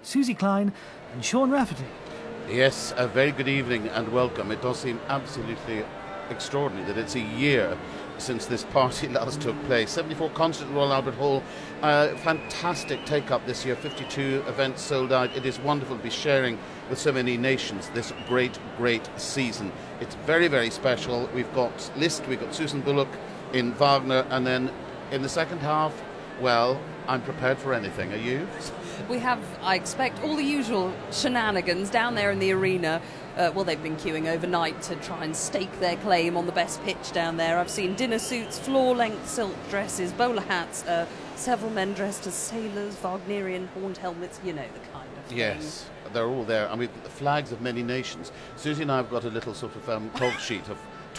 Susie Klein and Sean Rafferty. Yes, a very good evening and welcome. It does seem absolutely extraordinary that it's a year since this party last took place. 74 concert at Royal Albert Hall. Fantastic take-up this year. 52 events sold out. It is wonderful to be sharing with so many nations this great, great season. It's very, very special. We've got Liszt, we've got Susan Bullock in Wagner, and then in the second half, well, I'm prepared for anything. Are you? We have, I expect, all the usual shenanigans down there in the arena. Well, they've been queuing overnight to try and stake their claim on the best pitch down there. I've seen dinner suits, floor-length silk dresses, bowler hats, several men dressed as sailors, Wagnerian horned helmets, you know, the kind of thing. Yes, they're all there. I mean, the flags of many nations. Susie and I have got a little sort of talk sheet of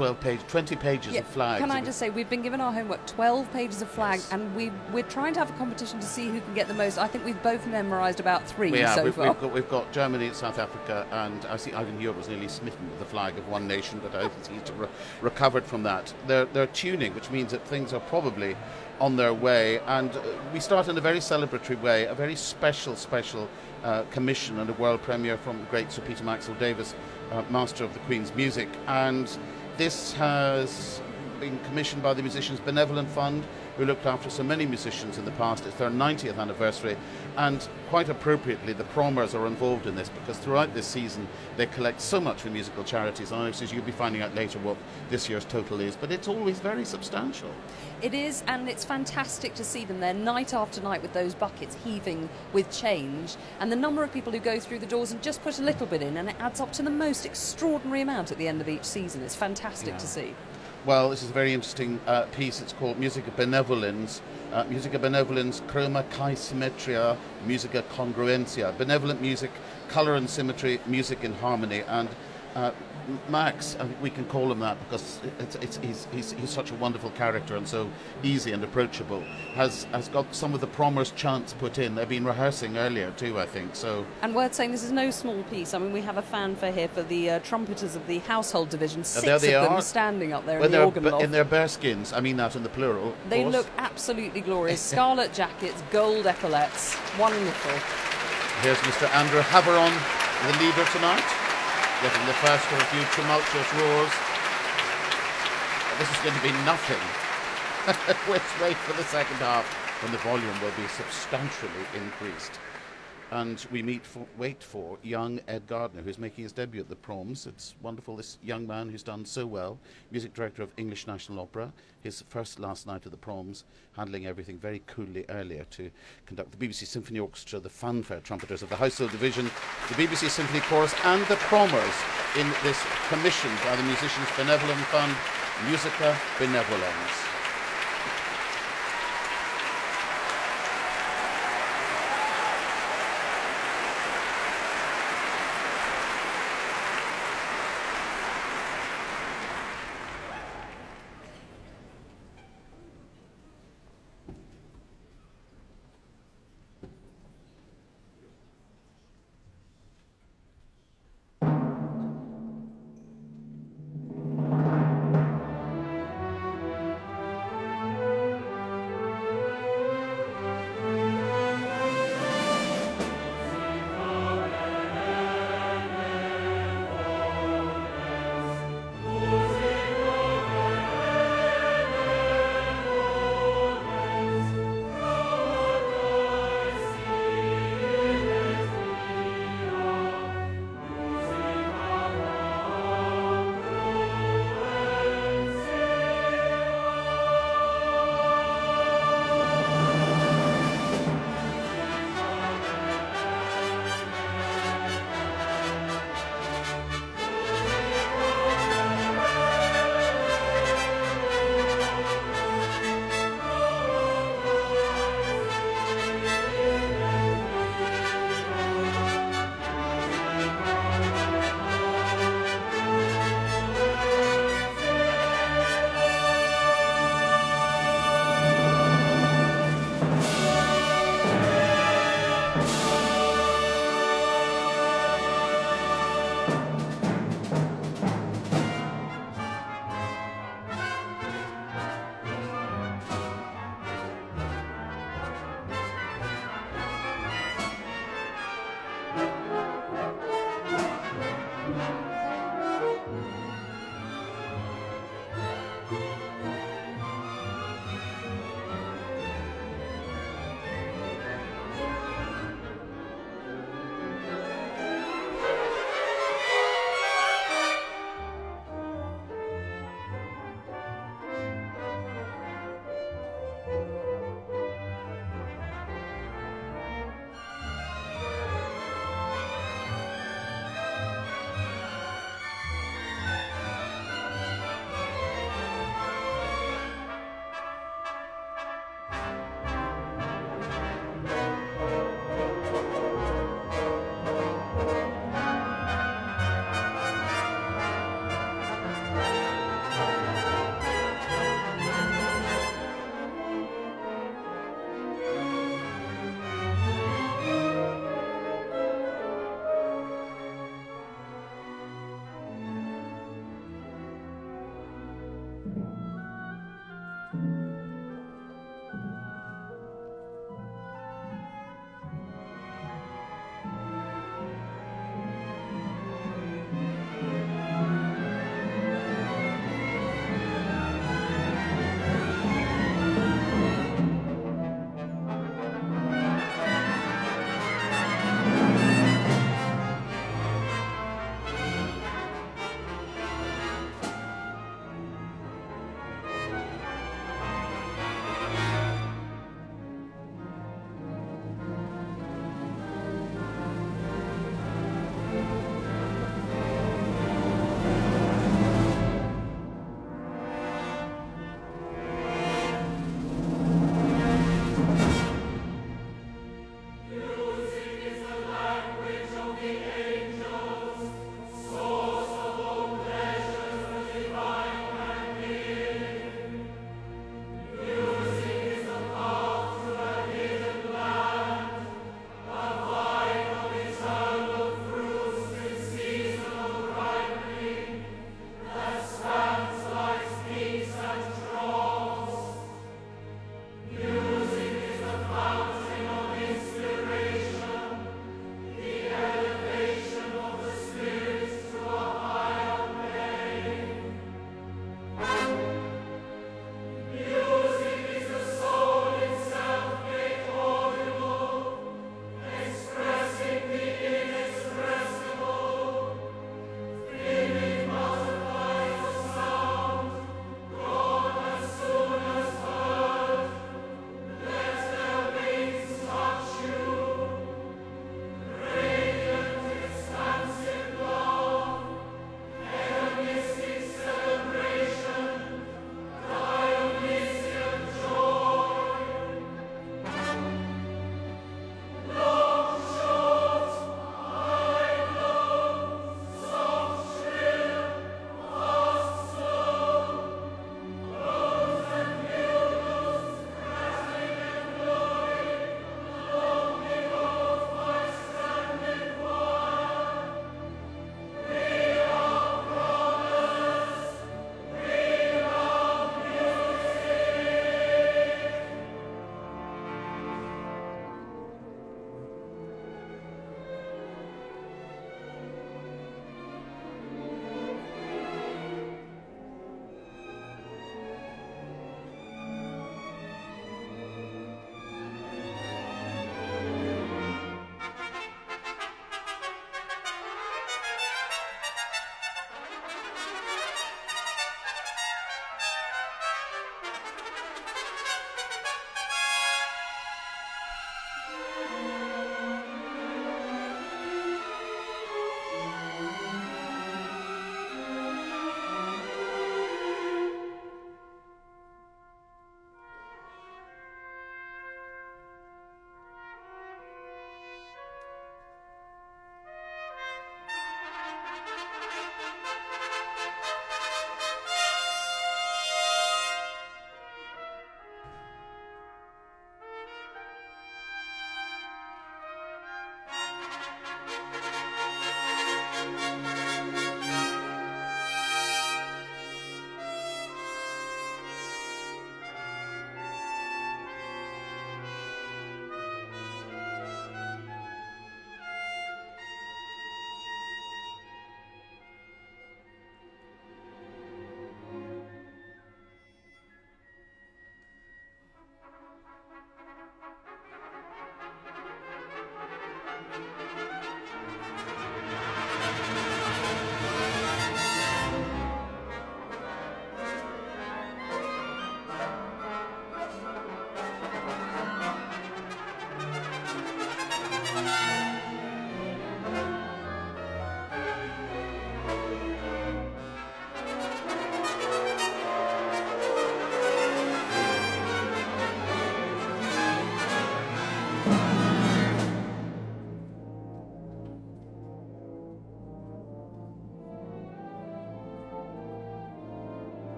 20 pages of flags. Can I just say, we've been given our homework, 12 pages of flags, and we're trying to have a competition to see who can get the most. I think we've both memorised about 3 so far. We've got Germany, South Africa, and I see Ivan Hewitt was nearly smitten with the flag of one nation, but I think he's recovered from that. They're tuning, which means that things are probably on their way, and we start in a very celebratory way, a very special commission and a world premiere from the great Sir Peter Maxwell Davies, Master of the Queen's Music, and this has been commissioned by the Musicians Benevolent Fund, who looked after so many musicians in the past. It's their 90th anniversary, and quite appropriately the Promers are involved in this because throughout this season they collect so much for musical charities, and obviously you'll be finding out later what this year's total is, but it's always very substantial. It is, and it's fantastic to see them there night after night with those buckets heaving with change, and the number of people who go through the doors and just put a little bit in, and it adds up to the most extraordinary amount at the end of each season. It's fantastic to see. Well, this is a very interesting piece. It's called Musica Benevolens. Musica Benevolens, Chroma Kai Symmetria, Musica Congruentia. Benevolent music, colour and symmetry, music in harmony. And Max, we can call him that because he's such a wonderful character and so easy and approachable, has got some of the Promers chants put in. They've been rehearsing earlier too, I think. So. And worth saying, this is no small piece. I mean, we have a fanfare here for the trumpeters of the household division. 6 there they of them are, standing up there in the organ loft. In their bear skins, I mean that in the plural. They look absolutely glorious. Scarlet jackets, gold epaulettes. Wonderful. Here's Mr. Andrew Haveron, the leader tonight, getting the first of a few tumultuous roars. This is going to be nothing. Let's wait for the second half when the volume will be substantially increased. And we wait for young Ed Gardner, who's making his debut at the Proms. It's wonderful, this young man who's done so well, music director of English National Opera, his first last night at the Proms, handling everything very coolly earlier to conduct the BBC Symphony Orchestra, the fanfare trumpeters of the Household Division, the BBC Symphony Chorus and the Promers in this commissioned by the Musicians Benevolent Fund, Musica Benevolens.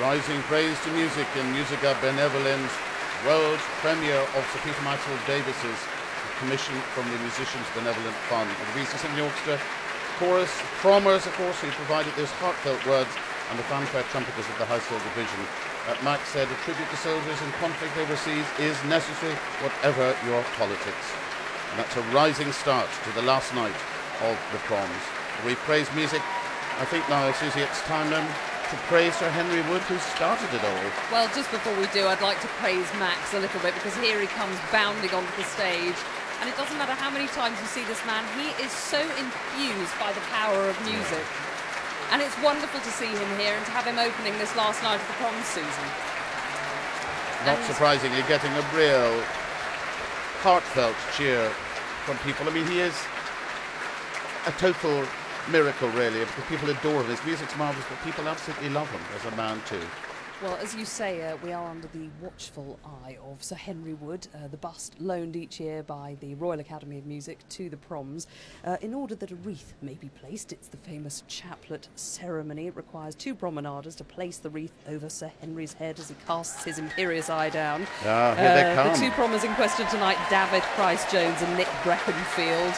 Rising praise to music in Musica Benevolens, world premiere of Sir Peter Maxwell Davis's commission from the Musicians Benevolent Fund. The BC Symphony Orchestra chorus, Prommers, of course, who provided those heartfelt words, and the fanfare trumpeters of the Household Division. Max said, a tribute to soldiers in conflict overseas is necessary, whatever your politics. And that's a rising start to the last night of the proms. We praise music. I think now, Susie, it's time then to praise Sir Henry Wood, who started it all. Well, just before we do, I'd like to praise Max a little bit, because here he comes bounding onto the stage. And it doesn't matter how many times you see this man, he is so infused by the power of music. And it's wonderful to see him here and to have him opening this last night of the proms, Susan. Not surprisingly, getting a real heartfelt cheer from people. I mean, he is a total miracle, really, because people adore him. His music's marvellous, but people absolutely love him as a man too. Well, as you say, we are under the watchful eye of Sir Henry Wood, the bust loaned each year by the Royal Academy of Music to the proms, in order that a wreath may be placed. It's the famous chaplet ceremony. It requires 2 promenaders to place the wreath over Sir Henry's head as he casts his imperious eye down. Ah, here they come. The 2 prommers in question tonight, David Price-Jones and Nick Breckenfield.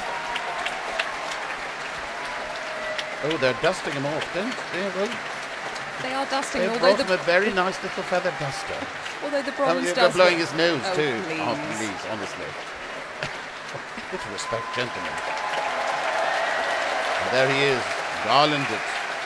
Oh, they're dusting him off, don't they? Well, they are dusting, they although brought him a very nice little feather duster. Although the bronze They're does blowing look- his nose Oh, too. please. Oh, please, honestly. Bit of respect, gentlemen. And there he is, garlanded.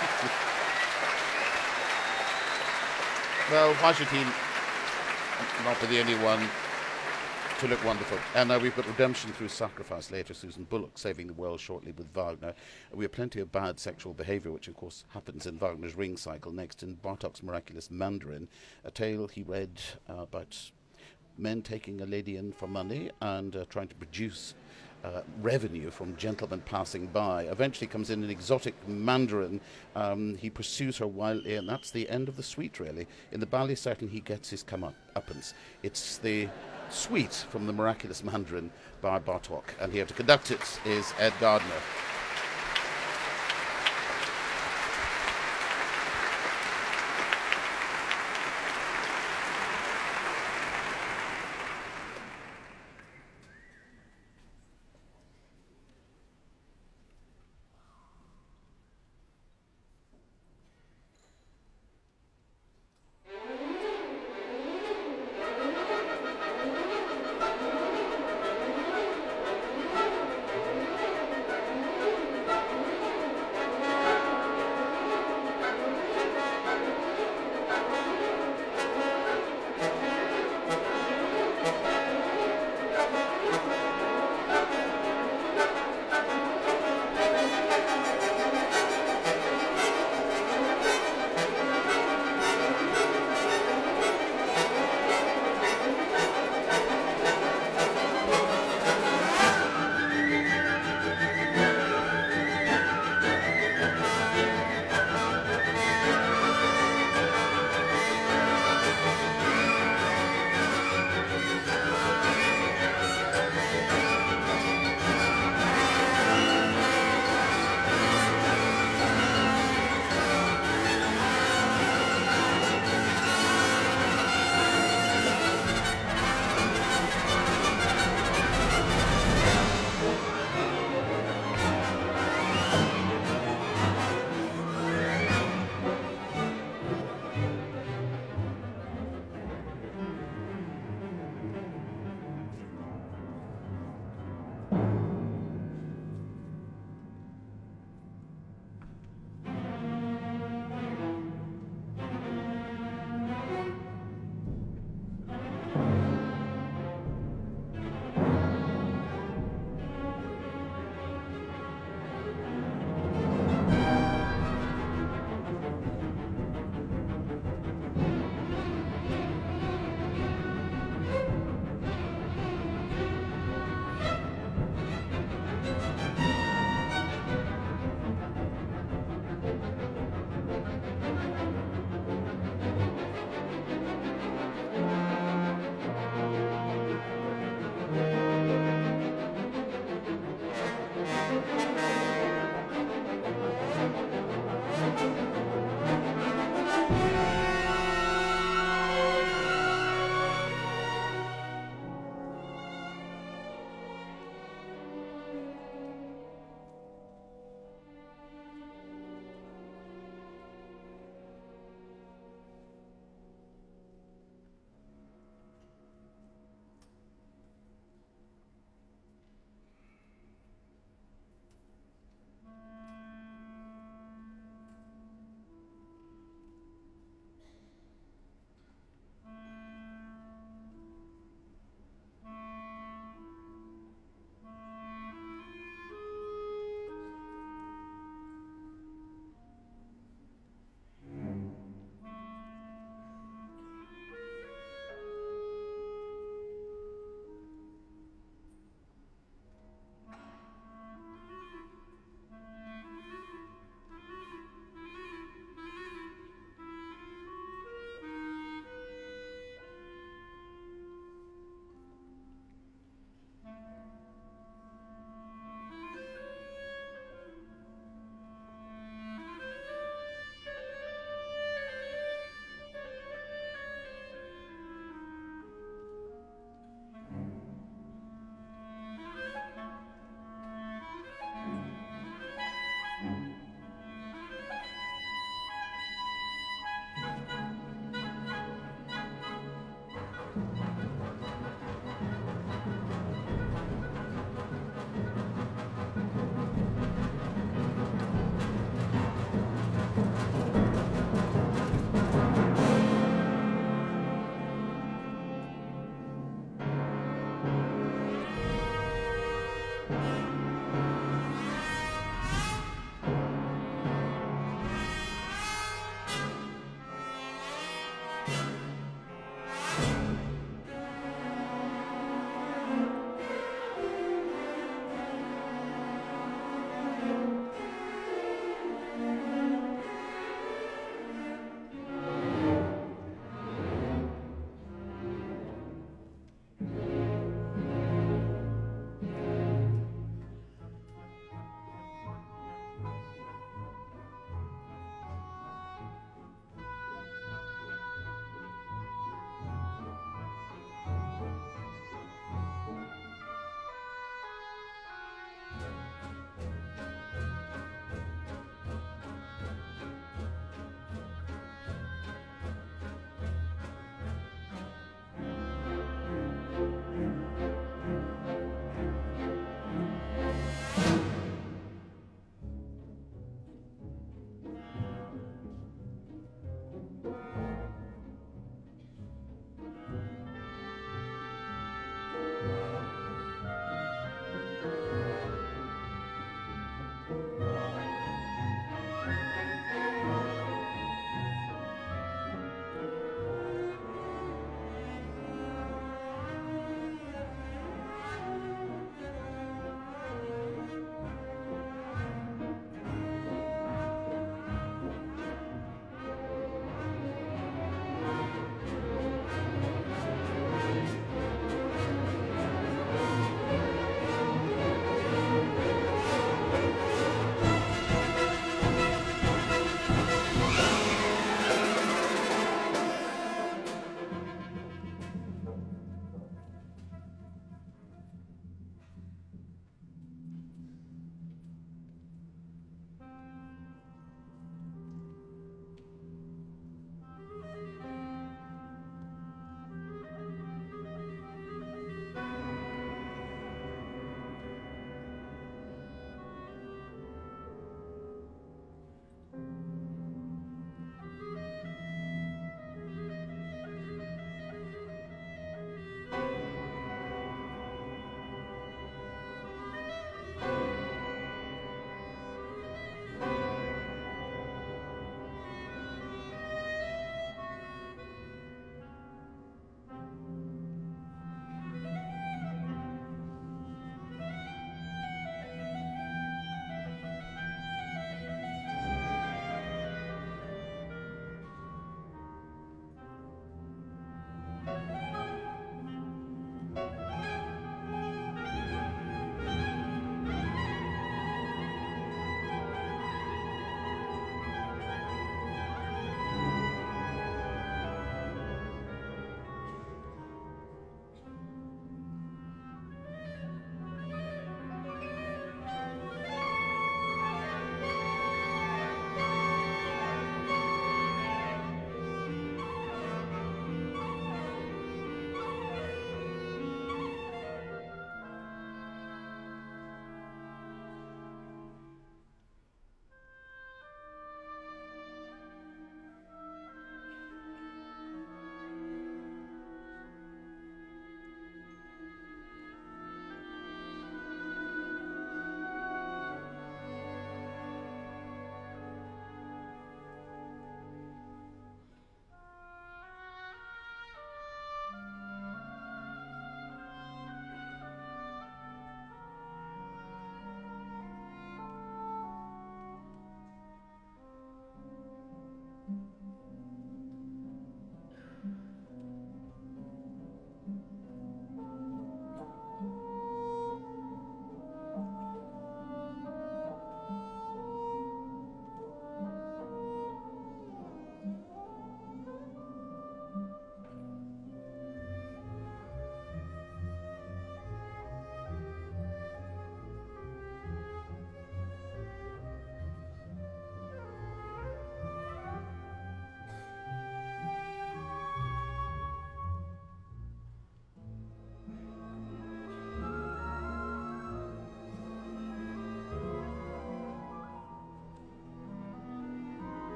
Well, why should he not be the only one to look wonderful? And now we've got Redemption Through Sacrifice later, Susan Bullock saving the world shortly with Wagner. We have plenty of bad sexual behaviour, which of course happens in Wagner's Ring Cycle. Next in Bartok's Miraculous Mandarin, a tale he read about men taking a lady in for money and trying to produce revenue from gentlemen passing by. Eventually comes in an exotic Mandarin. He pursues her wildly, and that's the end of the suite, really. In the ballet, certainly he gets his comeuppance. It's the suite from the Miraculous Mandarin by Bartok, and here to conduct it is Ed Gardner.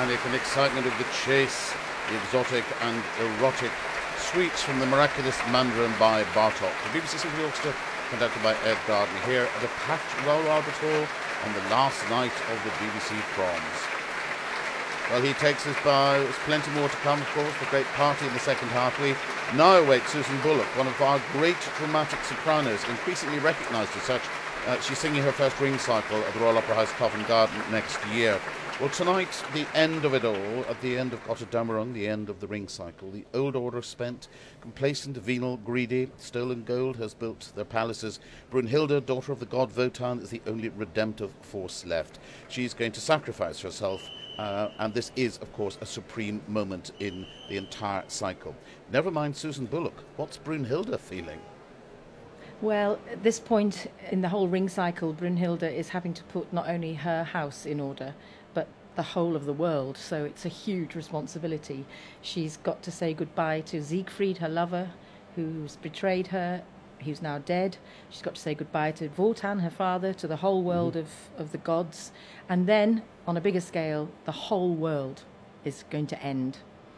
panic and excitement of the chase, the exotic and erotic suites from the miraculous Mandarin by Bartok. The BBC Symphony Orchestra, conducted by Ed Gardner, here at a packed Royal Albert Hall on the last night of the BBC Proms. Well, he takes us by. There's plenty more to come, of course. The great party in the second half. We now await Susan Bullock, one of our great dramatic sopranos, increasingly recognised as such. She's singing her first ring cycle at the Royal Opera House, Covent Garden, next year. Well, tonight, the end of it all, at the end of Gotterdammerung, the end of the ring cycle. The old order spent, complacent, venal, greedy, stolen gold has built their palaces. Brunhilde, daughter of the god Wotan, is the only redemptive force left. She's going to sacrifice herself, and this is, of course, a supreme moment in the entire cycle. Never mind Susan Bullock. What's Brunhilde feeling? Well, at this point in the whole ring cycle, Brunhilde is having to put not only her house in order, but the whole of the world. So it's a huge responsibility. She's got to say goodbye to Siegfried, her lover, who's betrayed her, who's now dead. She's got to say goodbye to Wotan, her father, to the whole world of the gods. And then, on a bigger scale, the whole world is going to end.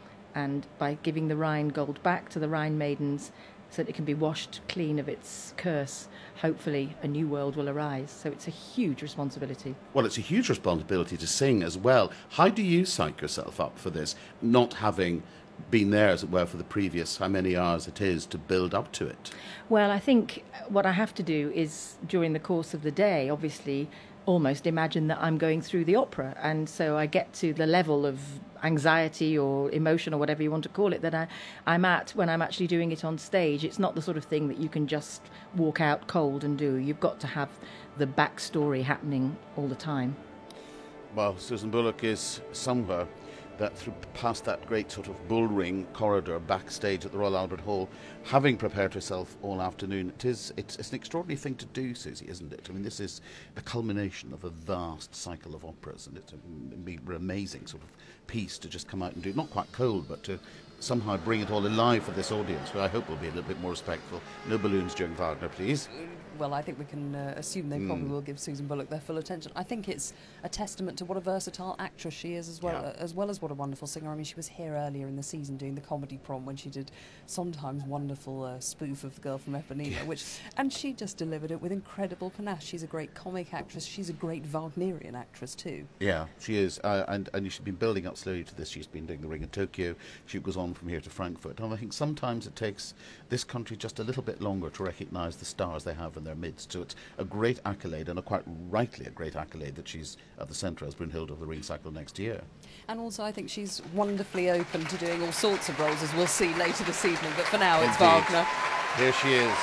And by giving the Rhine gold back to the Rhine maidens, so that it can be washed clean of its curse, hopefully a new world will arise. So it's a huge responsibility. Well, it's a huge responsibility to sing as well. How do you psych yourself up for this, not having been there, as it were, for the previous how many hours it is to build up to it? Well, I think what I have to do is, during the course of the day, obviously, almost imagine that I'm going through the opera. And so I get to the level of anxiety or emotion or whatever you want to call it that I'm at when I'm actually doing it on stage. It's not the sort of thing that you can just walk out cold and do. You've got to have the backstory happening all the time. Well, Susan Bullock is somewhere that through past that great sort of bull ring corridor backstage at the Royal Albert Hall, having prepared herself all afternoon. It's an extraordinary thing to do, Susie, isn't it? I mean, this is the culmination of a vast cycle of operas, and it's an amazing sort of piece to just come out and do. Not quite cold, but to somehow bring it all alive for this audience, who I hope will be a little bit more respectful. No balloons during Wagner, please. Well, I think we can assume they probably will give Susan Bullock their full attention. I think it's a testament to what a versatile actress she is, as well as what a wonderful singer. I mean, she was here earlier in the season doing the comedy prom when she did sometimes wonderful spoof of The Girl from Ipanema, and she just delivered it with incredible panache. She's a great comic actress. She's a great Wagnerian actress too. Yeah, she is, and she's been building up slowly to this. She's been doing the Ring in Tokyo. She goes on from here to Frankfurt, and I think sometimes it takes this country just a little bit longer to recognise the stars they have in their midst. So it's a great accolade, and quite rightly a great accolade, that she's at the centre as Brunhilde of the Ring Cycle next year. And also I think she's wonderfully open to doing all sorts of roles, as we'll see later this evening, but for now it's Wagner. Here she is,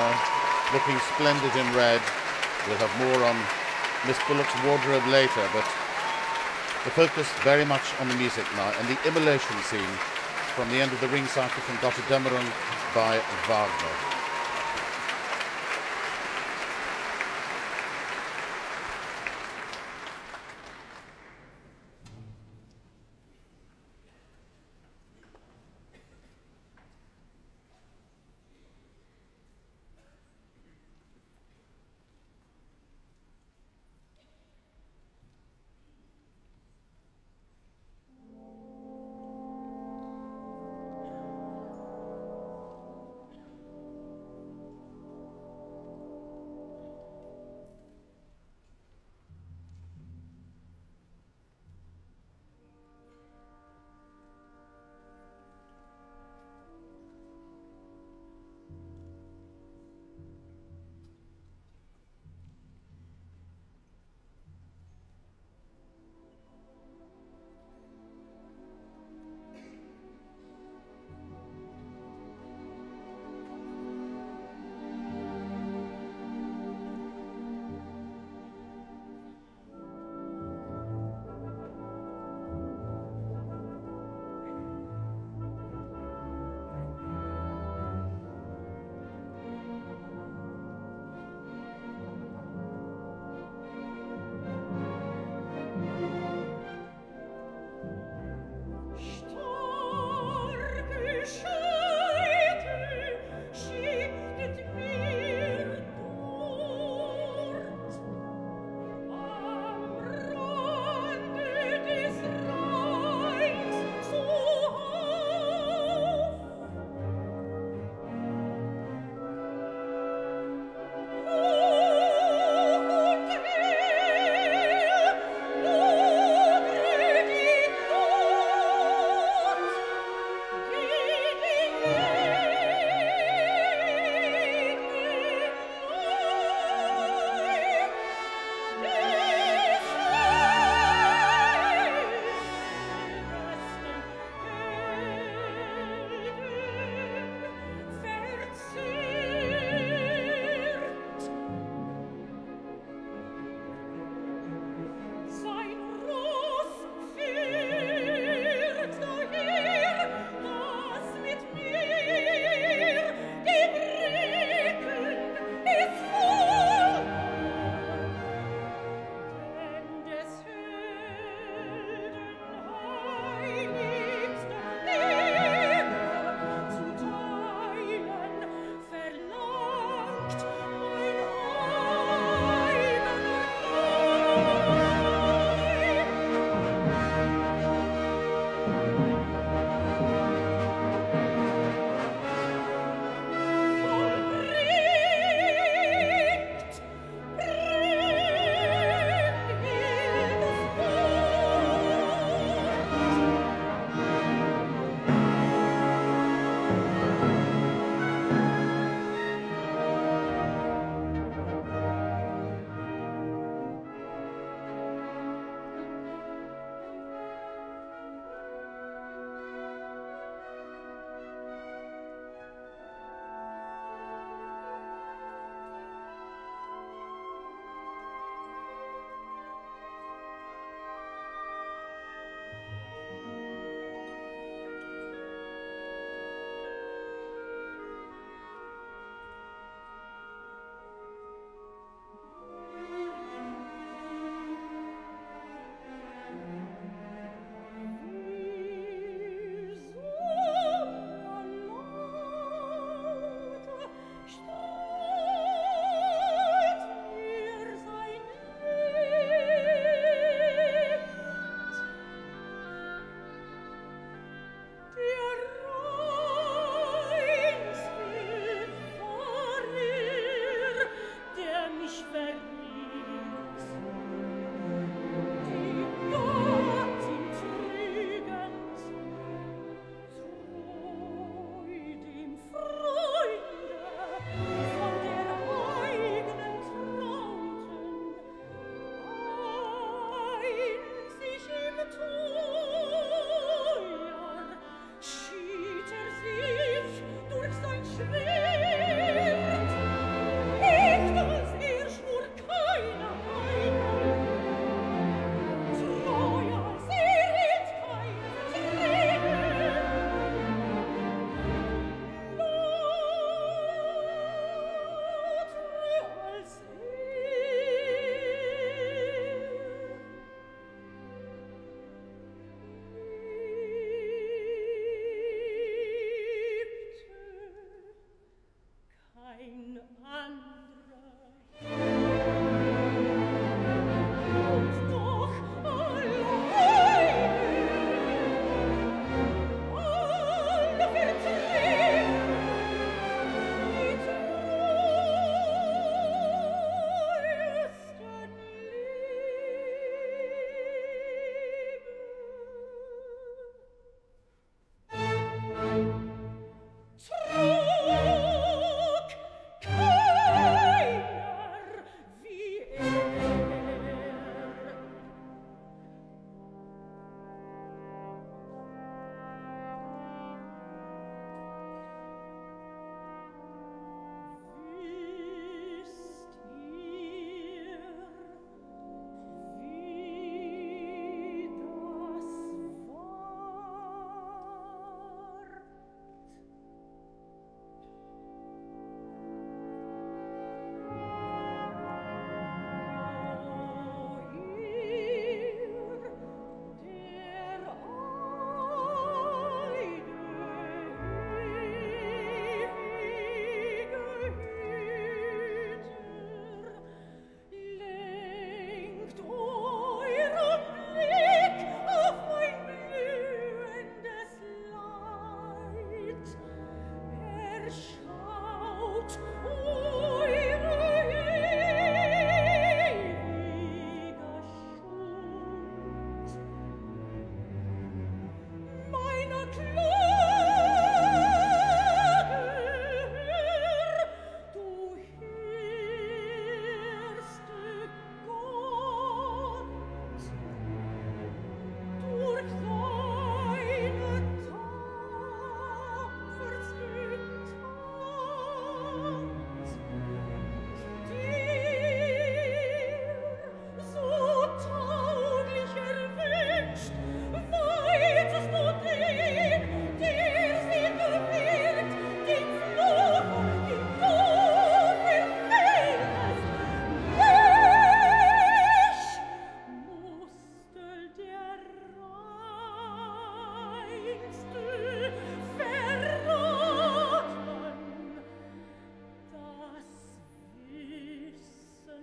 looking splendid in red. We'll have more on Miss Bullock's wardrobe later, but the focus very much on the music now, and the immolation scene from the end of the Ring Cycle from Gotterdammerung by Wagner.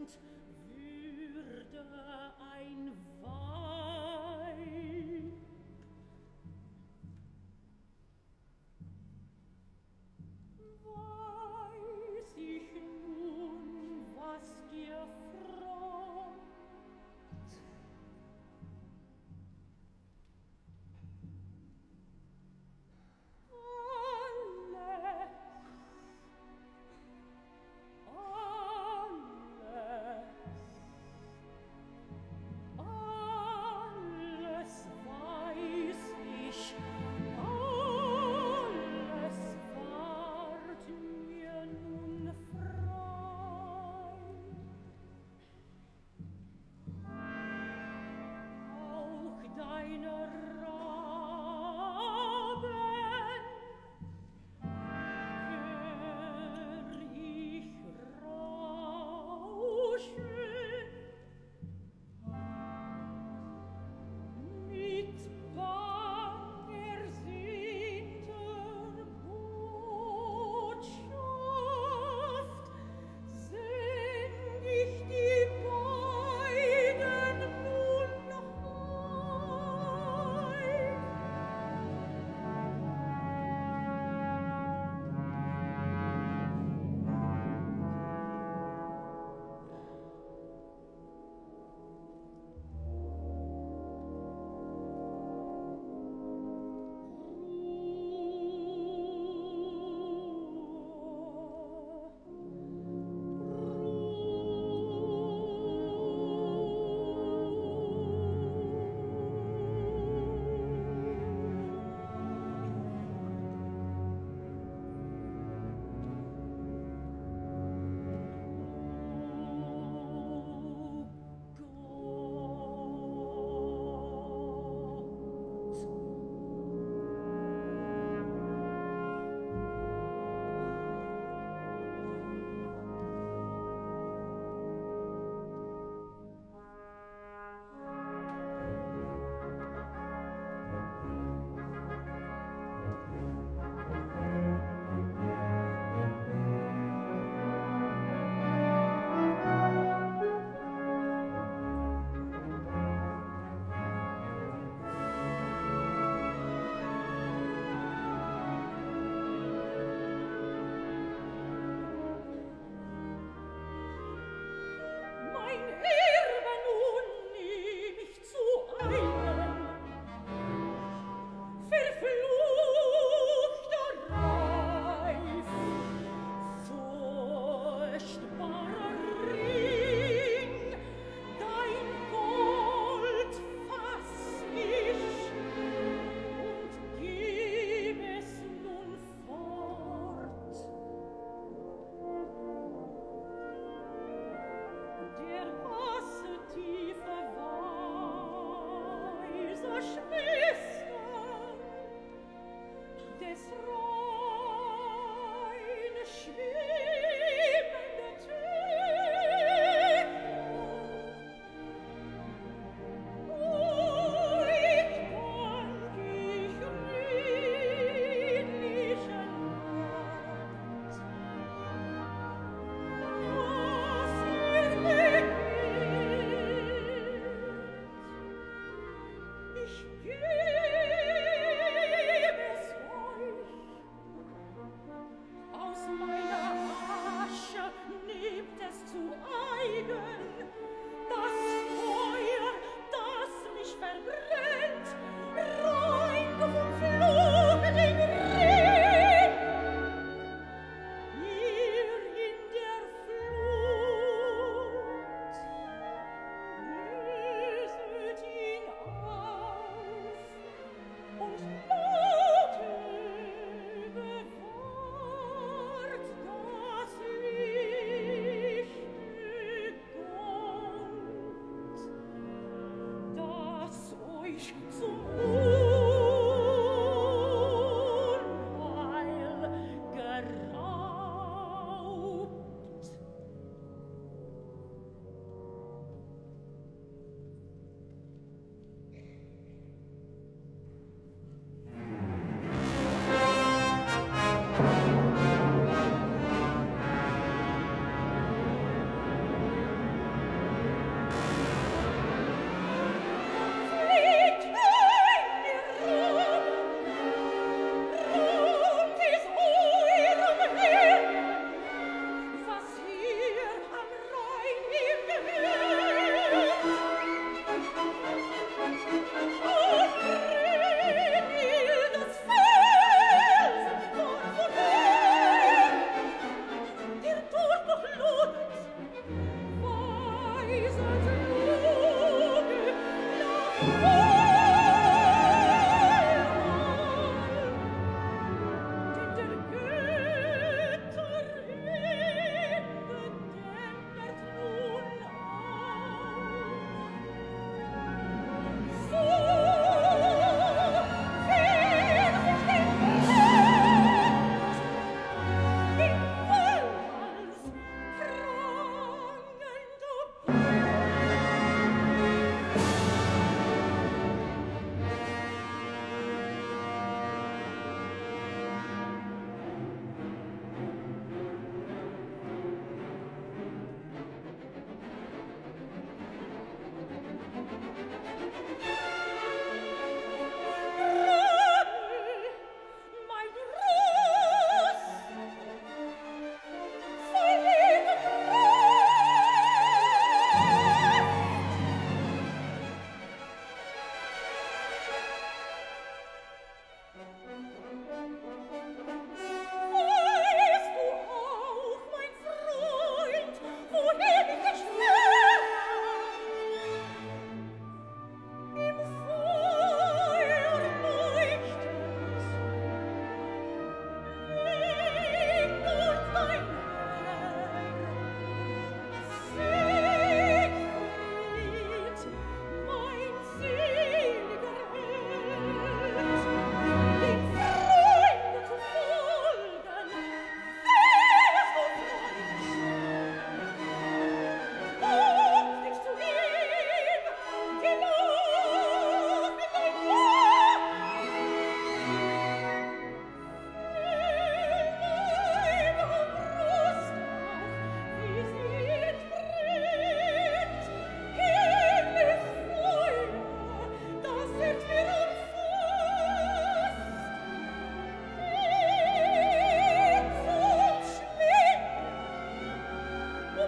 Land würde ein Weib. Weiß ich nun, was dir frommt? Alles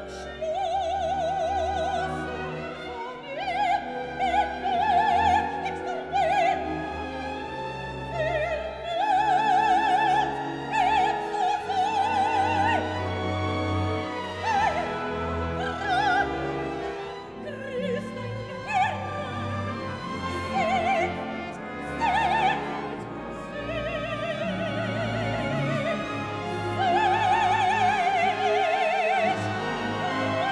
Christ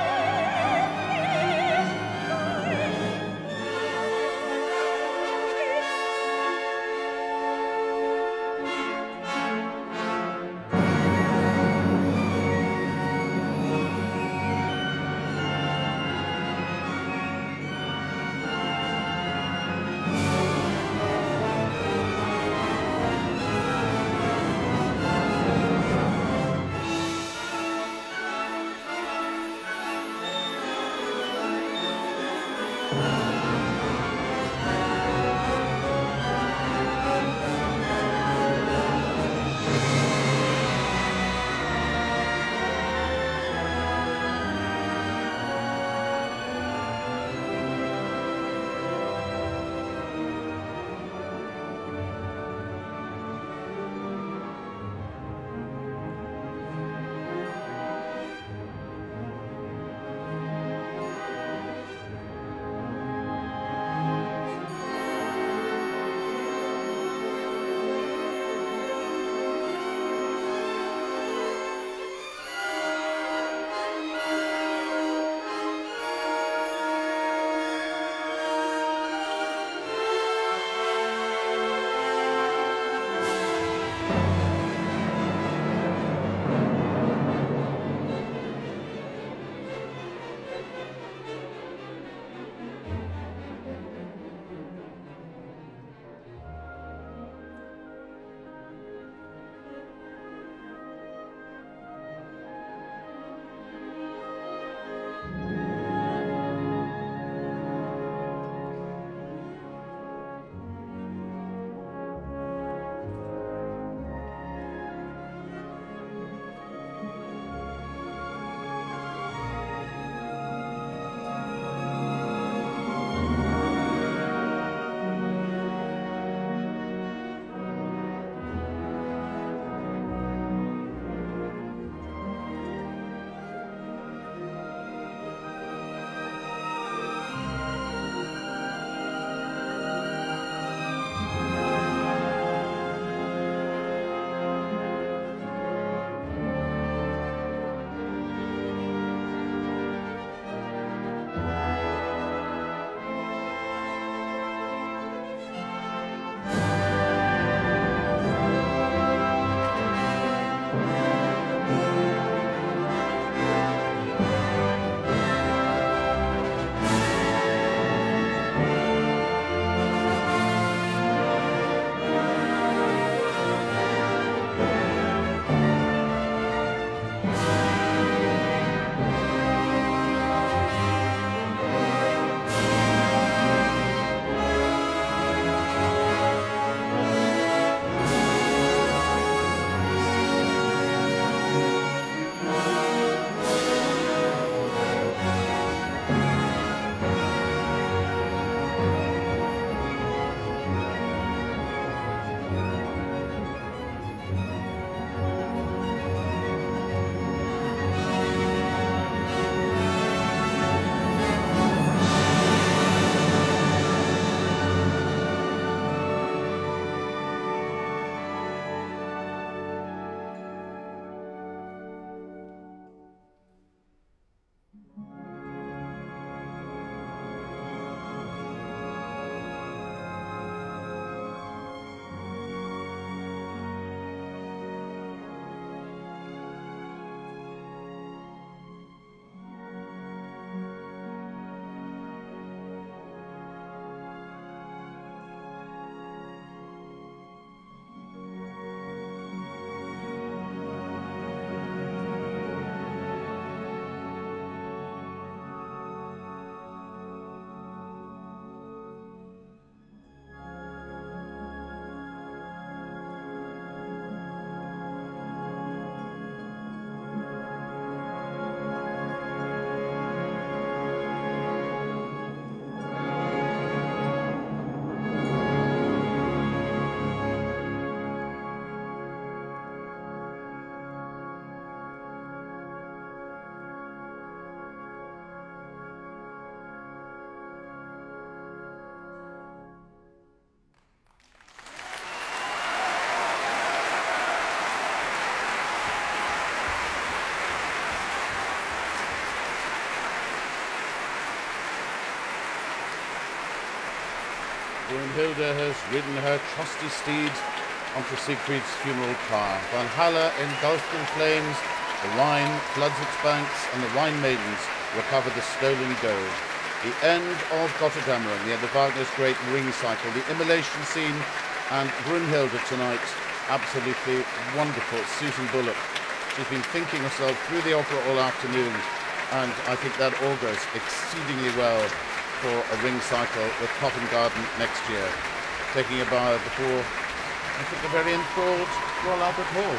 Brunhilde has ridden her trusty steed onto Siegfried's funeral pyre. Valhalla engulfed in flames, the Rhine floods its banks, and the Rhine maidens recover the stolen gold. The end of Götterdämmerung, the end of Wagner's great ring cycle, the immolation scene, and Brunhilde tonight, absolutely wonderful. Susan Bullock. She's been thinking herself through the opera all afternoon, and I think that augurs exceedingly well for a ring cycle with Covent Garden next year, taking a bow before, I think, a very enthralled Royal Albert Hall.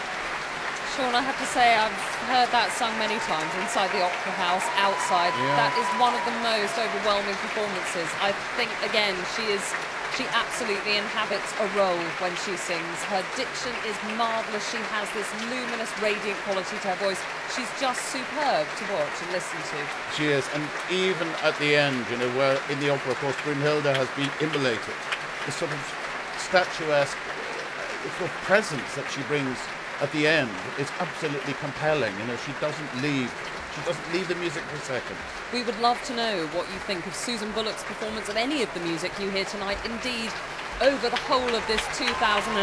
Sean, I have to say I've heard that sung many times inside the Opera House, outside. Yeah. That is one of the most overwhelming performances. I think, again, she absolutely inhabits a role when she sings. Her diction is marvellous. She has this luminous, radiant quality to her voice. She's just superb to watch and listen to. She is, and even at the end, where in the opera, of course, Brunhilde has been immolated, the sort of statuesque sort of presence that she brings at the end is absolutely compelling. She doesn't leave the music for a second. We would love to know what you think of Susan Bullock's performance of any of the music you hear tonight. Indeed, over the whole of this 2011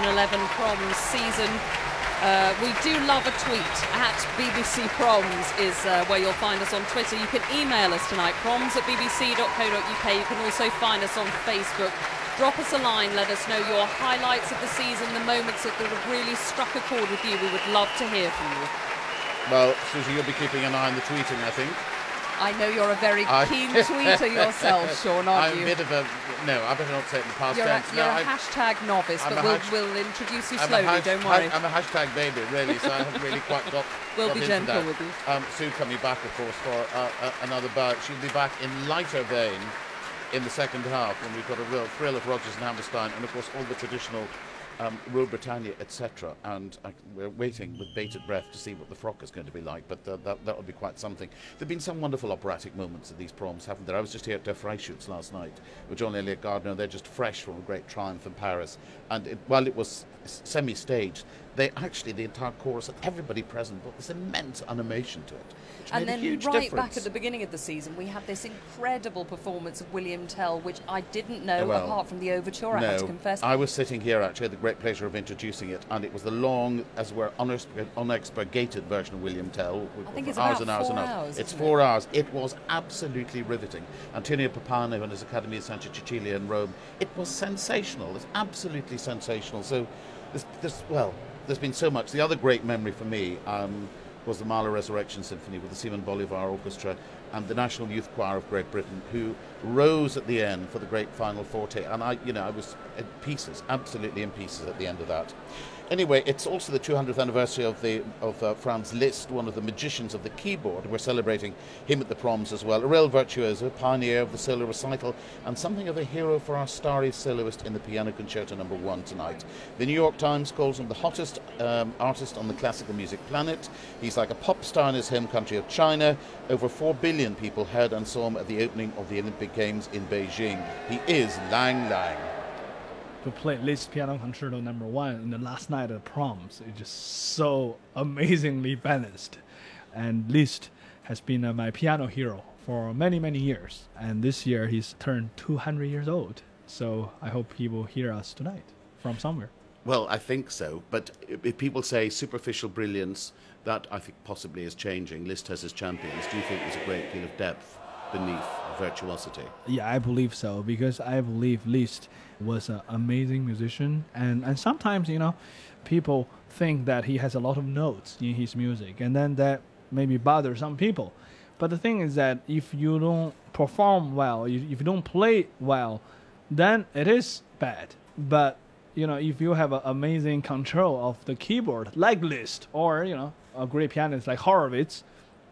Proms season. We do love a tweet at BBC Proms is where you'll find us on Twitter. You can email us tonight, proms@bbc.co.uk. You can also find us on Facebook. Drop us a line, let us know your highlights of the season, the moments that have really struck a chord with you. We would love to hear from you. Well, Susie, you'll be keeping an eye on the tweeting, I think. I know you're a very keen tweeter yourself, Sean, aren't I'm you? a bit of a... No, I better not say it in the past You're tense. a hashtag novice, but we'll introduce you slowly, don't worry. I'm a hashtag baby, really, so I haven't really quite got We'll be into gentle that. with you. Sue coming back, of course, for another bout. She'll be back in lighter vein in the second half when we've got a real thrill of Rodgers and Hammerstein and, of course, all the traditional Rule Britannia, etc. And we're waiting with bated breath to see what the frock is going to be like, but that will be quite something. There have been some wonderful operatic moments at these proms, haven't there? I was just here at Der Freischütz last night with John Elliott Gardner. They're just fresh from a great triumph in Paris. And while it was semi-staged, the entire chorus and everybody present brought this immense animation to it, which And made a then huge right difference. back at the beginning of the season, we had this incredible performance of William Tell, which I didn't know Well, apart from the overture, I have to confess. I was sitting here actually, had the great pleasure of introducing it, and it was the long, as it were, unexpurgated version of William Tell. I think it's hours about and hours 4 and hours. hours, It's isn't 4 hours. It was absolutely riveting. Antonio Papano and his Academy of Santa Cecilia in Rome. It was sensational. It's absolutely sensational. So, there's been so much. The other great memory for me was the Mahler Resurrection Symphony with the Simon Bolivar Orchestra and the National Youth Choir of Great Britain, who rose at the end for the great final forte. And I was in pieces, absolutely in pieces at the end of that. Anyway, it's also the 200th anniversary of Franz Liszt, one of the magicians of the keyboard. We're celebrating him at the proms as well. A real virtuoso, pioneer of the solo recital, and something of a hero for our starry soloist in the Piano Concerto No. 1 tonight. The New York Times calls him the hottest artist on the classical music planet. He's like a pop star in his home country of China. Over 4 billion people heard and saw him at the opening of the Olympic Games in Beijing. He is Lang Lang. To play Liszt Piano Concerto No. 1 in the last night of the proms. It's just so amazingly balanced. And Liszt has been my piano hero for many, many years. And this year he's turned 200 years old. So I hope he will hear us tonight from somewhere. Well, I think so. But if people say superficial brilliance, that I think possibly is changing. Liszt has his champions. Do you think there's a great deal of depth beneath virtuosity? Yeah, I believe so, because I believe Liszt was an amazing musician, and sometimes, people think that he has a lot of notes in his music, and then that maybe bothers some people. But the thing is that if you don't perform well, if you don't play well, then it is bad. But, if you have an amazing control of the keyboard, like Liszt, or, a great pianist like Horowitz,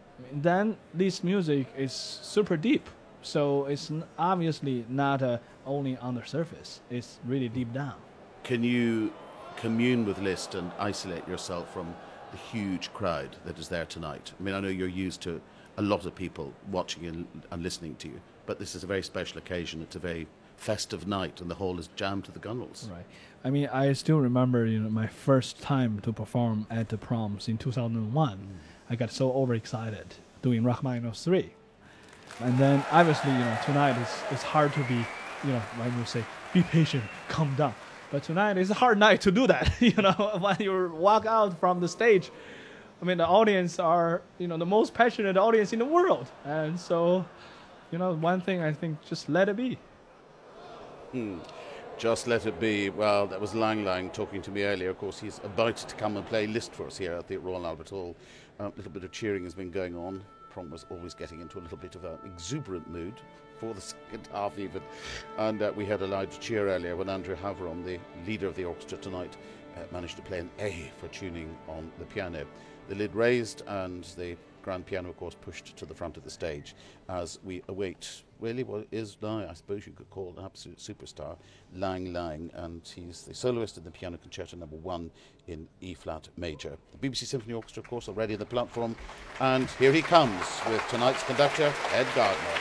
then this music is super deep. So it's obviously not only on the surface. It's really deep down. Can you commune with Liszt and isolate yourself from the huge crowd that is there tonight? I mean, I know you're used to a lot of people watching and listening to you, but this is a very special occasion. It's a very festive night, and the hall is jammed to the gunwales. Right. I mean, I still remember, my first time to perform at the proms in 2001. I got so overexcited doing Rachmaninoff 3. And then, obviously, tonight it's hard to be when you say, be patient, calm down. But tonight is a hard night to do that. When you walk out from the stage, I mean, the audience are, the most passionate audience in the world. And so, one thing I think, just let it be. Just let it be. Well, that was Lang Lang talking to me earlier. Of course, he's about to come and play Liszt for us here at the Royal Albert Hall. A little bit of cheering has been going on. Prom was always getting into a little bit of an exuberant mood for the second half even. And we had a loud cheer earlier when Andrew Haveron, the leader of the orchestra tonight, managed to play an A for tuning on the piano. The lid raised and the grand piano, of course, pushed to the front of the stage as we await really what is now, I suppose you could call an absolute superstar, Lang Lang, and he's the soloist in the Piano Concerto No. 1 in E-flat major. The BBC Symphony Orchestra, of course, already on the platform, and here he comes with tonight's conductor, Ed Gardner.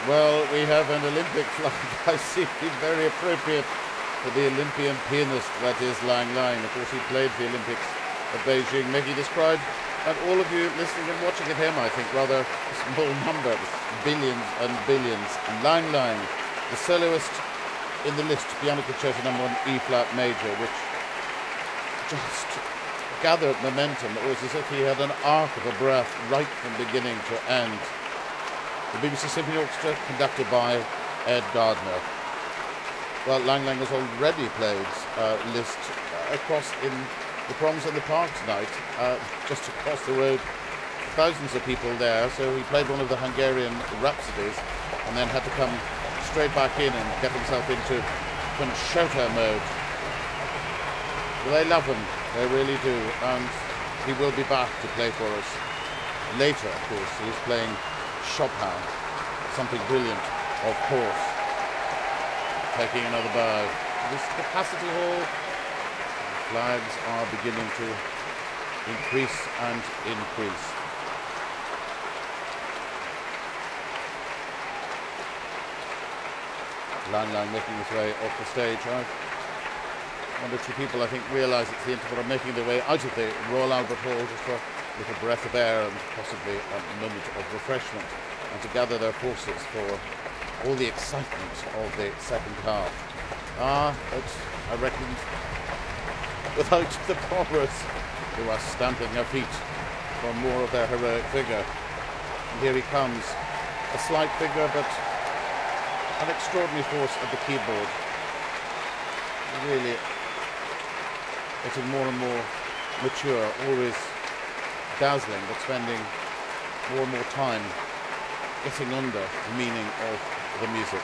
Well, we have an Olympic flag, I see, very appropriate for the Olympian pianist that is Lang Lang. Of course, he played the Olympics at Beijing. Maggie described, and all of you listening and watching at home, I think, rather a small number, billions and billions. Lang Lang, the soloist in the list, Piano Concerto No. 1 E-flat Major, which just gathered momentum. It was as if he had an arc of a breath right from beginning to end. The BBC Symphony Orchestra, conducted by Ed Gardner. Well, Lang Lang has already played Liszt across in the Proms in the Park tonight, just across the road. Thousands of people there, so he played one of the Hungarian Rhapsodies and then had to come straight back in and get himself into concerto mode. Well, they love him, they really do, and he will be back to play for us later, of course. He's playing Chopin, something brilliant, of course. Taking another bow. This capacity hall, flags are beginning to increase and increase. Lang Lang making his way off the stage. One or two people, I think, realise it's the interval, are making their way out of the Royal Albert Hall just for a little breath of air and possibly a moment of refreshment, and to gather their forces for all the excitement of the second half. But I reckon without the Prommers, who are stamping their feet for more of their heroic figure. And here he comes, a slight figure, but an extraordinary force at the keyboard. Really getting more and more mature, always dazzling, but spending more and more time getting under the meaning of the music.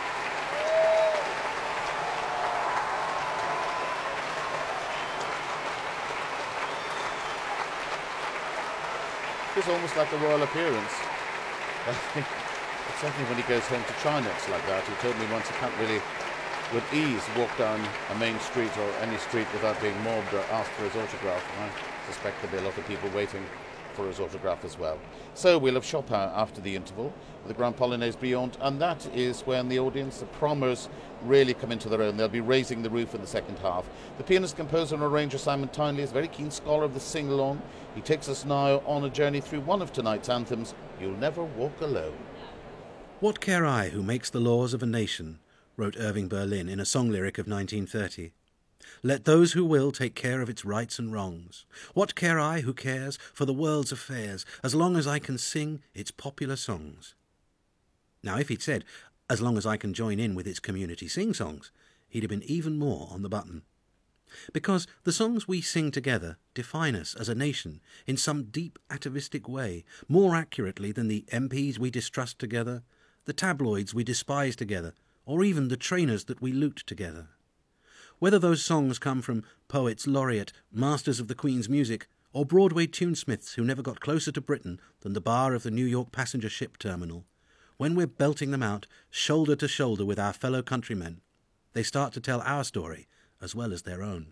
It's almost like a royal appearance. I think certainly when he goes home to China it's like that. He told me once he can't really with ease walk down a main street or any street without being mobbed or asked for his autograph. And I suspect there'll be a lot of people waiting for his autograph as well. So we'll have Chopin after the interval, the Grand Polonaise Beyond, and that is when the audience, the Prommers, really come into their own. They'll be raising the roof in the second half. The pianist, composer and arranger Simon Townley is a very keen scholar of the sing-along. He takes us now on a journey through one of tonight's anthems, You'll Never Walk Alone. What care I who makes the laws of a nation, wrote Irving Berlin in a song lyric of 1930. Let those who will take care of its rights and wrongs. What care I who cares for the world's affairs, as long as I can sing its popular songs? Now, if he'd said, as long as I can join in with its community sing-songs, he'd have been even more on the button. Because the songs we sing together define us as a nation in some deep atavistic way, more accurately than the MPs we distrust together, the tabloids we despise together, or even the trainers that we loot together. Whether those songs come from poets laureate, masters of the Queen's music, or Broadway tunesmiths who never got closer to Britain than the bar of the New York passenger ship terminal, when we're belting them out, shoulder to shoulder with our fellow countrymen, they start to tell our story as well as their own.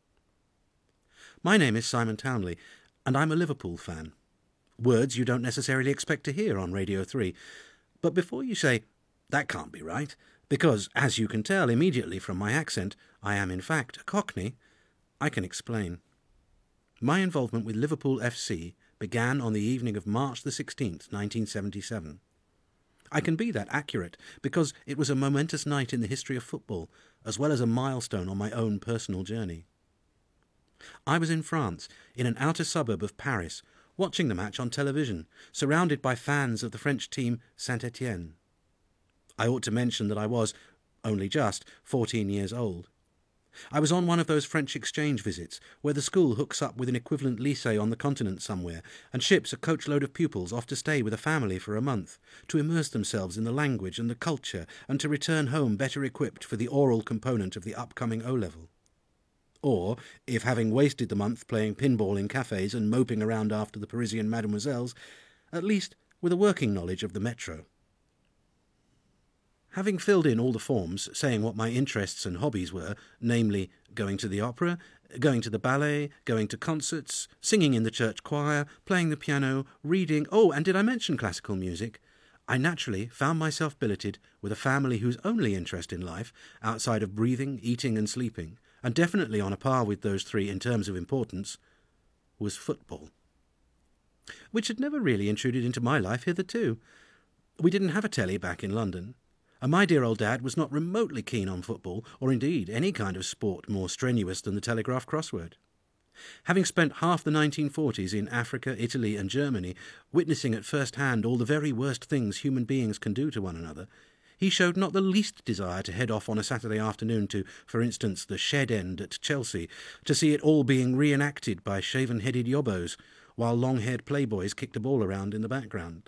My name is Simon Townley, and I'm a Liverpool fan. Words you don't necessarily expect to hear on Radio 3. But before you say, that can't be right, because, as you can tell immediately from my accent, I am in fact a Cockney, I can explain. My involvement with Liverpool FC began on the evening of March the 16th, 1977. I can be that accurate because it was a momentous night in the history of football, as well as a milestone on my own personal journey. I was in France, in an outer suburb of Paris, watching the match on television, surrounded by fans of the French team Saint-Étienne. I ought to mention that I was, only just, 14 years old. I was on one of those French exchange visits, where the school hooks up with an equivalent lycée on the continent somewhere, and ships a coachload of pupils off to stay with a family for a month, to immerse themselves in the language and the culture, and to return home better equipped for the oral component of the upcoming O-level. Or, if having wasted the month playing pinball in cafes and moping around after the Parisian mademoiselles, at least with a working knowledge of the metro. Having filled in all the forms saying what my interests and hobbies were, namely going to the opera, going to the ballet, going to concerts, singing in the church choir, playing the piano, reading, and did I mention classical music? I naturally found myself billeted with a family whose only interest in life, outside of breathing, eating and sleeping, and definitely on a par with those three in terms of importance, was football. Which had never really intruded into my life hitherto. We didn't have a telly back in London, and my dear old dad was not remotely keen on football, or indeed any kind of sport more strenuous than the Telegraph crossword. Having spent half the 1940s in Africa, Italy and Germany, witnessing at first hand all the very worst things human beings can do to one another, he showed not the least desire to head off on a Saturday afternoon to, for instance, the Shed End at Chelsea, to see it all being reenacted by shaven-headed yobbos, while long-haired playboys kicked a ball around in the background.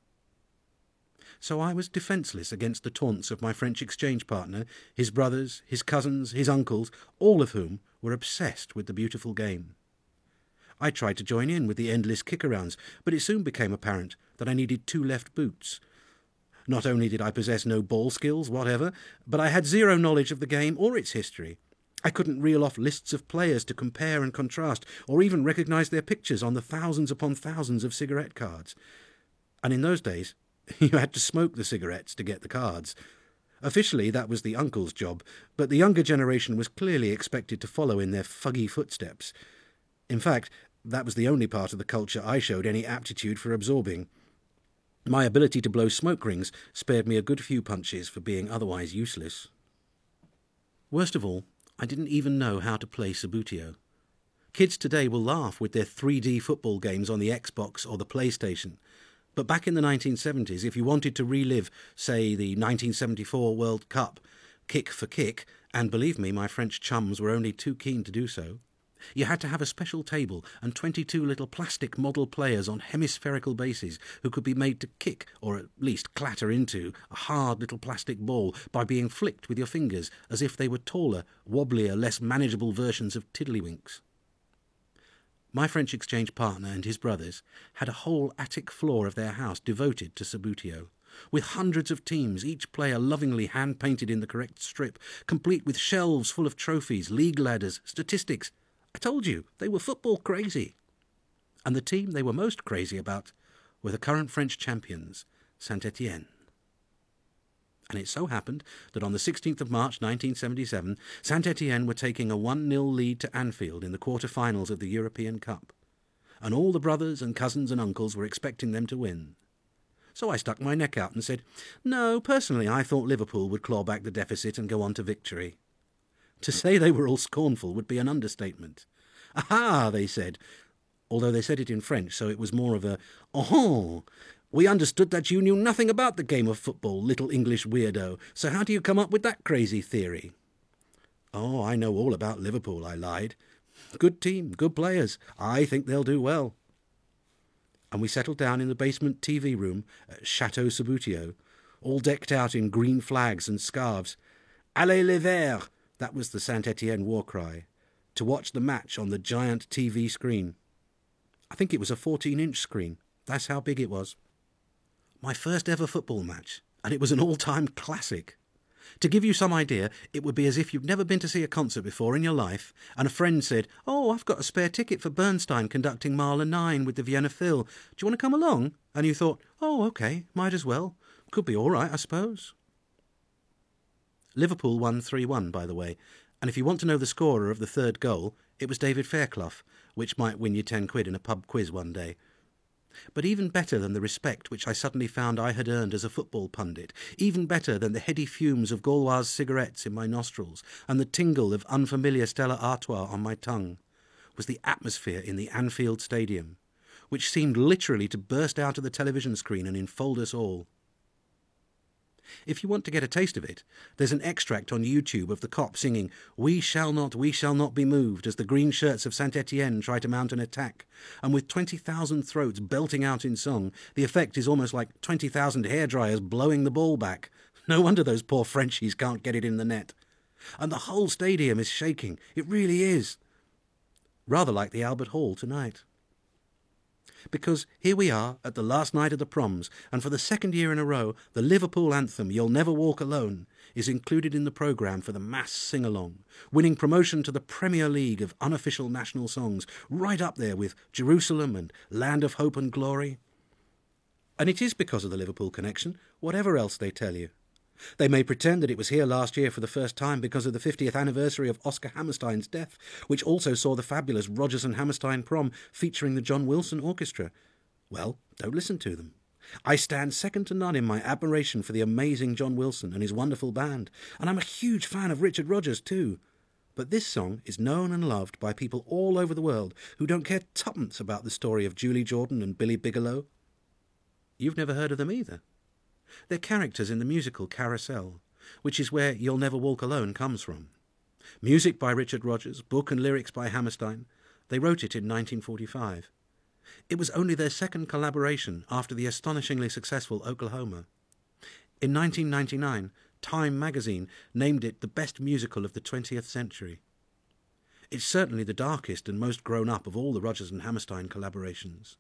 So I was defenceless against the taunts of my French exchange partner, his brothers, his cousins, his uncles, all of whom were obsessed with the beautiful game. I tried to join in with the endless kick-arounds, but it soon became apparent that I needed 2 left boots. Not only did I possess no ball skills whatever, but I had zero knowledge of the game or its history. I couldn't reel off lists of players to compare and contrast, or even recognise their pictures on the thousands upon thousands of cigarette cards. And in those days, you had to smoke the cigarettes to get the cards. Officially, that was the uncle's job, but the younger generation was clearly expected to follow in their fuggy footsteps. In fact, that was the only part of the culture I showed any aptitude for absorbing. My ability to blow smoke rings spared me a good few punches for being otherwise useless. Worst of all, I didn't even know how to play Subbuteo. Kids today will laugh with their 3D football games on the Xbox or the PlayStation. But back in the 1970s, if you wanted to relive, say, the 1974 World Cup, kick for kick, and believe me, my French chums were only too keen to do so, you had to have a special table and 22 little plastic model players on hemispherical bases who could be made to kick, or at least clatter into, a hard little plastic ball by being flicked with your fingers as if they were taller, wobblier, less manageable versions of tiddlywinks. My French exchange partner and his brothers had a whole attic floor of their house devoted to Subbuteo, with hundreds of teams, each player lovingly hand-painted in the correct strip, complete with shelves full of trophies, league ladders, statistics. I told you, they were football crazy. And the team they were most crazy about were the current French champions, Saint-Étienne. And it so happened that on the 16th of March 1977, Saint-Étienne were taking a 1-0 lead to Anfield in the quarter-finals of the European Cup. And all the brothers and cousins and uncles were expecting them to win. So I stuck my neck out and said, no, personally I thought Liverpool would claw back the deficit and go on to victory. To say they were all scornful would be an understatement. Aha, they said, although they said it in French, so it was more of a, oh, we understood that you knew nothing about the game of football, little English weirdo, so how do you come up with that crazy theory? Oh, I know all about Liverpool, I lied. Good team, good players. I think they'll do well. And we settled down in the basement TV room at Chateau Subbuteo, all decked out in green flags and scarves. Allez les Verts, that was the Saint-Étienne war cry, to watch the match on the giant TV screen. I think it was a 14-inch screen. That's how big it was. My first ever football match, and it was an all-time classic. To give you some idea, it would be as if you'd never been to see a concert before in your life, and a friend said, oh, I've got a spare ticket for Bernstein conducting Mahler 9 with the Vienna Phil. Do you want to come along? And you thought, oh, OK, might as well. Could be all right, I suppose. Liverpool won 3-1, by the way, and if you want to know the scorer of the third goal, it was David Fairclough, which might win you 10 quid in a pub quiz one day. But even better than the respect which I suddenly found I had earned as a football pundit, even better than the heady fumes of Gauloise cigarettes in my nostrils and the tingle of unfamiliar Stella Artois on my tongue, was the atmosphere in the Anfield Stadium, which seemed literally to burst out of the television screen and enfold us all. If you want to get a taste of it, there's an extract on YouTube of the cop singing, we shall not be moved," as the green shirts of Saint-Étienne try to mount an attack, and with 20,000 throats belting out in song, the effect is almost like 20,000 hairdryers blowing the ball back. No wonder those poor Frenchies can't get it in the net. And the whole stadium is shaking. It really is. Rather like the Albert Hall tonight. Because here we are at the last night of the proms, and for the second year in a row, the Liverpool anthem, You'll Never Walk Alone, is included in the programme for the mass sing-along, winning promotion to the Premier League of unofficial national songs, right up there with Jerusalem and Land of Hope and Glory. And it is because of the Liverpool connection, whatever else they tell you. They may pretend that it was here last year for the first time because of the 50th anniversary of Oscar Hammerstein's death, which also saw the fabulous Rodgers and Hammerstein prom featuring the John Wilson Orchestra. Well, don't listen to them. I stand second to none in my admiration for the amazing John Wilson and his wonderful band, and I'm a huge fan of Richard Rodgers too. But this song is known and loved by people all over the world who don't care tuppence about the story of Julie Jordan and Billy Bigelow. You've never heard of them either. They're characters in the musical Carousel, which is where You'll Never Walk Alone comes from. Music by Richard Rodgers, book and lyrics by Hammerstein. They wrote it in 1945. It was only their second collaboration after the astonishingly successful Oklahoma. In 1999, Time magazine named it the best musical of the 20th century. It's certainly the darkest and most grown-up of all the Rodgers and Hammerstein collaborations.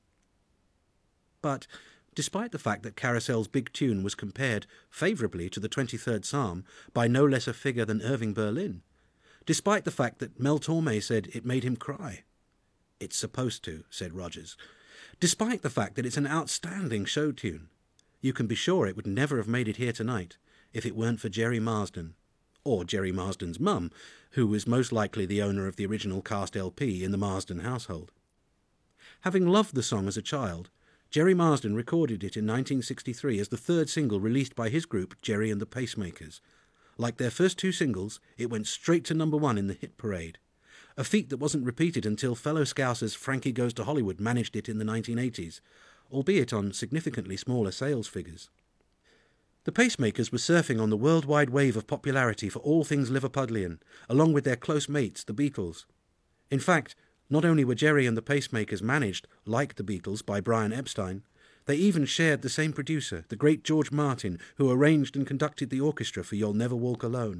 But despite the fact that Carousel's big tune was compared favourably to the 23rd Psalm by no less a figure than Irving Berlin, despite the fact that Mel Torme said it made him cry. It's supposed to, said Rodgers. Despite the fact that it's an outstanding show tune, you can be sure it would never have made it here tonight if it weren't for Jerry Marsden, or Jerry Marsden's mum, who was most likely the owner of the original cast LP in the Marsden household. Having loved the song as a child, Jerry Marsden recorded it in 1963 as the third single released by his group, Jerry and the Pacemakers. Like their first two singles, it went straight to number one in the hit parade, a feat that wasn't repeated until fellow Scousers Frankie Goes to Hollywood managed it in the 1980s, albeit on significantly smaller sales figures. The Pacemakers were surfing on the worldwide wave of popularity for all things Liverpudlian, along with their close mates, the Beatles. In fact, not only were Jerry and the Pacemakers managed, like the Beatles, by Brian Epstein, they even shared the same producer, the great George Martin, who arranged and conducted the orchestra for You'll Never Walk Alone.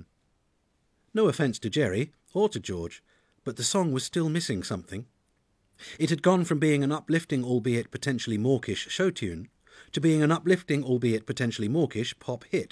No offence to Jerry, or to George, but the song was still missing something. It had gone from being an uplifting, albeit potentially mawkish, show tune, to being an uplifting, albeit potentially mawkish, pop hit.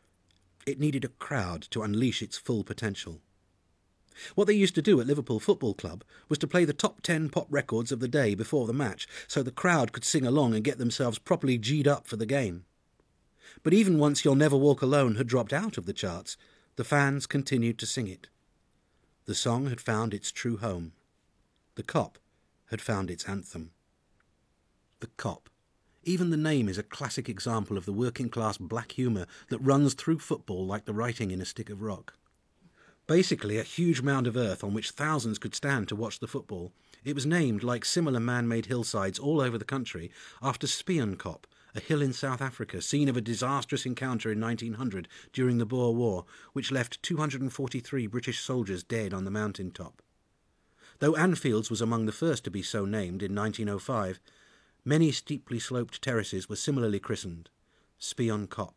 It needed a crowd to unleash its full potential. What they used to do at Liverpool Football Club was to play the top 10 pop records of the day before the match, so the crowd could sing along and get themselves properly G'd up for the game. But even once You'll Never Walk Alone had dropped out of the charts, the fans continued to sing it. The song had found its true home. The Kop had found its anthem. The Kop. Even the name is a classic example of the working-class black humour that runs through football like the writing in a stick of rock. Basically a huge mound of earth on which thousands could stand to watch the football, it was named, like similar man-made hillsides all over the country, after Spionkop, a hill in South Africa, scene of a disastrous encounter in 1900 during the Boer War, which left 243 British soldiers dead on the mountain top. Though Anfields was among the first to be so named in 1905, many steeply sloped terraces were similarly christened Spionkop.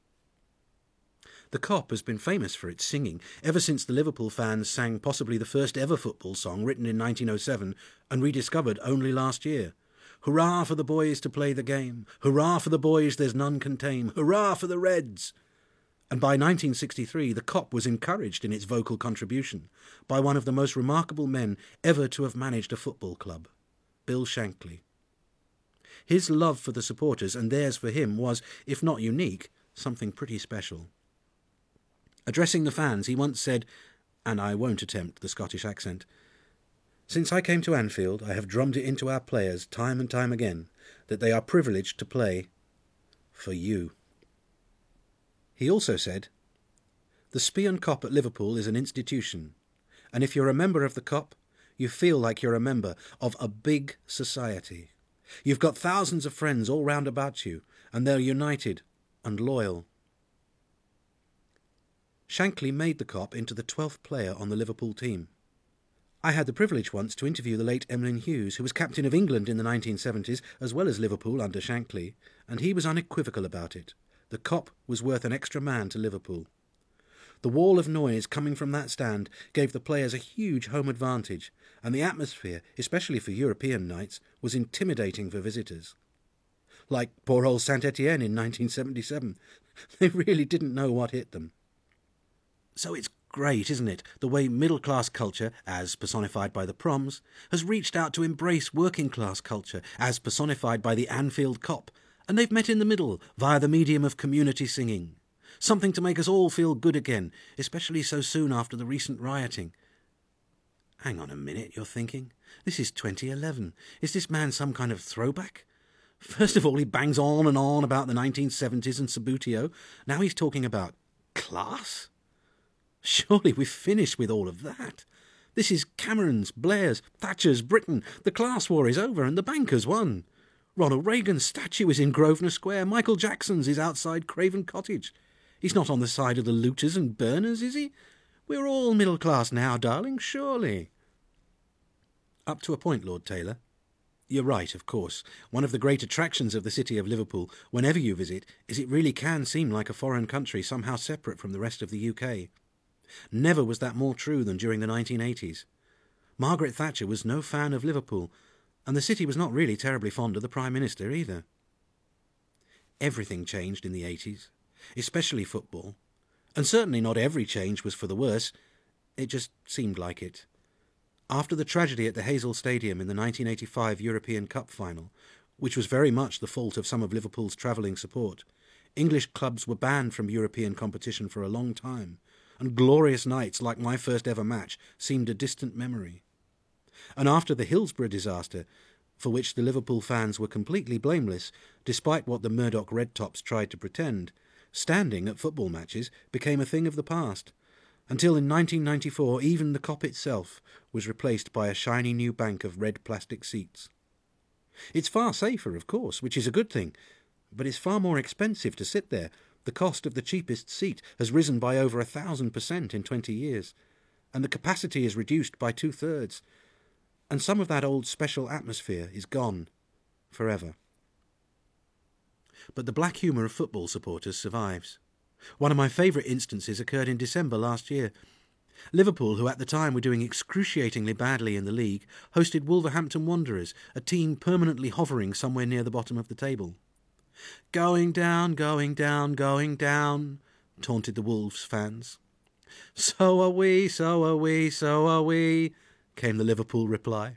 The Kop has been famous for its singing ever since the Liverpool fans sang possibly the first ever football song written in 1907 and rediscovered only last year. Hurrah for the boys to play the game. Hurrah for the boys there's none can tame. Hurrah for the Reds. And by 1963 the Kop was encouraged in its vocal contribution by one of the most remarkable men ever to have managed a football club, Bill Shankly. His love for the supporters and theirs for him was, if not unique, something pretty special. Addressing the fans, he once said, and I won't attempt the Scottish accent, "Since I came to Anfield, I have drummed it into our players time and time again that they are privileged to play for you." He also said, "The Spionkop at Liverpool is an institution, and if you're a member of the Kop, you feel like you're a member of a big society. You've got thousands of friends all round about you, and they're united and loyal." Shankly made the Kop into the 12th player on the Liverpool team. I had the privilege once to interview the late Emlyn Hughes, who was captain of England in the 1970s, as well as Liverpool under Shankly, and he was unequivocal about it. The Kop was worth an extra man to Liverpool. The wall of noise coming from that stand gave the players a huge home advantage, and the atmosphere, especially for European nights, was intimidating for visitors. Like poor old Saint-Étienne in 1977. They really didn't know what hit them. So it's great, isn't it, the way middle-class culture, as personified by the Proms, has reached out to embrace working-class culture, as personified by the Anfield Kop, And they've met in the middle via the medium of community singing. Something to make us all feel good again, especially so soon after the recent rioting. Hang on a minute, you're thinking. This is 2011. Is this man some kind of throwback? First of all, he bangs on and on about the 1970s and Subbuteo. Now he's talking about class? Surely we've finished with all of that. This is Cameron's, Blair's, Thatcher's Britain. The class war is over and the bankers won. Ronald Reagan's statue is in Grosvenor Square. Michael Jackson's is outside Craven Cottage. He's not on the side of the looters and burners, is he? We're all middle class now, darling, surely. Up to a point, Lord Taylor. You're right, of course. One of the great attractions of the city of Liverpool, whenever you visit, is it really can seem like a foreign country somehow separate from the rest of the UK. Never was that more true than during the 1980s. Margaret Thatcher was no fan of Liverpool, and the city was not really terribly fond of the Prime Minister either. Everything changed in the 80s, especially football, and certainly not every change was for the worse. It just seemed like it. After the tragedy at the Hazel Stadium in the 1985 European Cup final, which was very much the fault of some of Liverpool's travelling support, English clubs were banned from European competition for a long time, and glorious nights like my first ever match seemed a distant memory. And after the Hillsborough disaster, for which the Liverpool fans were completely blameless, despite what the Murdoch Red Tops tried to pretend, standing at football matches became a thing of the past, until in 1994 even the Kop itself was replaced by a shiny new bank of red plastic seats. It's far safer, of course, which is a good thing, but it's far more expensive to sit there. The cost of the cheapest seat has risen by over 1,000% in 20 years, and the capacity is reduced by 2/3, and some of that old special atmosphere is gone forever. But the black humour of football supporters survives. One of my favourite instances occurred in December last year. Liverpool, who at the time were doing excruciatingly badly in the league, hosted Wolverhampton Wanderers, a team permanently hovering somewhere near the bottom of the table. "Going down, going down, going down," taunted the Wolves fans. "So are we, so are we, so are we," came the Liverpool reply.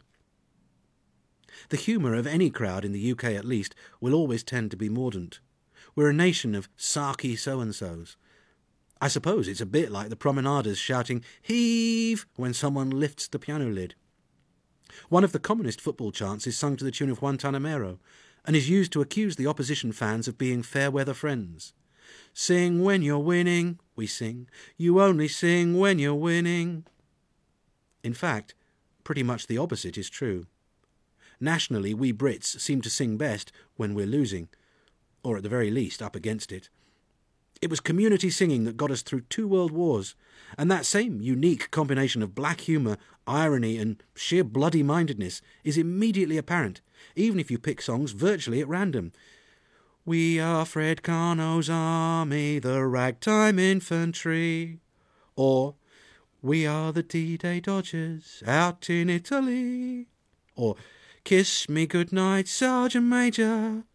The humour of any crowd, in the UK at least, will always tend to be mordant. We're a nation of sarky so-and-sos. I suppose it's a bit like the promenaders shouting "Heave" when someone lifts the piano lid. One of the commonest football chants is sung to the tune of Guantanamero, and is used to accuse the opposition fans of being fair-weather friends. "Sing when you're winning," we sing. "You only sing when you're winning." In fact, pretty much the opposite is true. Nationally, we Brits seem to sing best when we're losing, or at the very least up against it. It was community singing that got us through 2 world wars, and that same unique combination of black humour, irony and sheer bloody-mindedness is immediately apparent, even if you pick songs virtually at random. "We are Fred Carno's army, the ragtime infantry," or "We are the D-Day Dodgers out in Italy," or "Kiss me goodnight, Sergeant Major."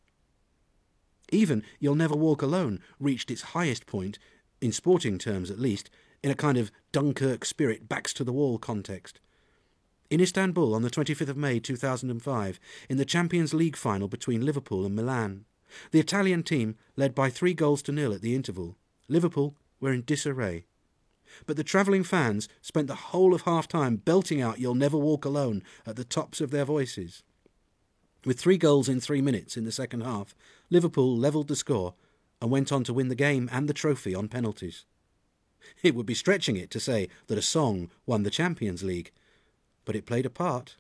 Even "You'll Never Walk Alone" reached its highest point, in sporting terms at least, in a kind of Dunkirk spirit backs-to-the-wall context. In Istanbul on the 25th of May 2005, in the Champions League final between Liverpool and Milan, the Italian team led by 3-0 at the interval. Liverpool were in disarray. But the travelling fans spent the whole of half-time belting out "You'll Never Walk Alone" at the tops of their voices. With 3 goals in 3 minutes in the second half, Liverpool levelled the score and went on to win the game and the trophy on penalties. It would be stretching it to say that a song won the Champions League, but it played a part.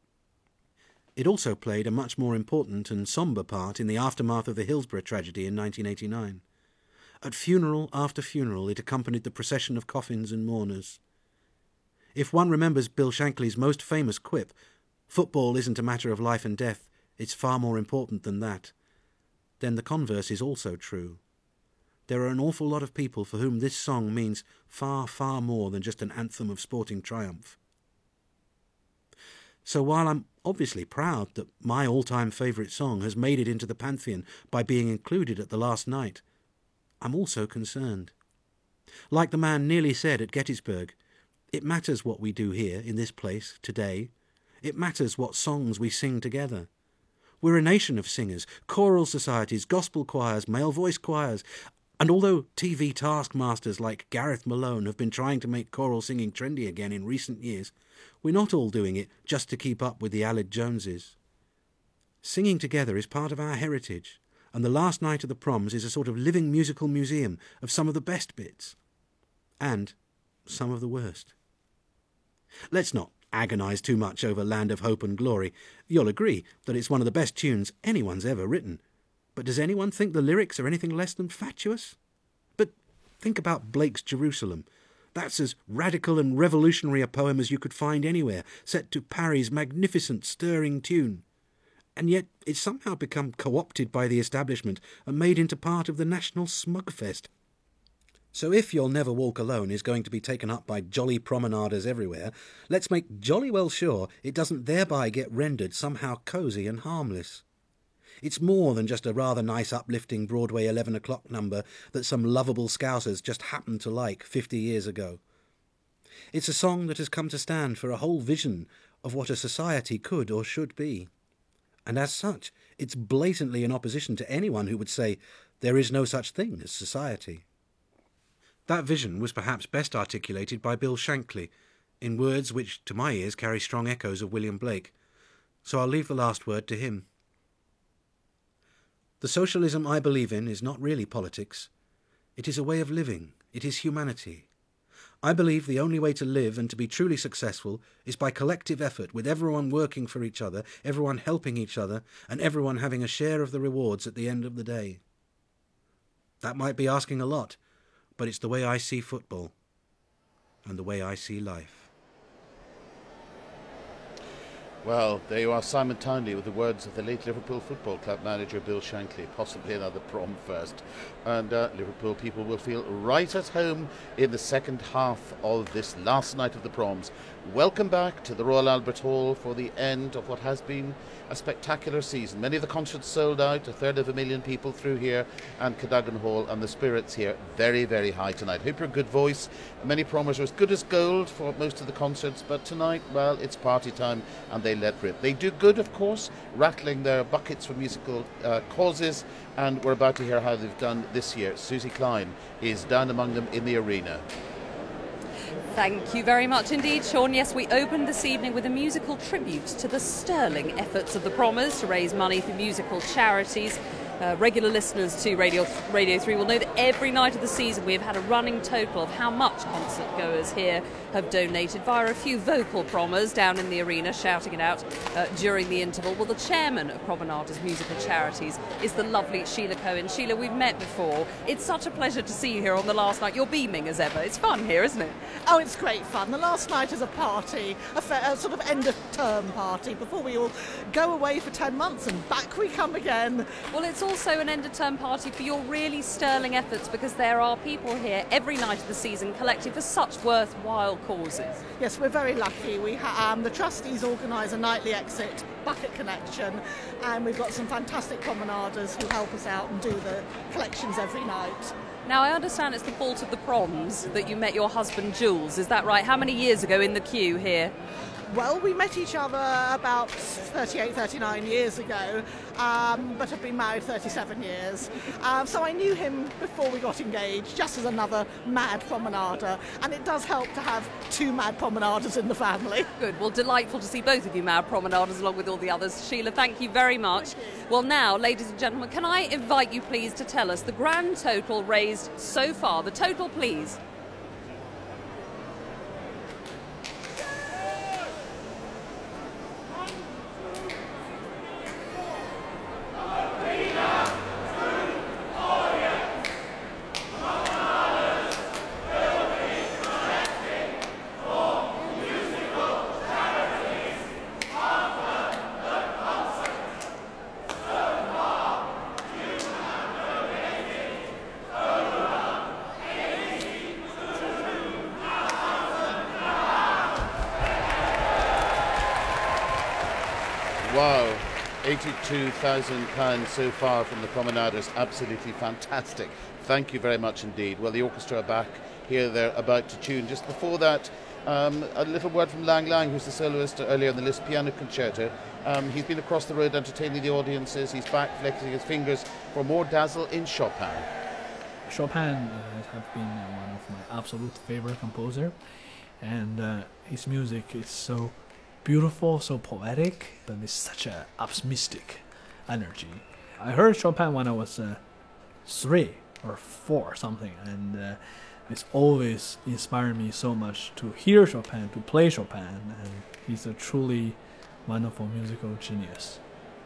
It also played a much more important and sombre part in the aftermath of the Hillsborough tragedy in 1989. At funeral after funeral, it accompanied the procession of coffins and mourners. If one remembers Bill Shankly's most famous quip, "Football isn't a matter of life and death, it's far more important than that," then the converse is also true. There are an awful lot of people for whom this song means far, far more than just an anthem of sporting triumph. So while I'm obviously proud that my all-time favourite song has made it into the pantheon by being included at the last night, I'm also concerned. Like the man nearly said at Gettysburg, it matters what we do here in this place today. It matters what songs we sing together. We're a nation of singers, choral societies, gospel choirs, male voice choirs. And although TV taskmasters like Gareth Malone have been trying to make choral singing trendy again in recent years, we're not all doing it just to keep up with the Aled Joneses. Singing together is part of our heritage, and the last night of the Proms is a sort of living musical museum of some of the best bits, and some of the worst. Let's not agonise too much over Land of Hope and Glory. You'll agree that it's one of the best tunes anyone's ever written. But does anyone think the lyrics are anything less than fatuous? But think about Blake's Jerusalem. That's as radical and revolutionary a poem as you could find anywhere, set to Parry's magnificent, stirring tune. And yet it's somehow become co-opted by the establishment and made into part of the national smugfest. So if You'll Never Walk Alone is going to be taken up by jolly promenaders everywhere, let's make jolly well sure it doesn't thereby get rendered somehow cosy and harmless. It's more than just a rather nice uplifting Broadway 11 o'clock number that some lovable Scousers just happened to like 50 years ago. It's a song that has come to stand for a whole vision of what a society could or should be. And as such, it's blatantly in opposition to anyone who would say there is no such thing as society. That vision was perhaps best articulated by Bill Shankly, in words which, to my ears, carry strong echoes of William Blake. So I'll leave the last word to him. The socialism I believe in is not really politics. It is a way of living. It is humanity. I believe the only way to live and to be truly successful is by collective effort, with everyone working for each other, everyone helping each other, and everyone having a share of the rewards at the end of the day. That might be asking a lot, but it's the way I see football and the way I see life. Well, there you are, Simon Townley, with the words of the late Liverpool Football Club manager Bill Shankly, possibly another prom first. And Liverpool people will feel right at home in the second half of this last night of the Proms. Welcome back to the Royal Albert Hall for the end of what has been a spectacular season. Many of the concerts sold out, 250,000 people through here, and Cadogan Hall, and the spirits here very, very high tonight. Hope you're a good voice. Many promers are as good as gold for most of the concerts, but tonight, well, it's party time, and they let rip. They do good, of course, rattling their buckets for musical causes, and we're about to hear how they've done this year. Susie Klein is down among them in the arena. Thank you very much indeed, Sean. Yes, we opened this evening with a musical tribute to the sterling efforts of the Prommers to raise money for musical charities. Regular listeners to Radio 3 will know that every night of the season we have had a running total of how much concert goers here have donated via a few vocal prommers down in the arena shouting it out during the interval. Well, the chairman of Promenada's musical charities is the lovely Sheila Cohen. Sheila, we've met before. It's such a pleasure to see you here on the last night. You're beaming as ever. It's fun here, isn't it? Oh, it's great fun. The last night is a party, a sort of end-of-term party before we all go away for 10 months and back we come again. Well, it's also an end-of-term party for your really sterling efforts, because there are people here every night of the season collecting for such worthwhile causes. Yes, we're very lucky. We the trustees organise a nightly exit bucket collection, and we've got some fantastic promenaders who help us out and do the collections every night. Now, I understand it's the fault of the Proms that you met your husband Jules, is that right? How many years ago in the queue here? Well, we met each other about 38, 39 years ago, but have been married 37 years. So I knew him before we got engaged, just as another mad promenader, and it does help to have two mad promenaders in the family. Good. Well, delightful to see both of you mad promenaders along with all the others. Sheila, thank you very much. Well, now, ladies and gentlemen, can I invite you please to tell us the grand total raised so far? The total, please. Wow, £82,000 so far from the promenaders. Absolutely fantastic. Thank you very much indeed. Well, the orchestra are back here. They're about to tune. Just before that, A little word from Lang Lang, who's the soloist earlier in the Liszt piano concerto. He's been across the road entertaining the audiences. He's back flexing his fingers for more dazzle in Chopin. Chopin has been one of my absolute favorite composer, and his music is so beautiful, so poetic, and it's such a optimistic energy. I heard Chopin when I was 3 or 4 or something, and it's always inspired me so much to hear Chopin, to play Chopin, and he's a truly wonderful musical genius.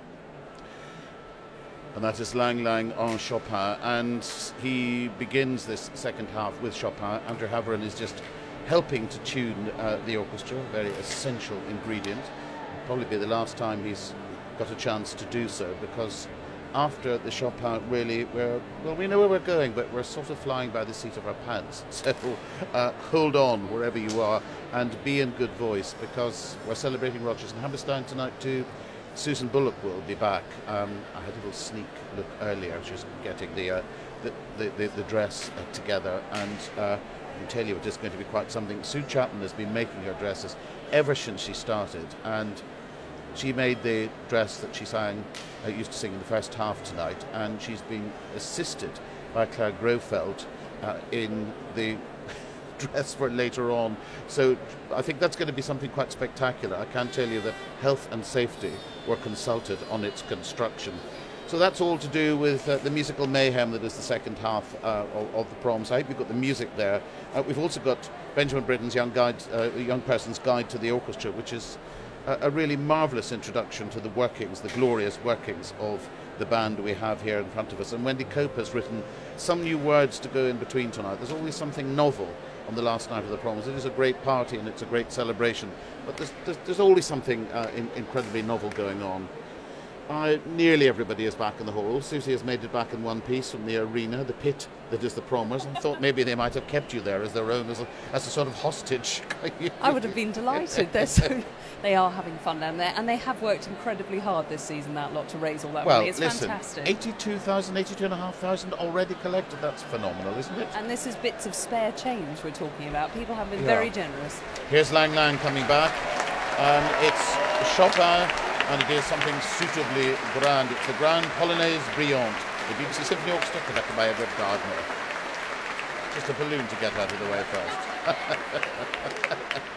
And that is Lang Lang on Chopin, and he begins this second half with Chopin. Andrew Haveron is just helping to tune the orchestra, a very essential ingredient. It'll probably be the last time he's got a chance to do so, because after the Chopin, really, we know where we're going, but we're sort of flying by the seat of our pants. So hold on wherever you are and be in good voice, because we're celebrating Rodgers and Hammerstein tonight too. Susan Bullock will be back. I had a little sneak look earlier. She was getting the dress together, and I can tell you it is going to be quite something. Sue Chapman has been making her dresses ever since she started, and she made the dress that she used to sing in the first half tonight, and she's been assisted by Claire Grofeld in the dress for later on. So I think that's going to be something quite spectacular. I can tell you that health and safety were consulted on its construction. So that's all to do with the musical mayhem that is the second half of the proms. I hope you've got the music there. We've also got Benjamin Britten's Young Person's Guide to the Orchestra, which is a really marvellous introduction to the workings, the glorious workings of the band we have here in front of us. And Wendy Cope has written some new words to go in between tonight. There's always something novel on the last night of the proms. It is a great party and it's a great celebration, but there's always something incredibly novel going on. Nearly everybody is back in the hall. Susie has made it back in one piece from the arena, the pit that is the promers, and thought maybe they might have kept you there as their own, as a sort of hostage. I would have been delighted. They are having fun down there, and they have worked incredibly hard this season, that lot, to raise all that money. It's listen, fantastic. 82,500 already collected. That's phenomenal, isn't it? And this is bits of spare change we're talking about. People have been very generous. Here's Lang Lang coming back. It's Chopin, and it is something suitably grand. It's the Grand Polonaise Brillante, the BBC Symphony Orchestra, conducted by Edward Gardner. Just a balloon to get out of the way first.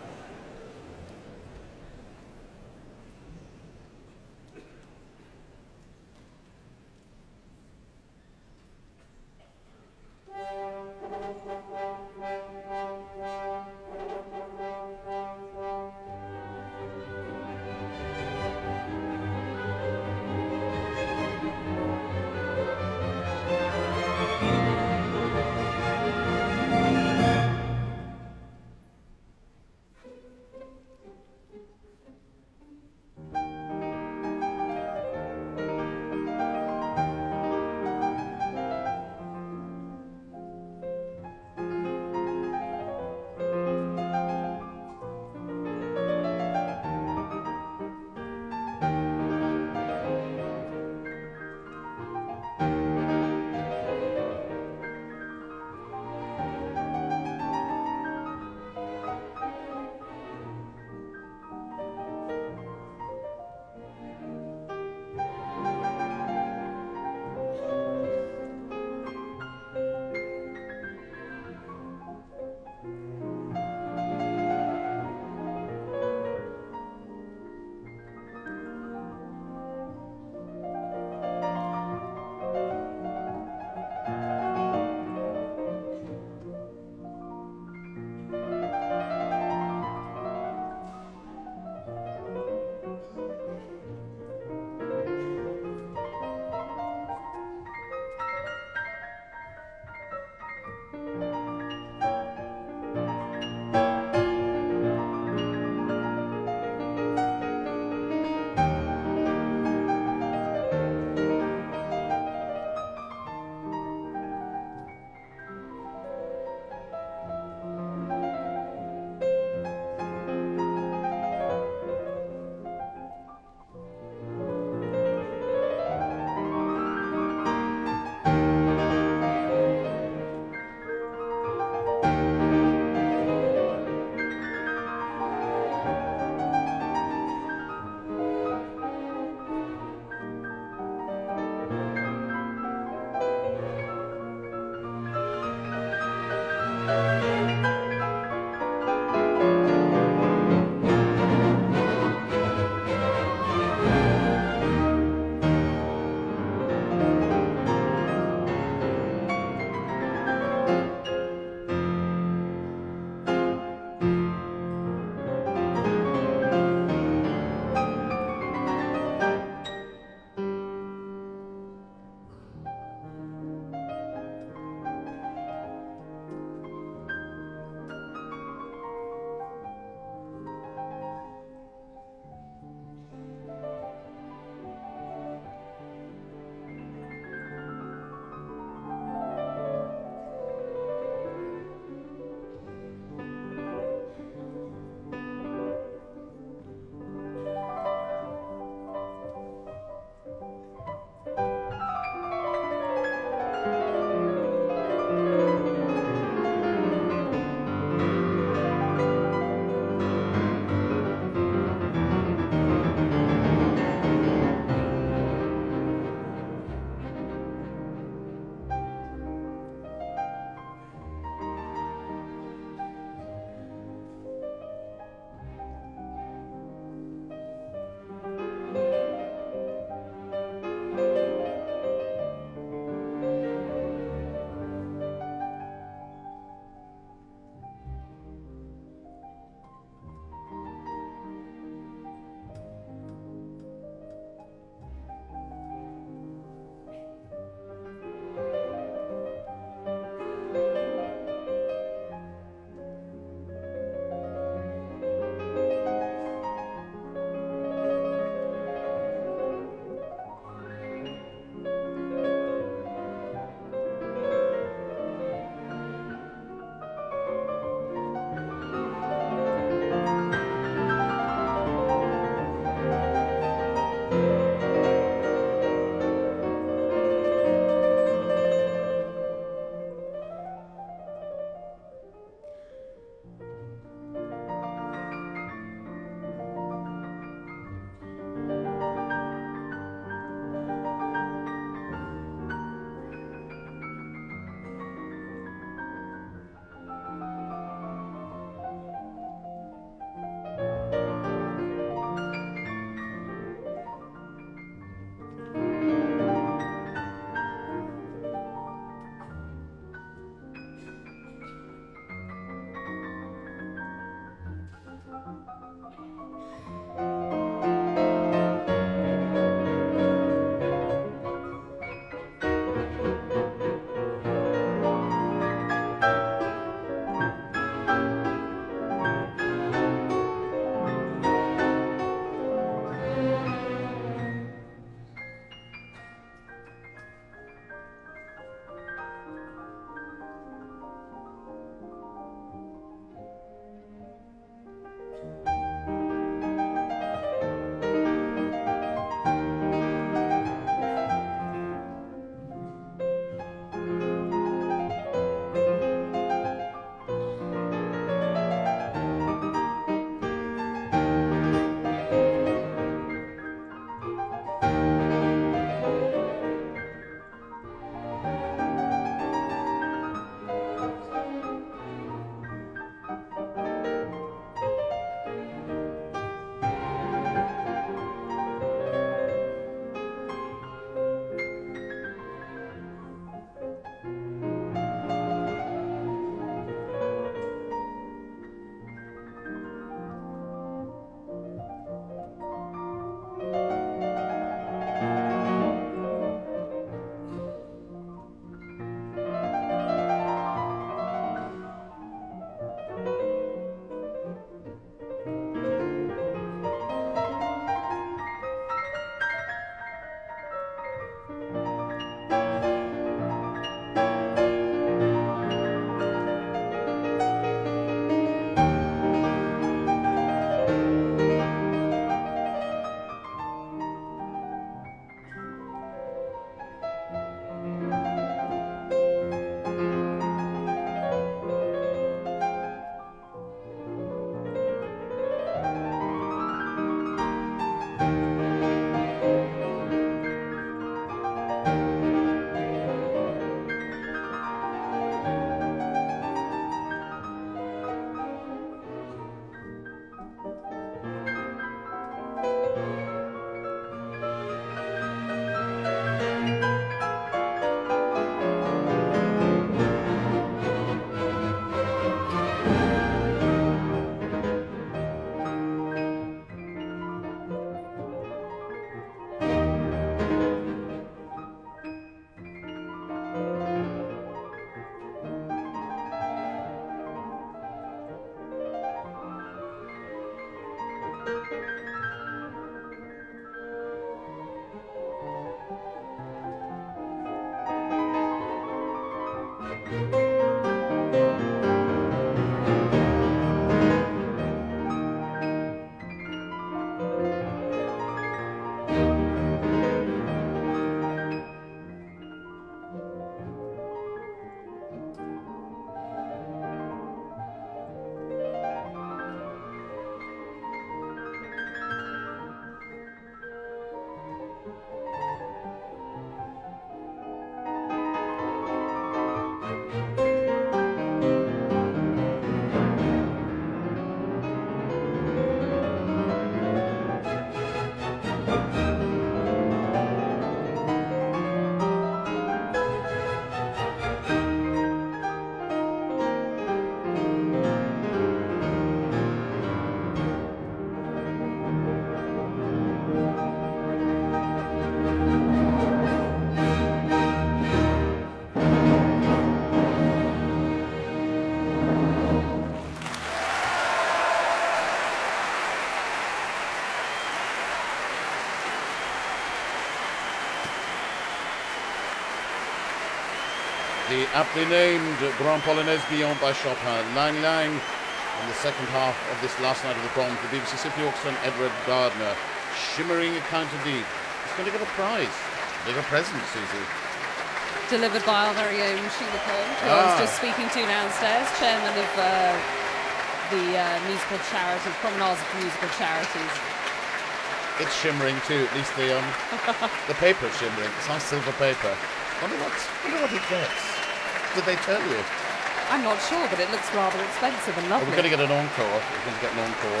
The aptly named Grand Polonaise Beyond by Chopin, Lang Lang, in the second half of this last night of the proms, the BBC Symphony Orchestra and Edward Gardner, shimmering account of D. It's going to get a prize, a bigger present, Susie. Delivered by our very own Sheila Pond, who I was just speaking to downstairs, chairman of the musical charity, Promenades of Musical Charities. It's shimmering too, at least the paper is shimmering. It's nice silver paper. Wonder what it gets. Did they tell you? I'm not sure, but it looks rather expensive and lovely. We're going to get an encore. We're going to get an encore.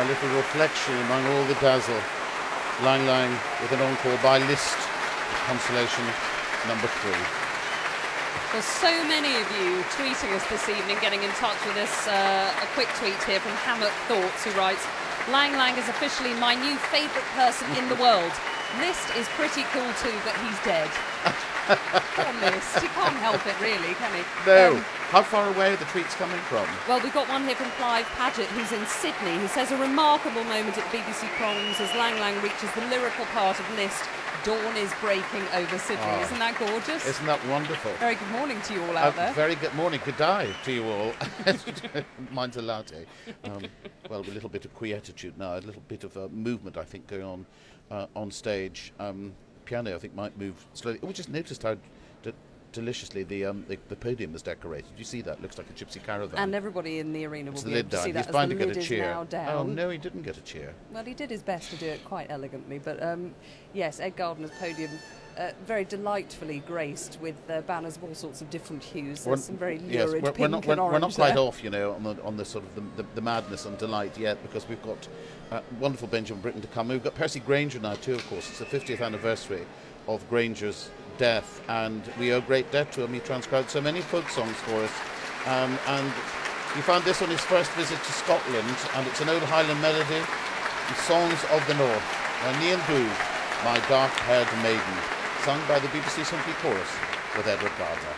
little reflection among all the dazzle. Lang Lang with an encore by Liszt, Consolation number 3. There's so many of you tweeting us this evening, getting in touch with us. A quick tweet here from Hammock Thoughts, who writes, Lang Lang is officially my new favourite person in the world. Liszt is pretty cool too, but he's dead. Poor Liszt. He can't help it really, can he? No. How far away are the tweets coming from? Well, we've got one here from Clive Paget, who's in Sydney, who says a remarkable moment at BBC Proms as Lang Lang reaches the lyrical part of Liszt. Dawn is breaking over Sydney. Oh. Isn't that gorgeous? Isn't that wonderful? Very good morning to you all out there. Very good morning. Good day to you all. Mine's a latte. Well, a little bit of quietitude now, a little bit of movement, I think, going on stage. Piano, I think, might move slowly. We just noticed how deliciously the podium is decorated. Do you see that? Looks like a gypsy caravan. And everybody in the arena will It's be the able lid to down. see that He's as bound the to get lid a is cheer. now down. Oh no, he didn't get a cheer. Well, he did his best to do it quite elegantly, but yes, Ed Gardner's podium very delightfully graced with banners of all sorts of different hues. There's some very lurid pink and we're orange not quite there. off, on the sort of the madness and delight yet, because we've got wonderful Benjamin Britten to come. We've got Percy Grainger now too, of course. It's the 50th anniversary of Grainger's death, and we owe great debt to him. He transcribed so many folk songs for us, and he found this on his first visit to Scotland, and it's an old Highland melody, Songs of the North, by Nian Booth, My Dark-Haired Maiden, sung by the BBC Symphony Chorus with Edward Gardner.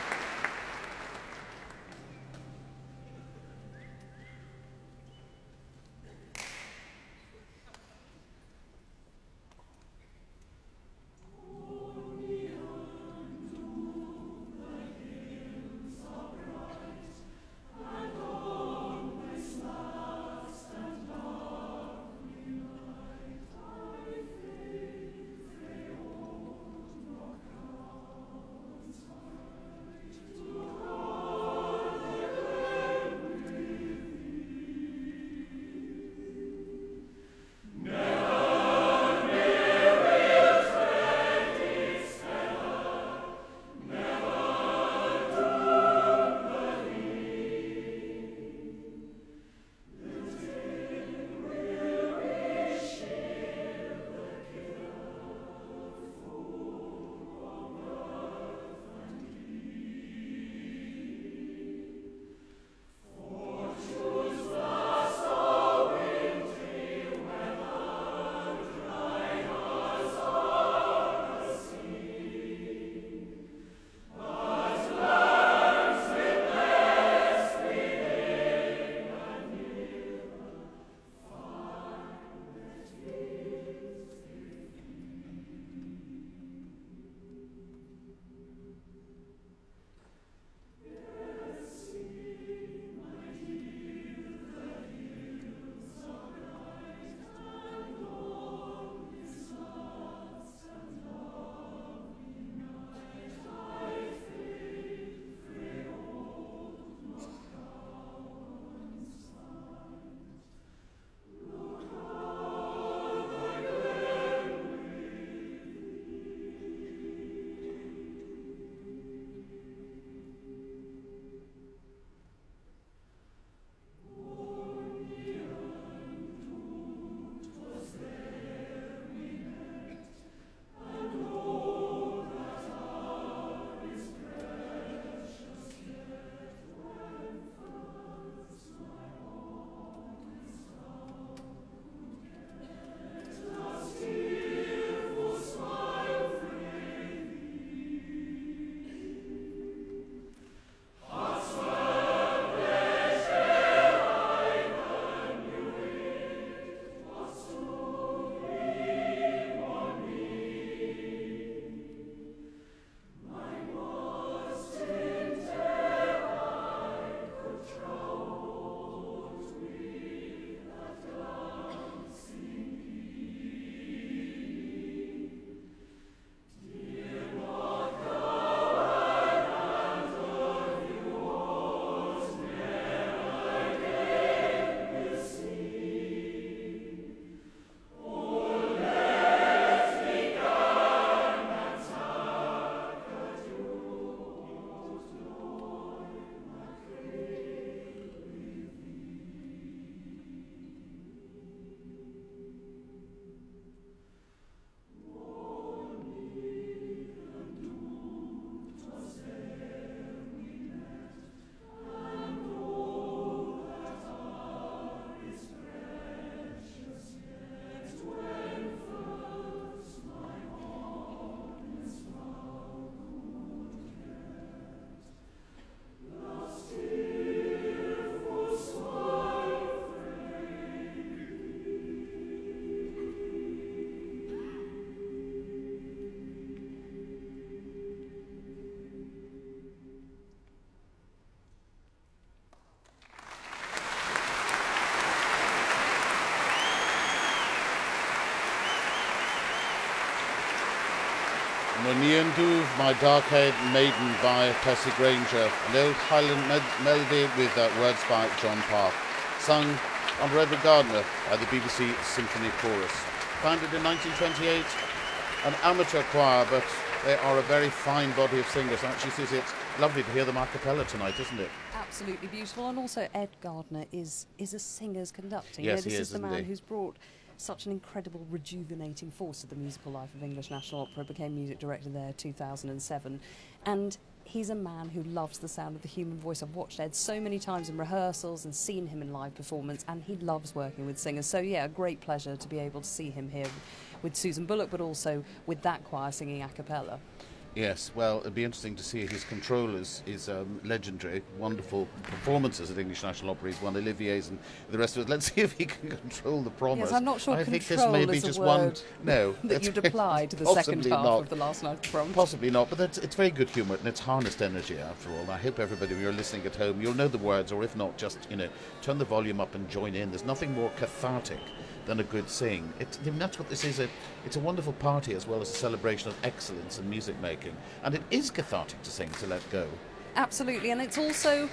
Nonian Duve, My Dark-Haired Maiden by Percy Granger, an old Highland melody with words by John Park, sung under Edward Gardner by the BBC Symphony Chorus. Founded in 1928, an amateur choir, but they are a very fine body of singers. Actually, Susie, it's lovely to hear them a cappella tonight, isn't it? Absolutely beautiful, and also Ed Gardner is a singer's conductor. Yes, this he is the isn't man he? who's brought such an incredible rejuvenating force to the musical life of English National Opera, became music director there 2007, and he's a man who loves the sound of the human voice. I've watched Ed so many times in rehearsals and seen him in live performance, and he loves working with singers. So yeah, a great pleasure to be able to see him here with Susan Bullock, but also with that choir singing a cappella. Yes, well, it'd be interesting to see his controllers, his legendary, wonderful performances at English National Opera. He's won Olivier's and the rest of it. Let's see if he can control the promise. Yes, I'm not sure I think this control may be is a just word one. No, that you'd apply to the second possibly half not. of the last night's proms. Possibly not, but it's very good humour and it's harnessed energy after all. I hope everybody, when you're listening at home, you'll know the words, or if not, just turn the volume up and join in. There's nothing more cathartic than a good sing. That's what this is. It's a wonderful party as well as a celebration of excellence in music making, and it is cathartic to sing, to let go. Absolutely, and it's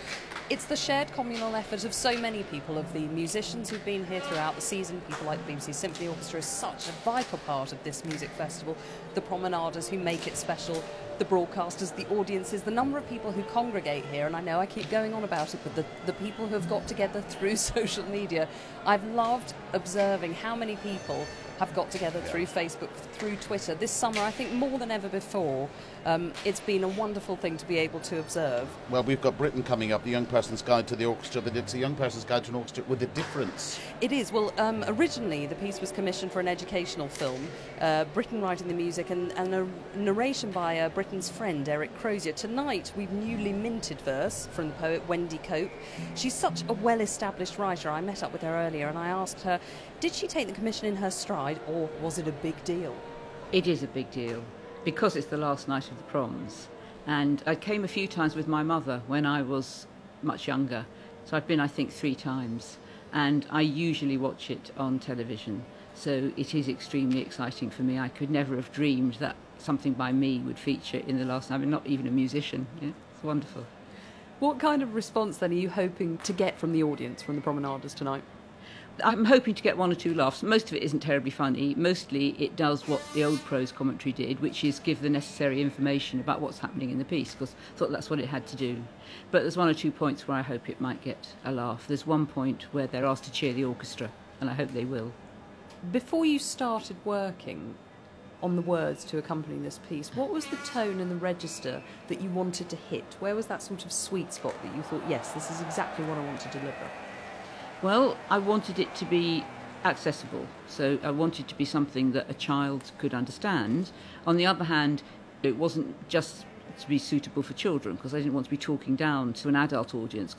the shared communal effort of so many people, of the musicians who've been here throughout the season. People like the BBC Symphony Orchestra is such a vital part of this music festival. The promenaders who make it special, the broadcasters, the audiences, the number of people who congregate here, and I know I keep going on about it, but the people who have got together through social media. I've loved observing how many people have got together through Facebook, through Twitter. This summer, I think more than ever before, it's been a wonderful thing to be able to observe. Well, we've got Britain coming up, the Young Person's Guide to the Orchestra, but it's a Young Person's Guide to an Orchestra with a difference. It is. Well, originally the piece was commissioned for an educational film, Britain writing the music, and a narration by Britain's friend, Eric Crozier. Tonight, we've newly minted verse from the poet Wendy Cope. She's such a well-established writer. I met up with her earlier and I asked her, did she take the commission in her stride, or was it a big deal? It is a big deal, because it's the last night of the proms. And I came a few times with my mother when I was much younger. So I've been, I think, 3 times. And I usually watch it on television. So it is extremely exciting for me. I could never have dreamed that something by me would feature in the last night. I'm not even a musician. Yeah, it's wonderful. What kind of response then are you hoping to get from the audience, from the promenaders tonight? I'm hoping to get 1 or 2 laughs. Most of it isn't terribly funny. Mostly it does what the old prose commentary did, which is give the necessary information about what's happening in the piece, because I thought that's what it had to do. But there's 1 or 2 points where I hope it might get a laugh. There's one point where they're asked to cheer the orchestra, and I hope they will. Before you started working on the words to accompany this piece, what was the tone and the register that you wanted to hit? Where was that sort of sweet spot that you thought, yes, this is exactly what I want to deliver? Well, I wanted it to be accessible, so I wanted to be something that a child could understand. On the other hand, it wasn't just to be suitable for children, because I didn't want to be talking down to an adult audience.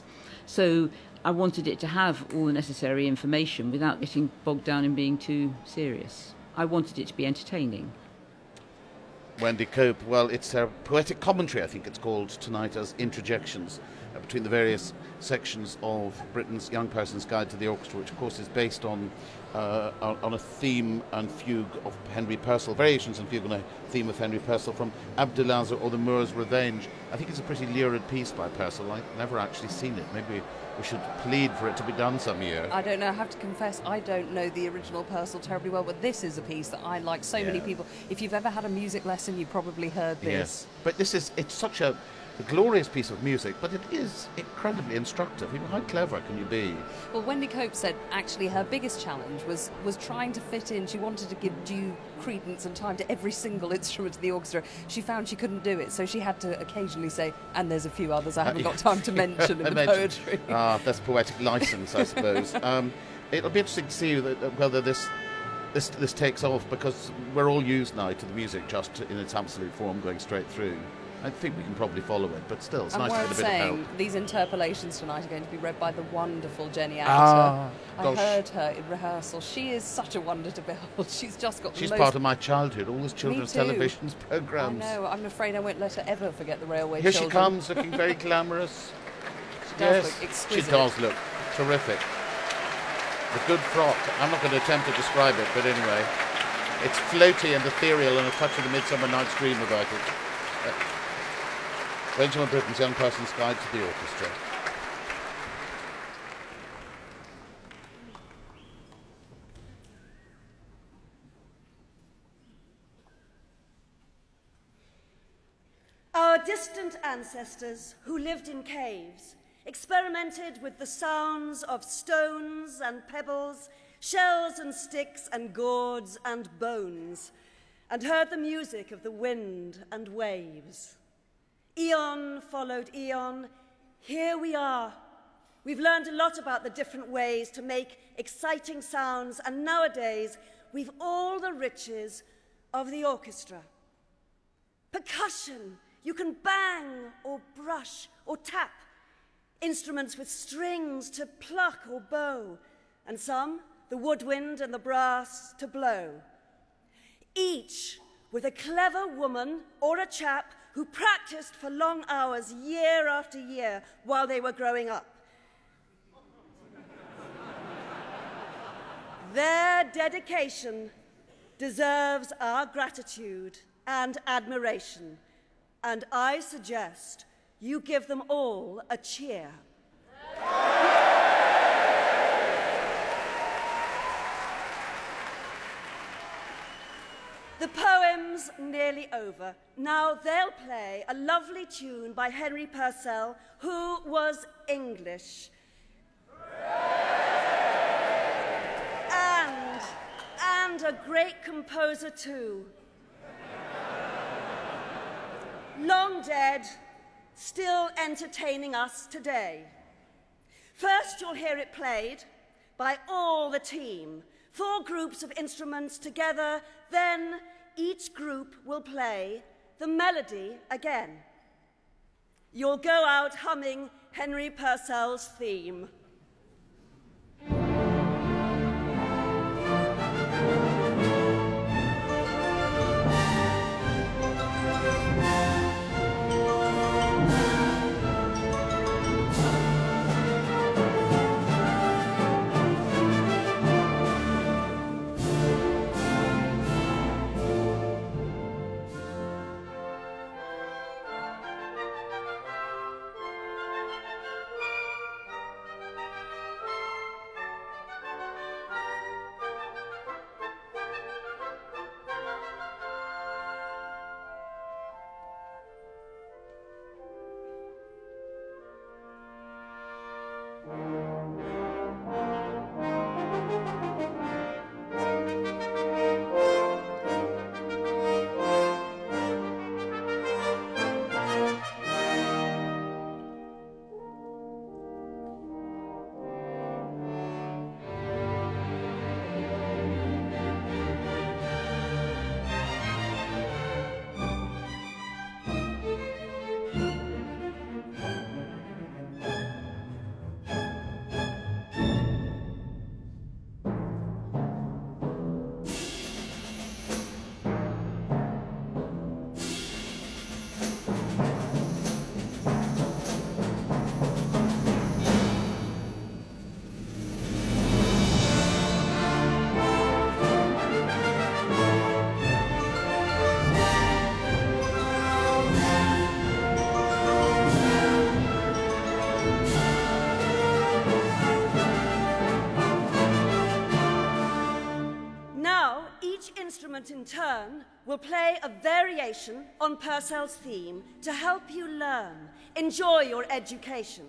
So I wanted it to have all the necessary information without getting bogged down in being too serious. I wanted it to be entertaining. Wendy Cope, well, it's a poetic commentary, I think it's called tonight, as interjections between the various sections of Britain's Young Person's Guide to the Orchestra, which of course is based on a theme and fugue of Henry Purcell, variations and fugue on a theme of Henry Purcell from Abdulazar or the Moor's Revenge. I think it's a pretty lurid piece by Purcell. I've never actually seen it. Maybe we should plead for it to be done some year. I don't know, I have to confess, I don't know the original Purcell terribly well, but this is a piece that I like so many people. If you've ever had a music lesson, you've probably heard this. Yes, but it's such a glorious piece of music, but it is incredibly instructive. How clever can you be? Well, Wendy Cope said actually her biggest challenge was trying to fit in. She wanted to give due credence and time to every single instrument of the orchestra. She found she couldn't do it, so she had to occasionally say, and there's a few others I haven't got time to mention in the poetry. That's poetic license, I suppose. It'll be interesting to see whether this takes off, because we're all used now to the music just in its absolute form going straight through. I think we can probably follow it, but still, it's nice to get a bit of help. These interpolations tonight are going to be read by the wonderful Jenny Actor. I heard her in rehearsal. She is such a wonder to behold. She's just got She's part of my childhood, all those children's television programmes. I know, I'm afraid I won't let her ever forget the Railway Here Children. she comes, looking very glamorous. She does look exquisite. She does look terrific. The good frock. I'm not going to attempt to describe it, but anyway. It's floaty and ethereal and a touch of the Midsummer Night's Dream about it. Benjamin Britten's Young Person's Guide to the Orchestra. Our distant ancestors who lived in caves experimented with the sounds of stones and pebbles, shells and sticks and gourds and bones, and heard the music of the wind and waves. Eon followed eon. Here we are. We've learned a lot about the different ways to make exciting sounds, and nowadays we've all the riches of the orchestra. Percussion. You can bang or brush or tap. Instruments with strings to pluck or bow, and some, the woodwind and the brass, to blow. Each with a clever woman or a chap who practiced for long hours year after year while they were growing up. Their dedication deserves our gratitude and admiration, and I suggest you give them all a cheer. The poem's nearly over. Now they'll play a lovely tune by Henry Purcell, who was English. And a great composer too. Long dead, still entertaining us today. First, you'll hear it played by all the team, 4 groups of instruments together, then each group will play the melody again. You'll go out humming Henry Purcell's theme. In turn, will play a variation on Purcell's theme to help you learn, enjoy your education.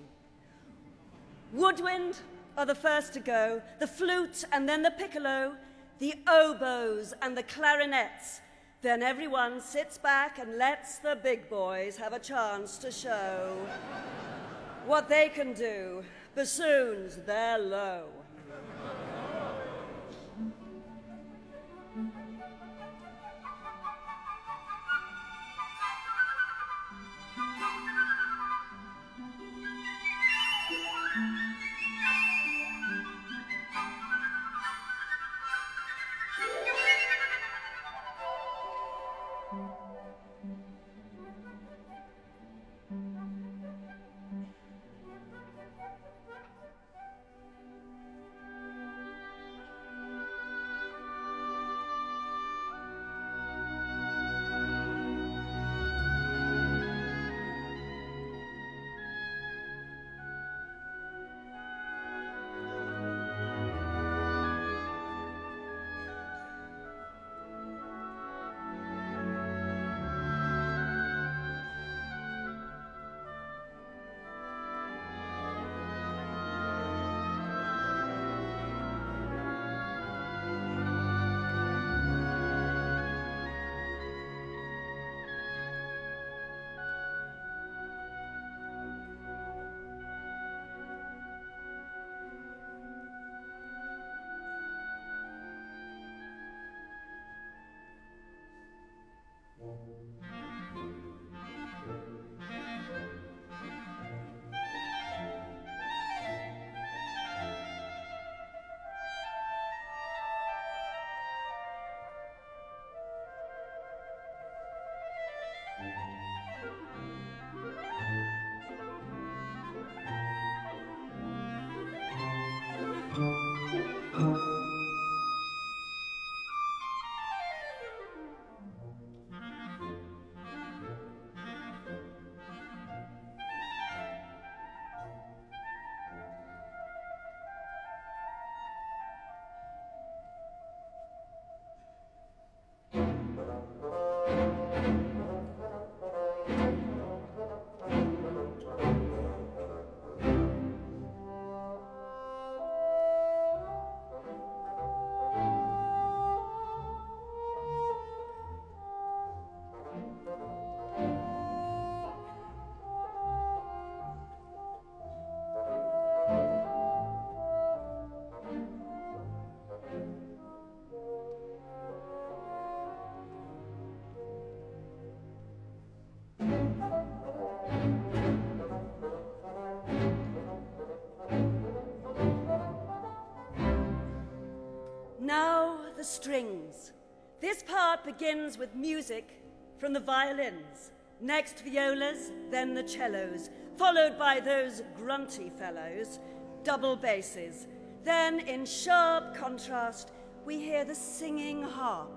Woodwind are the first to go, the flute and then the piccolo, the oboes and the clarinets. Then everyone sits back and lets the big boys have a chance to show what they can do. Bassoons, they're low. Now the strings. This part begins with music from the violins, next violas, then the cellos, followed by those grunty fellows, double basses. Then, in sharp contrast, we hear the singing harp.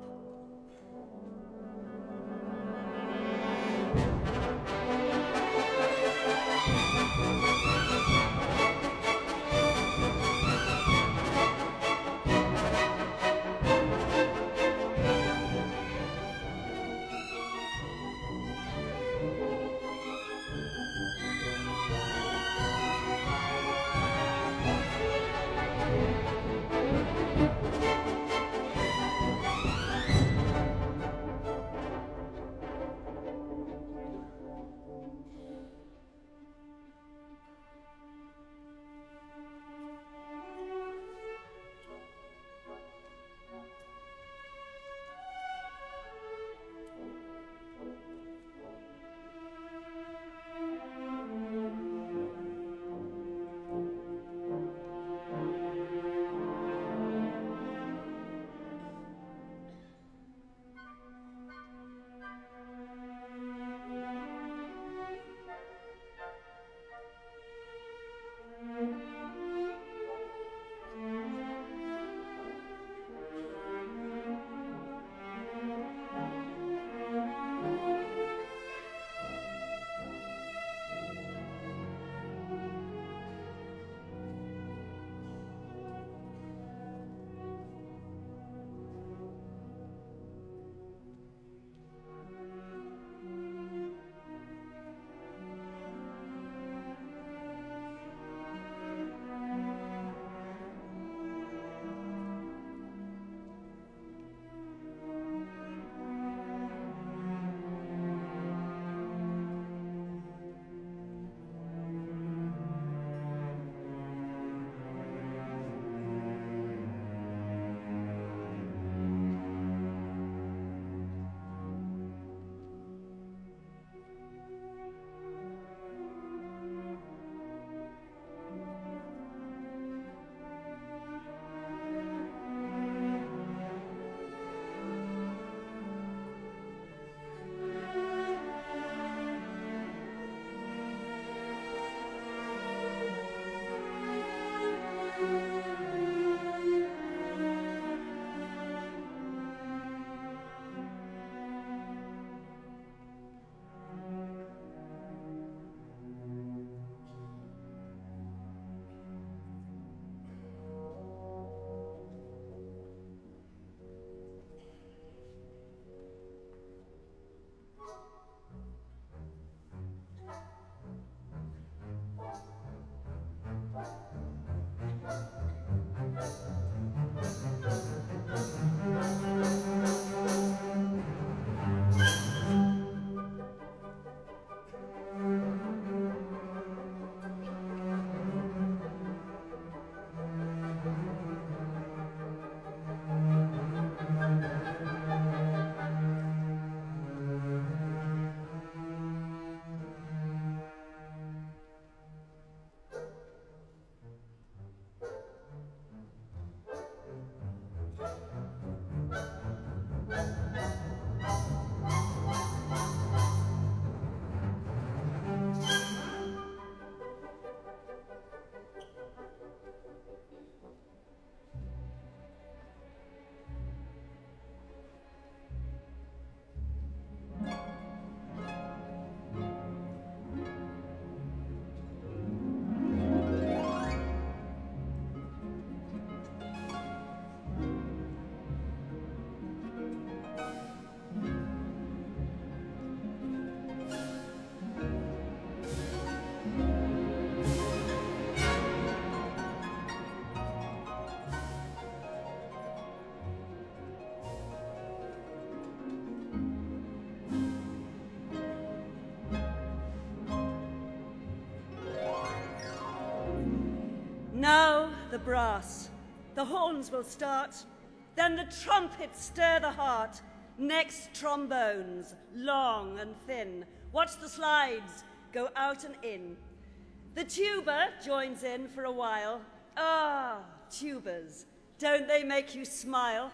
the brass. The horns will start, then the trumpets stir the heart. Next, trombones, long and thin. Watch the slides go out and in. The tuba joins in for a while. Ah, tubas, don't they make you smile?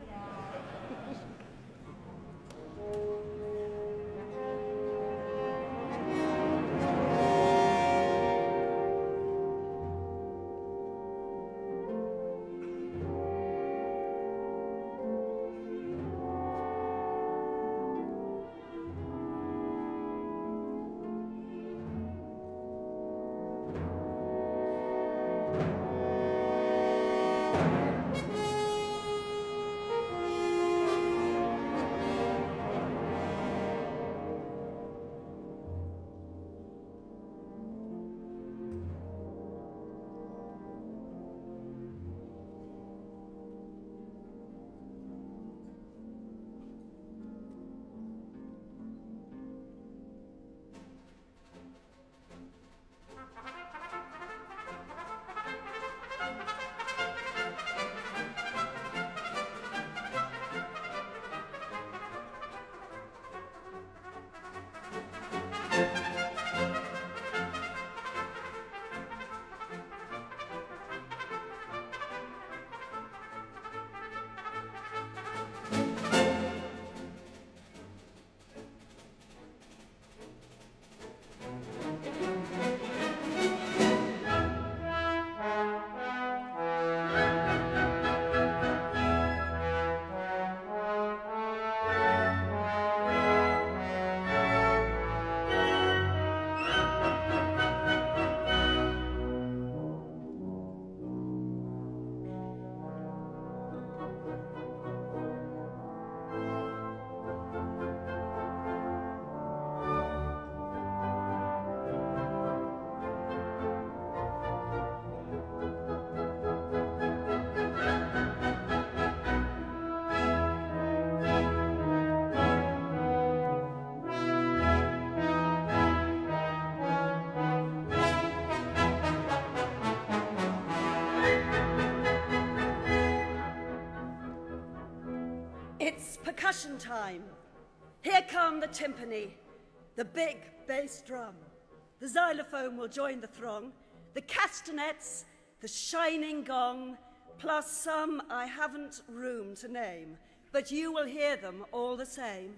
It's percussion time. Here come the timpani, the big bass drum. The xylophone will join the throng, the castanets, the shining gong, plus some I haven't room to name, but you will hear them all the same.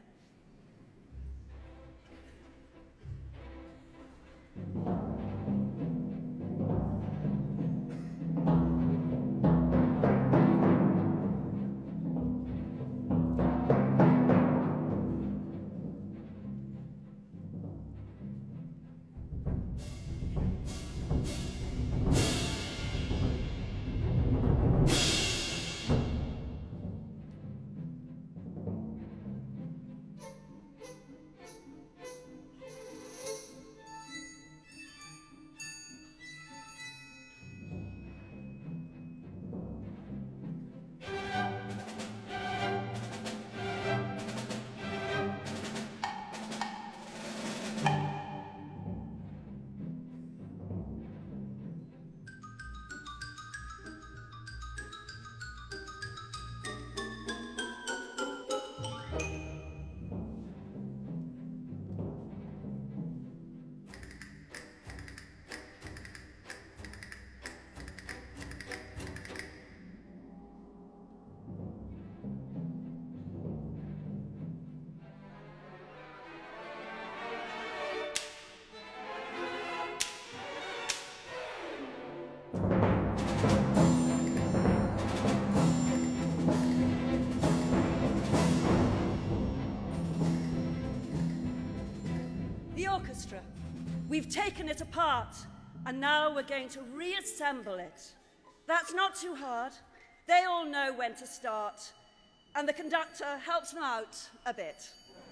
Orchestra. We've taken it apart, and now we're going to reassemble it. That's not too hard. They all know when to start, and the conductor helps them out a bit.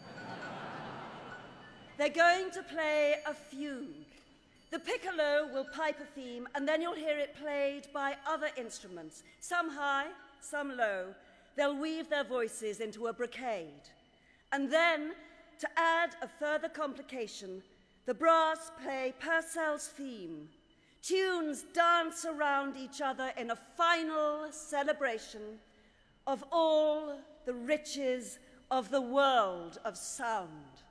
They're going to play a fugue. The piccolo will pipe a theme, and then you'll hear it played by other instruments, some high, some low. They'll weave their voices into a brocade. And then, to add a further complication, the brass play Purcell's theme. tunes dance around each other in a final celebration of all the riches of the world of sound.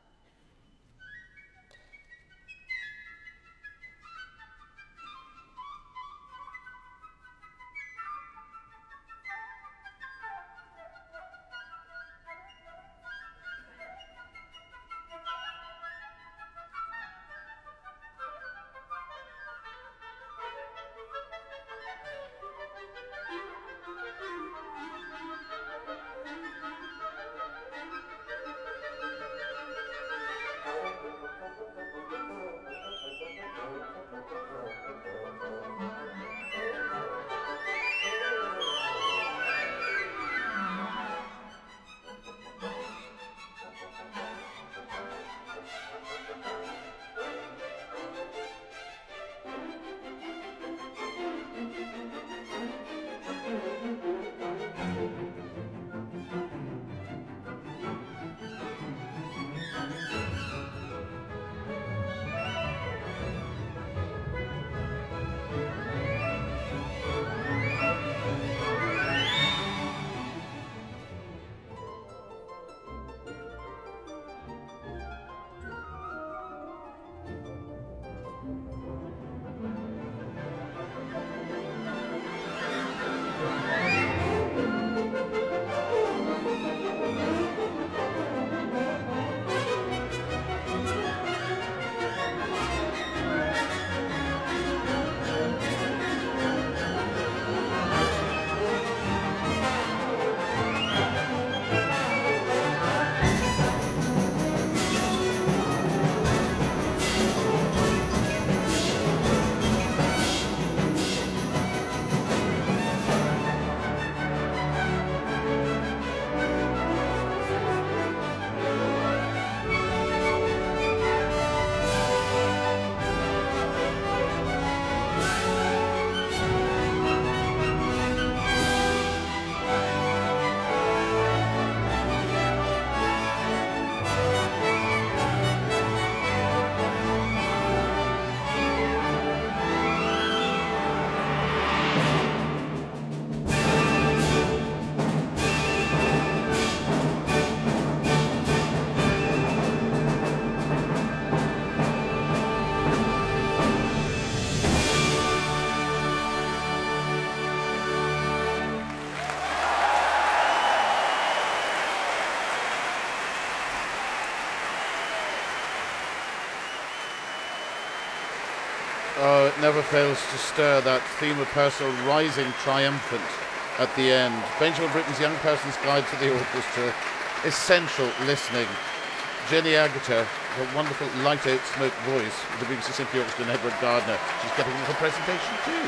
Oh, it never fails to stir, that theme of Purcell rising triumphant at the end. Benjamin Britten's Young Person's Guide to the Orchestra. Essential listening. Jenny Agutter, her wonderful light oat smoke voice with the BBC Symphony Orchestra and Edward Gardner. She's getting a little presentation too.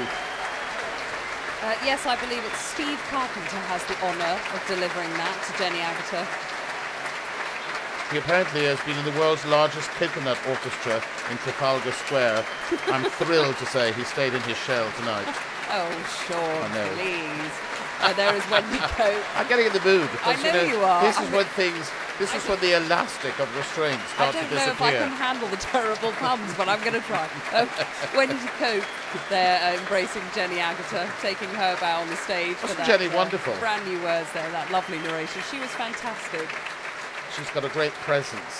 Yes, I believe it's Steve Carpenter has the honour of delivering that to Jenny Agutter. He apparently has been in the world's largest coconut orchestra in Trafalgar Square. I'm thrilled to say he stayed in his shell tonight. Oh, sure, I know. please. There is Wendy Cope. I'm getting in the mood. I because, know you are. This is when the elastic of restraint I starts to don't know if I disappear. can handle the terrible puns, but I'm going to try. Wendy Cope, there embracing Jenny Agutter, taking her bow on the stage. Wasn't for that, Jenny wonderful? Brand new words there, that lovely narration. She was fantastic. She's got a great presence.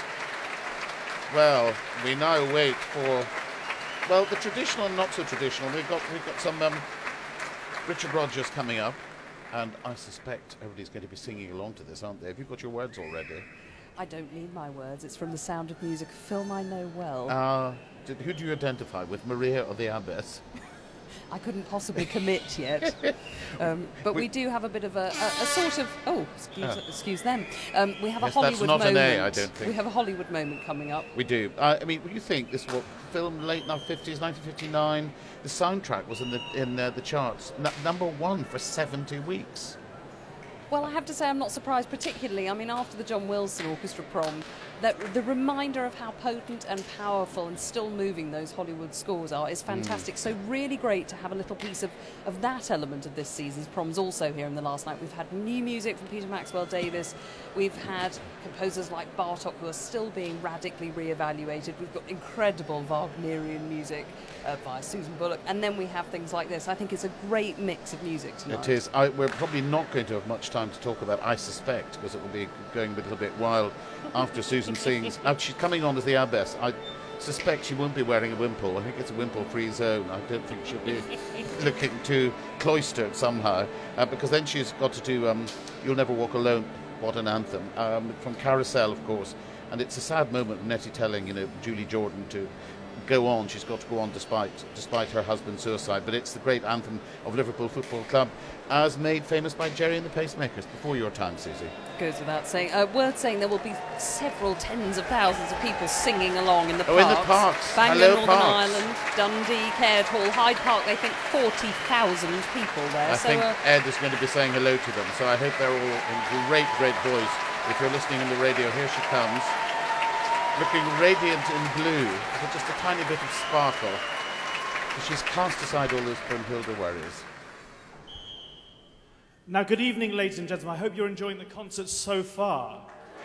Well, we now wait for, well, the traditional and not so traditional. We've got some Richard Rodgers coming up, and I suspect everybody's going to be singing along to this, aren't they? Have you got your words already? I don't need my words. It's from The Sound of Music, a film I know well. Who do you identify with, Maria or the Abbess? I couldn't possibly commit yet. But we do have a bit of a sort of... Oh, excuse them. We have a Hollywood that's not moment. an A, I don't think. We have a Hollywood moment coming up. We do. I mean, what do you think? This was filmed late 50s, 1959. The soundtrack was in the charts, number one for 70 weeks. Well, I have to say I'm not surprised particularly. I mean, after the John Wilson Orchestra prom, that the reminder of how potent and powerful and still moving those Hollywood scores are is fantastic. So really great to have a little piece of that element of this season's proms also here in the last night. We've had new music from Peter Maxwell Davis. We've had composers like Bartók who are still being radically re-evaluated. We've got incredible Wagnerian music by Susan Bullock. And then we have things like this. I think it's a great mix of music tonight. It is. We're probably not going to have much time to talk about I Suspect, because it will be going a little bit wild after Susan sings. Now, she's coming on as the abbess. I suspect she won't be wearing a wimple. I think it's a wimple-free zone. I don't think she'll be looking too cloistered somehow, because then she's got to do You'll Never Walk Alone. What an anthem. From Carousel, of course. And it's a sad moment, Nettie telling, Julie Jordan to go on. She's got to go on despite her husband's suicide. But it's the great anthem of Liverpool Football Club, as made famous by Jerry and the Pacemakers before your time, Susie. Goes without saying. Worth saying there will be several tens of thousands of people singing along in the parks. Oh, in the parks. Bangor, Hello, Northern Parks. Ireland, Dundee, Caird Hall, Hyde Park. They think 40,000 people there. I think Ed is going to be saying hello to them, so I hope they're all in great, great voice. If you're listening on the radio, here she comes, looking radiant in blue, with just a tiny bit of sparkle. She's cast aside all those Brunhilde worries. Now, good evening, ladies and gentlemen. I hope you're enjoying the concert so far.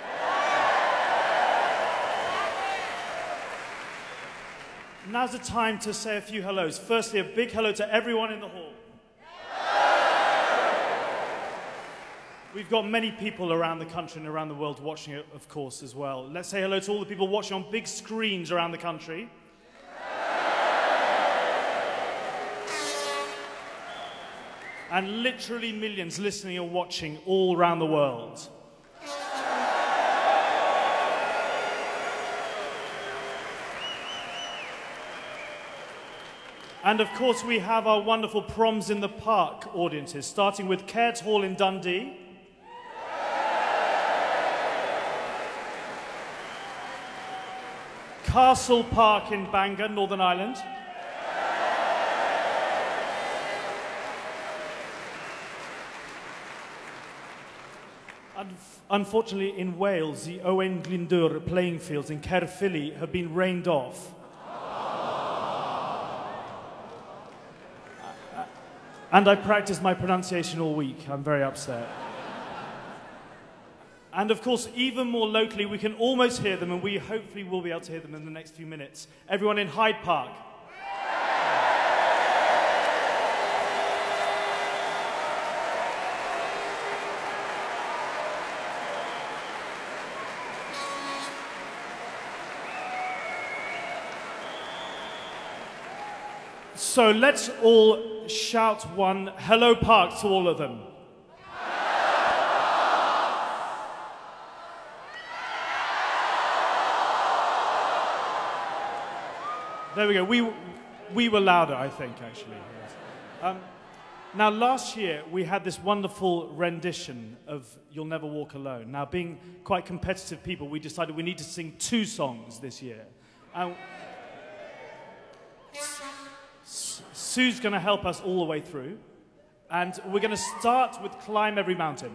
Now's the time to say a few hellos. Firstly, a big hello to everyone in the hall. We've got many people around the country and around the world watching it, of course, as well. Let's say hello to all the people watching on big screens around the country. And literally millions listening and watching all around the world. And of course we have our wonderful Proms in the Park audiences, starting with Caird Hall in Dundee. Castle Park in Bangor, Northern Ireland. Unfortunately, in Wales, the Owen Glyndŵr playing fields in Caerphilly have been rained off. And I practiced my pronunciation all week. I'm very upset. And of course, even more locally, we can almost hear them, and we hopefully will be able to hear them in the next few minutes. Everyone in Hyde Park. So let's all shout one hello Park to all of them. There we go. We were louder, I think, actually. Yes. Now, last year, we had this wonderful rendition of You'll Never Walk Alone. Now, being quite competitive people, we decided we need to sing 2 songs this year. Sue's going to help us all the way through. And we're going to start with Climb Every Mountain.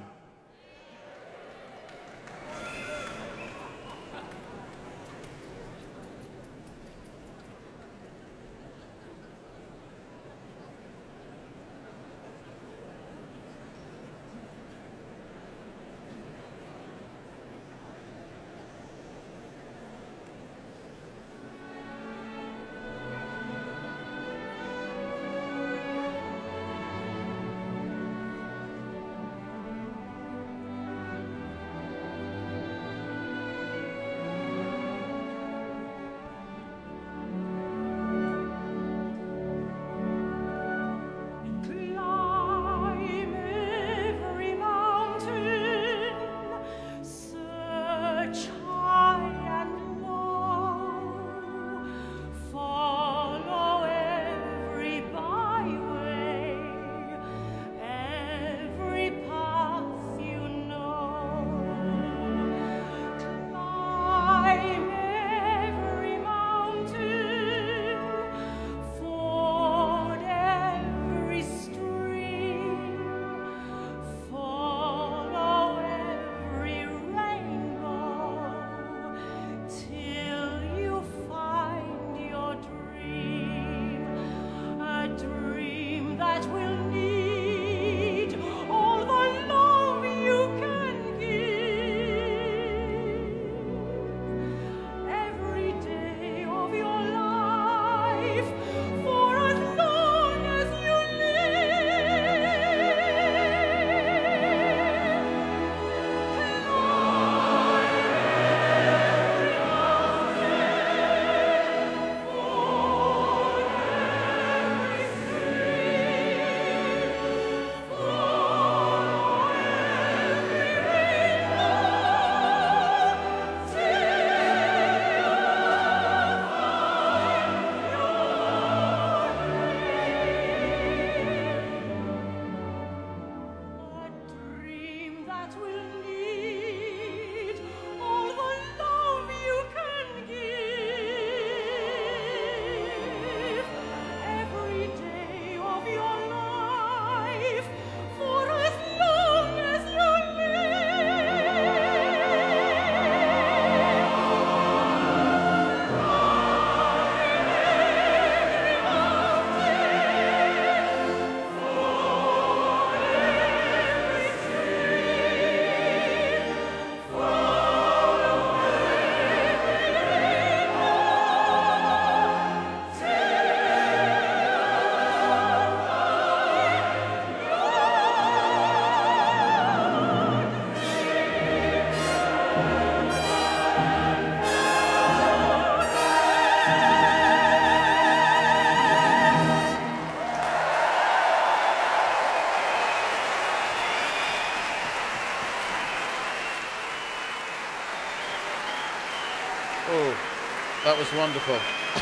Oh, that was wonderful.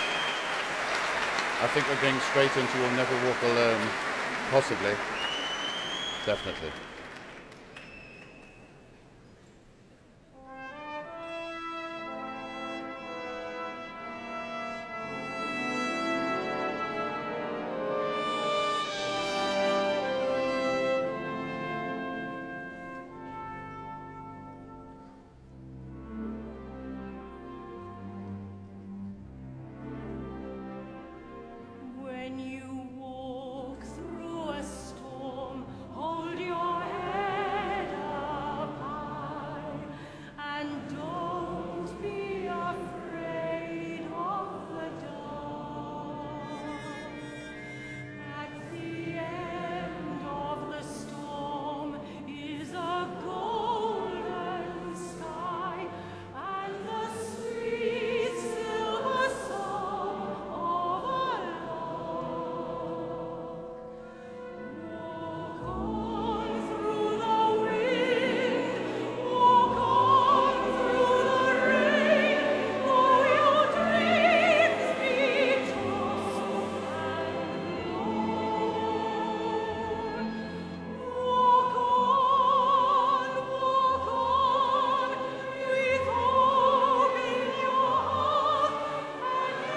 I think we're going straight into You'll Never Walk Alone. Possibly. Definitely. When you walk through a storm, hold your head up high, and don't be afraid of the dark. At the end of the storm is a golden sky, and the sweet silver song of a walk on through the wind, walk on through the rain, though your dreams be tossed and walk on, with hope in your heart,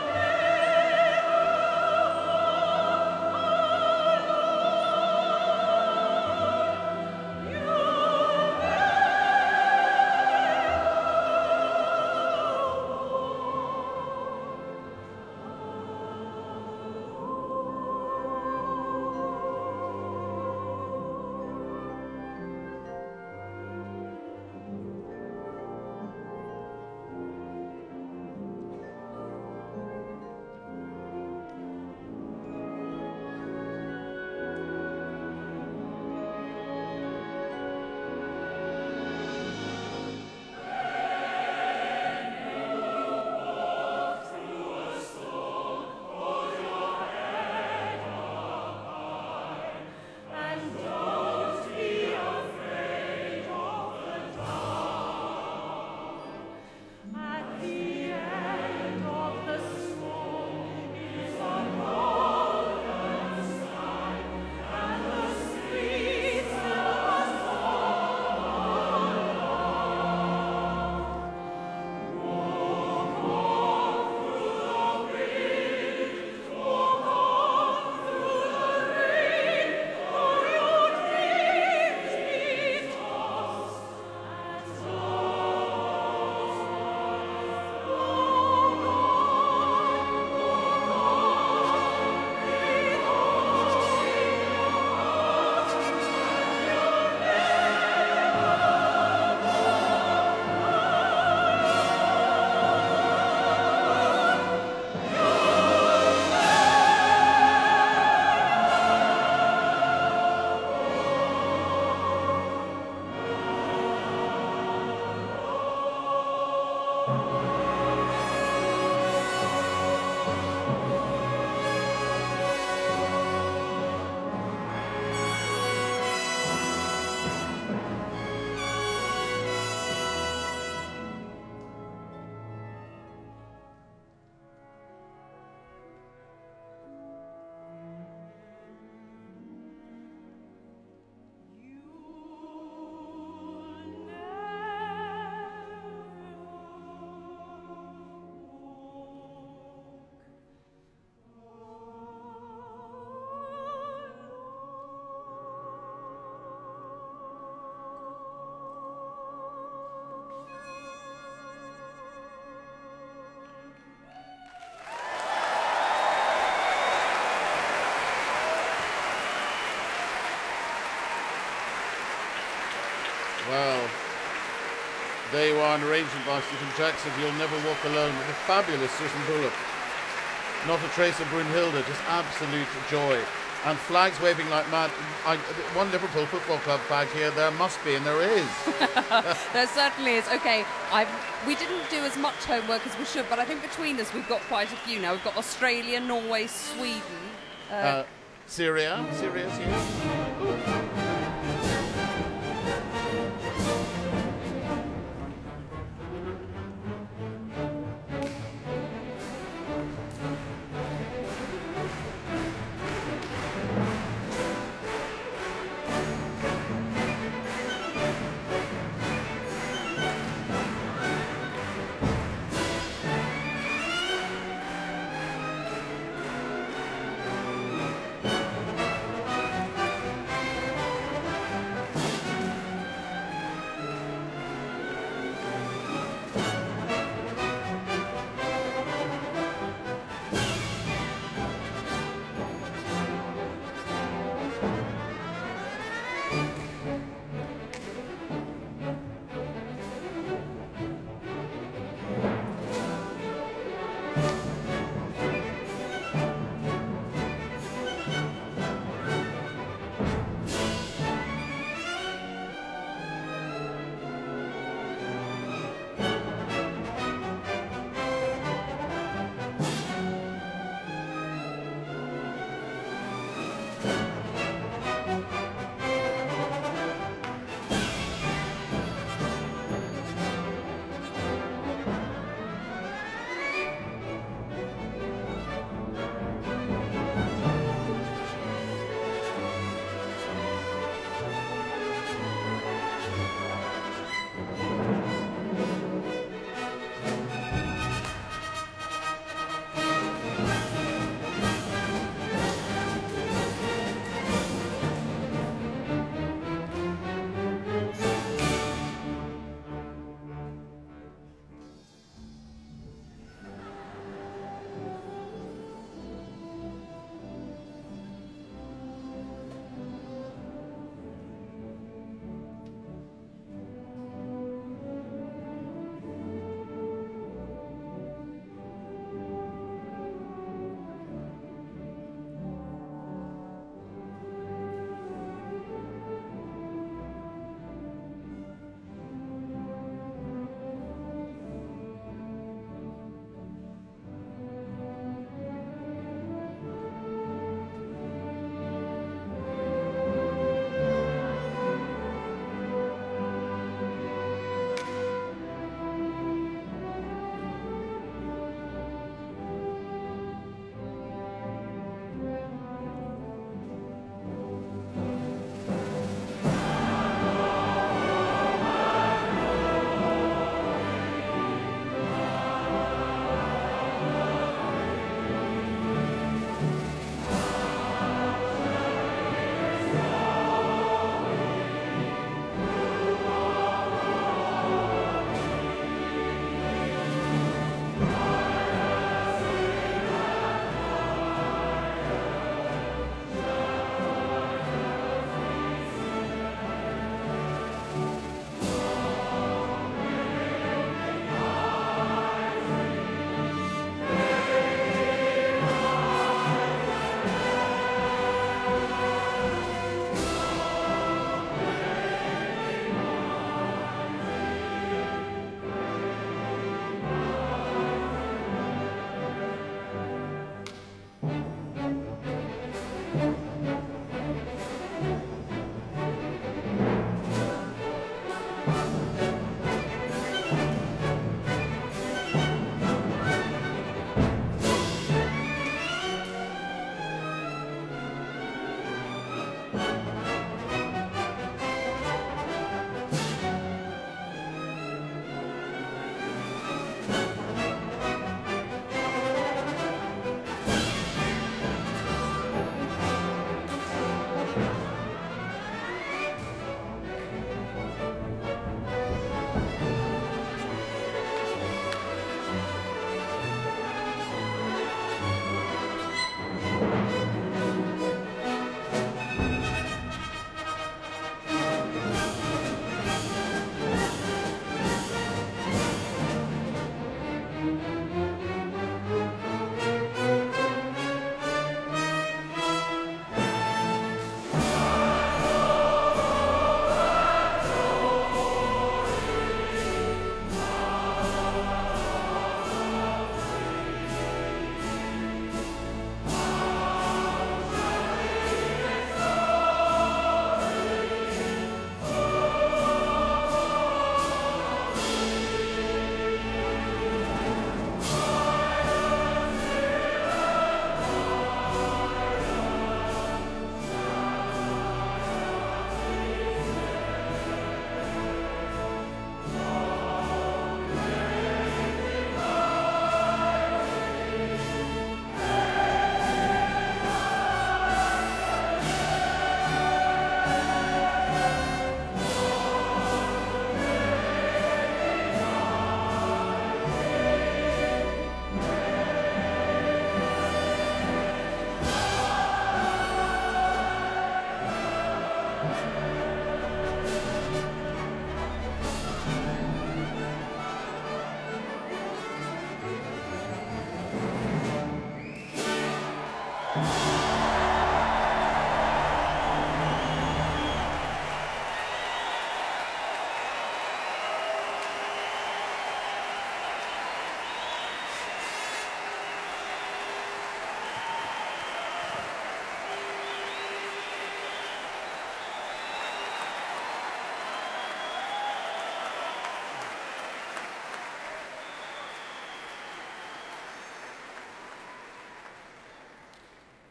and don't be afraid of the dark. At the end of the storm is a golden sky, and the sweet silver song of love. Walk on through the wind, walk on through the rain, though your dreams be tossed and Well, there you are, an arrangement by Stephen Jackson, You'll Never Walk Alone, with a fabulous Susan Bullock. Not a trace of Brunhilde, just absolute joy. And flags waving like mad. One Liverpool Football Club flag here, there must be, and there is. There certainly is. Okay, we didn't do as much homework as we should, but I think between us we've got quite a few now. We've got Australia, Norway, Sweden. Syria's here.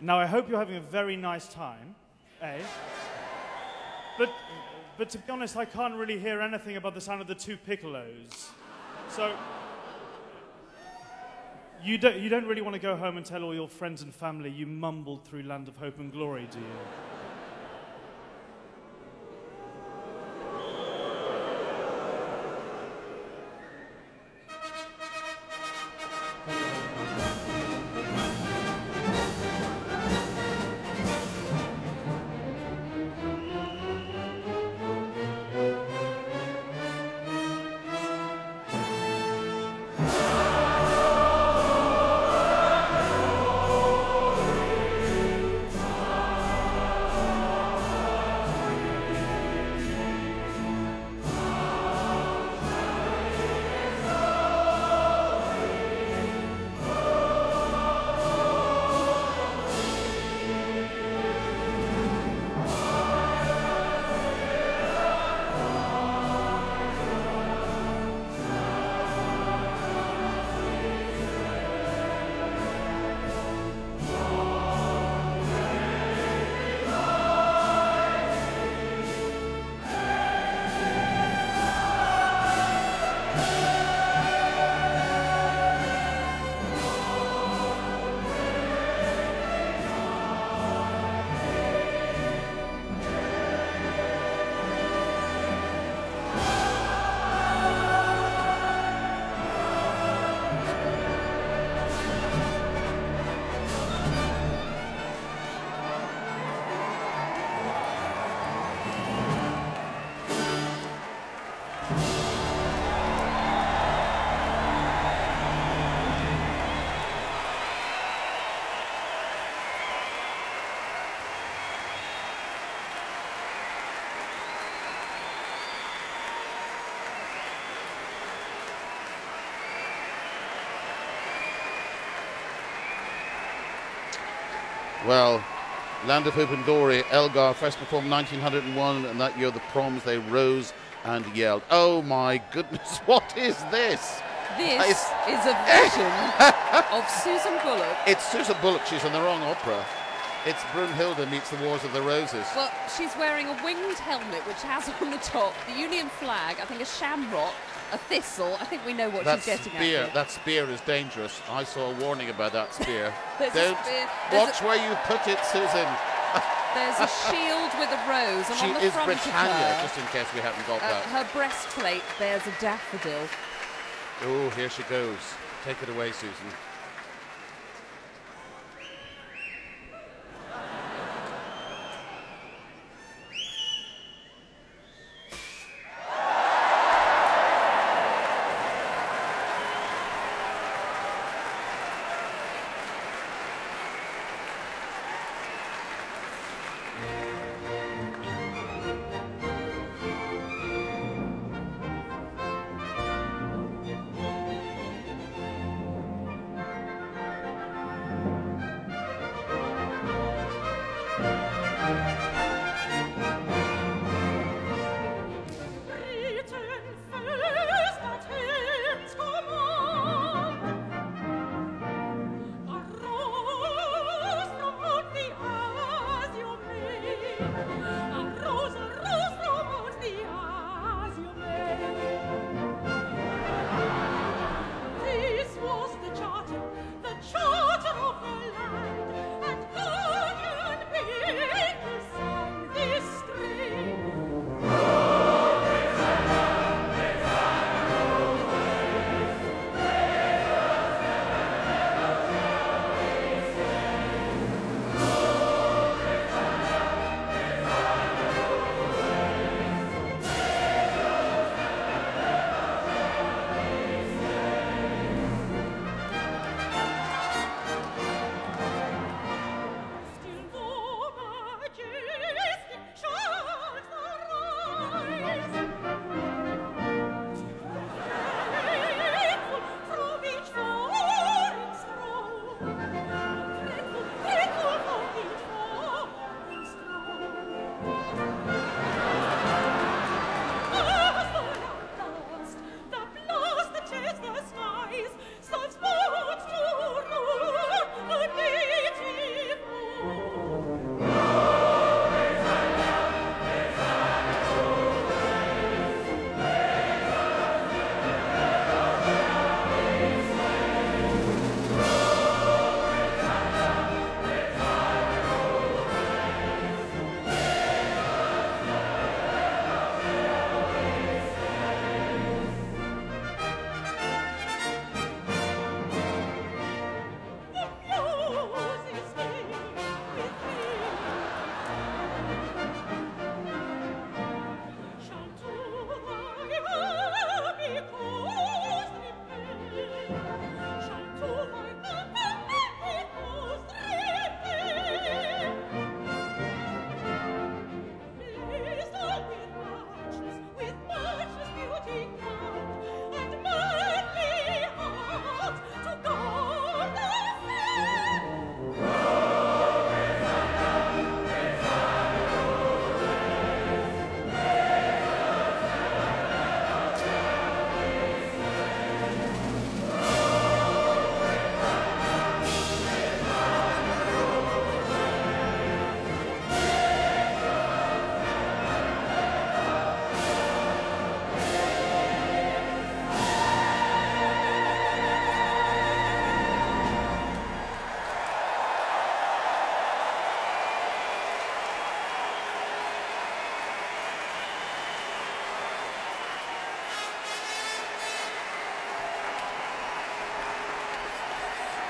Now, I hope you're having a very nice time, eh? But to be honest, I can't really hear anything about the sound of the two piccolos. So, you don't really want to go home and tell all your friends and family you mumbled through Land of Hope and Glory, do you? Well, Land of Hope and Glory, Elgar first performed 1901, and that year the Proms, they rose and yelled. Oh my goodness, what is this? This is a vision of Susan Bullock. It's Susan Bullock, she's in the wrong opera. It's Brunhilde meets the Wars of the Roses. Well, she's wearing a winged helmet which has on the top the Union flag, I think a shamrock, a thistle. I think we know what she's getting spear. at. That spear is dangerous. I saw a warning about that spear. There's a Don't spear. watch where you put it, Susan. There's a shield with a rose, and She on the is front Britannia, of her, just in case we haven't got that. her breastplate bears a daffodil. Oh, here she goes. Take it away, Susan.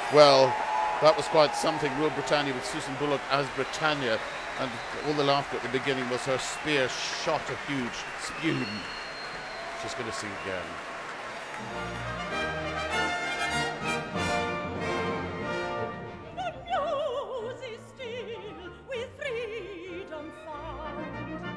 Well, that was quite something. Rule Britannia with Susan Bullock as Britannia, and all the laughter at the beginning was her spear shot a huge spume. She's going to sing again. The muse is still with freedom found.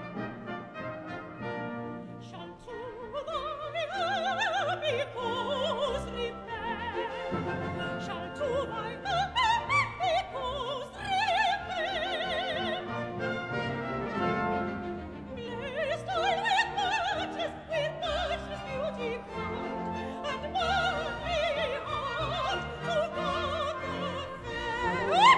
Shall to thy happy cause repair? Shall to thy happy cause repair? Blessed I with purchase beauty crowned, and my heart to God the fair.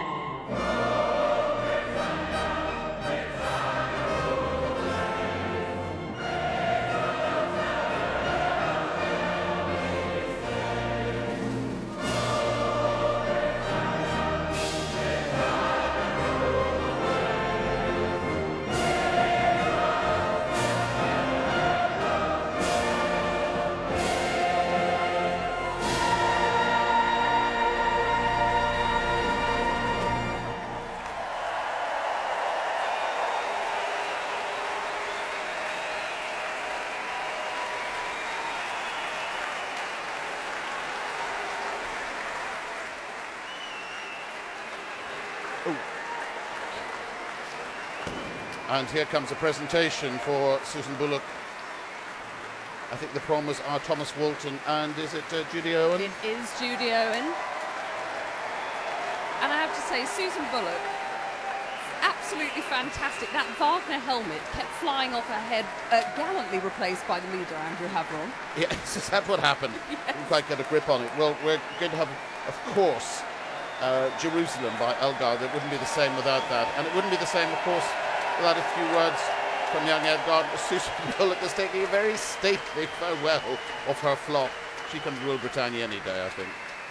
And here comes a presentation for Susan Bullock. I think the promos are Thomas Walton and is it Judy Owen? It is Judy Owen. And I have to say, Susan Bullock, absolutely fantastic. That Wagner helmet kept flying off her head, gallantly replaced by the leader, Andrew Haveron. Yes, is that what happened? Didn't quite get a grip on it. Well, we're going to have, of course, Jerusalem by Elgar. That wouldn't be the same without that. And it wouldn't be the same, of course, without a few words from young Edgar. Susan Bullock is taking a very stately farewell of her flock. She can rule Britannia any day, I think.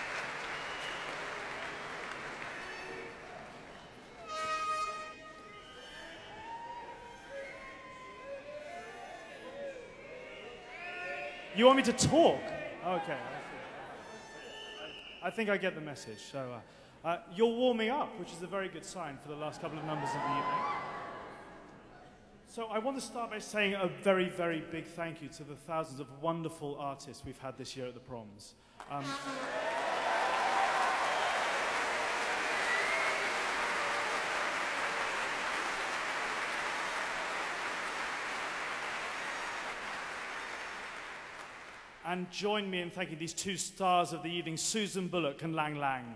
You want me to talk? Okay. I think I get the message. So you're warming up, which is a very good sign for the last couple of numbers of the evening. So I want to start by saying a very, very big thank you to the thousands of wonderful artists we've had this year at the Proms. And join me in thanking these two stars of the evening, Susan Bullock and Lang Lang.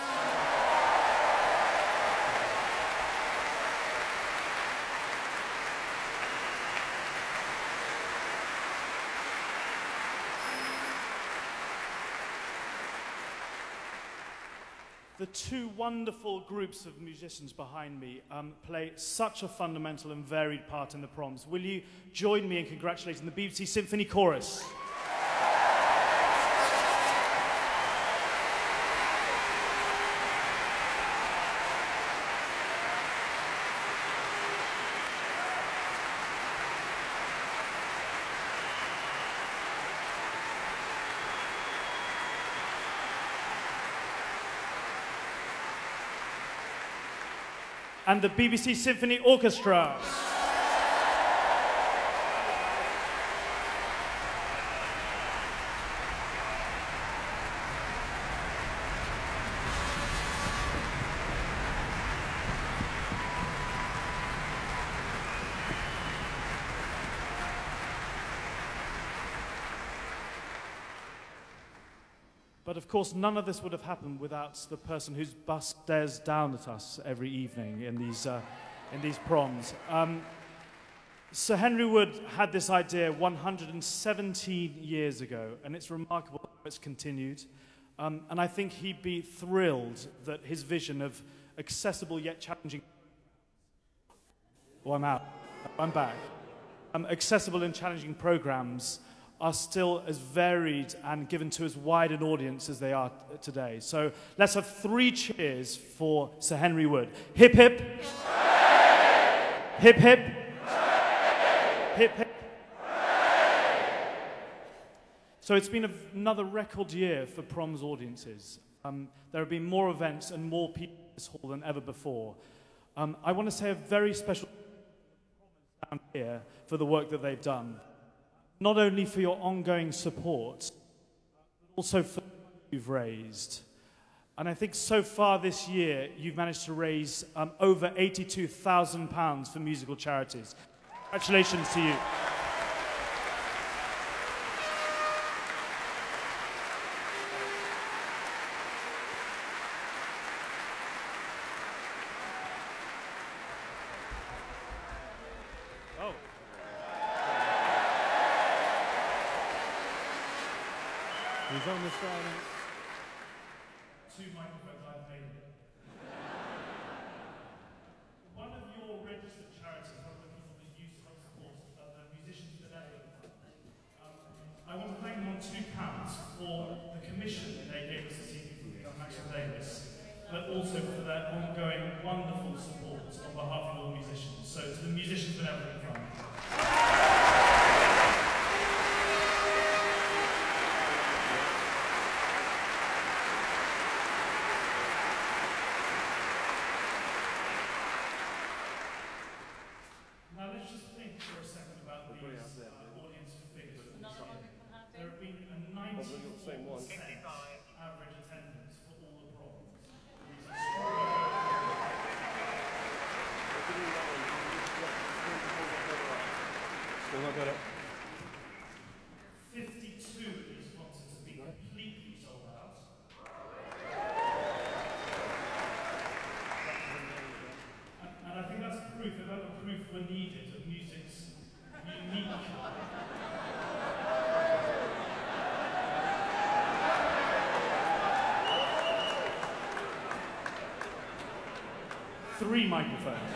The two wonderful groups of musicians behind me play such a fundamental and varied part in the Proms. Will you join me in congratulating the BBC Symphony Chorus? And the BBC Symphony Orchestra. But of course, none of this would have happened without the person whose bus stares down at us every evening in these Proms. Sir Henry Wood had this idea 117 years ago, and it's remarkable how it's continued. And I think he'd be thrilled that his vision of accessible yet challenging... Oh, I'm out. I'm back. Accessible and challenging programs are still as varied and given to as wide an audience as they are today. So let's have 3 cheers for Sir Henry Wood. Hip hip. Hip hip. Hip hip. So it's been another record year for Proms audiences. There have been more events and more people in this hall than ever before. I want to say a very special down here for the work that they've done. Not only for your ongoing support, but also for the money you've raised. And I think so far this year, you've managed to raise over £82,000 for musical charities. Congratulations to you. Oh. He's on the side. Two microphones I've made. One of your registered charities, one of the people that you support, the Musicians Benevolent Fund. I want to thank them on two counts for the commission that they gave us this evening from Maxwell Davis, but also for their ongoing wonderful support on behalf of all musicians. So to the Musicians Benevolent Fund. Now let's just think for a second about these audience figures for this year. There have been a 94% average attendance for all the proms. Still not got it. 52 of these concerts have been completely sold out. And I think that's proof, if ever proof were needed, of music's unique. Three microphones.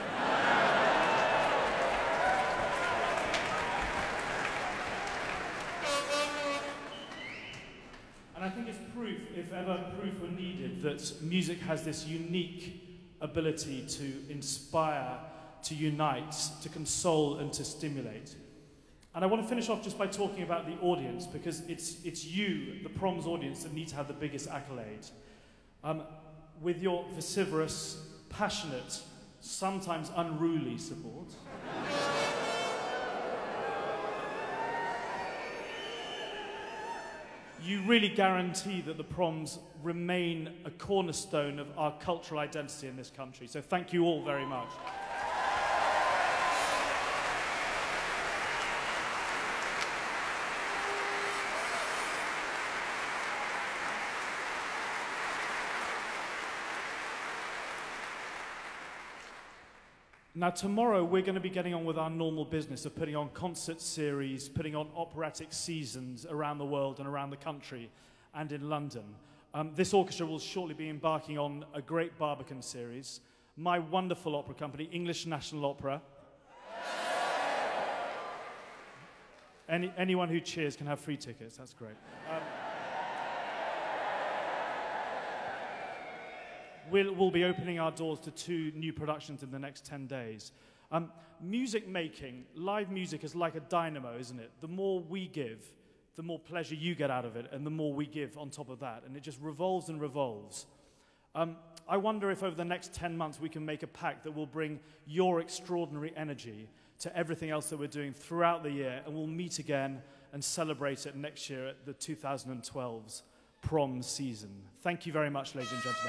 And I think it's proof, if ever proof were needed, that music has this unique ability to inspire, to unite, to console, and to stimulate. And I want to finish off just by talking about the audience, because it's you, the proms audience, that need to have the biggest accolade. With your vociferous, passionate, sometimes unruly support. You really guarantee that the proms remain a cornerstone of our cultural identity in this country. So thank you all very much. Now, tomorrow we're going to be getting on with our normal business of putting on concert series, putting on operatic seasons around the world and around the country and in London. This orchestra will shortly be embarking on a great Barbican series. My wonderful opera company, English National Opera. Anyone who cheers can have free tickets, that's great. We'll be opening our doors to 2 new productions in the next 10 days. Music making, live music is like a dynamo, isn't it? The more we give, the more pleasure you get out of it, and the more we give on top of that. And it just revolves and revolves. I wonder if over the next 10 months we can make a pact that will bring your extraordinary energy to everything else that we're doing throughout the year, and we'll meet again and celebrate it next year at the 2012's prom season. Thank you very much, ladies and gentlemen.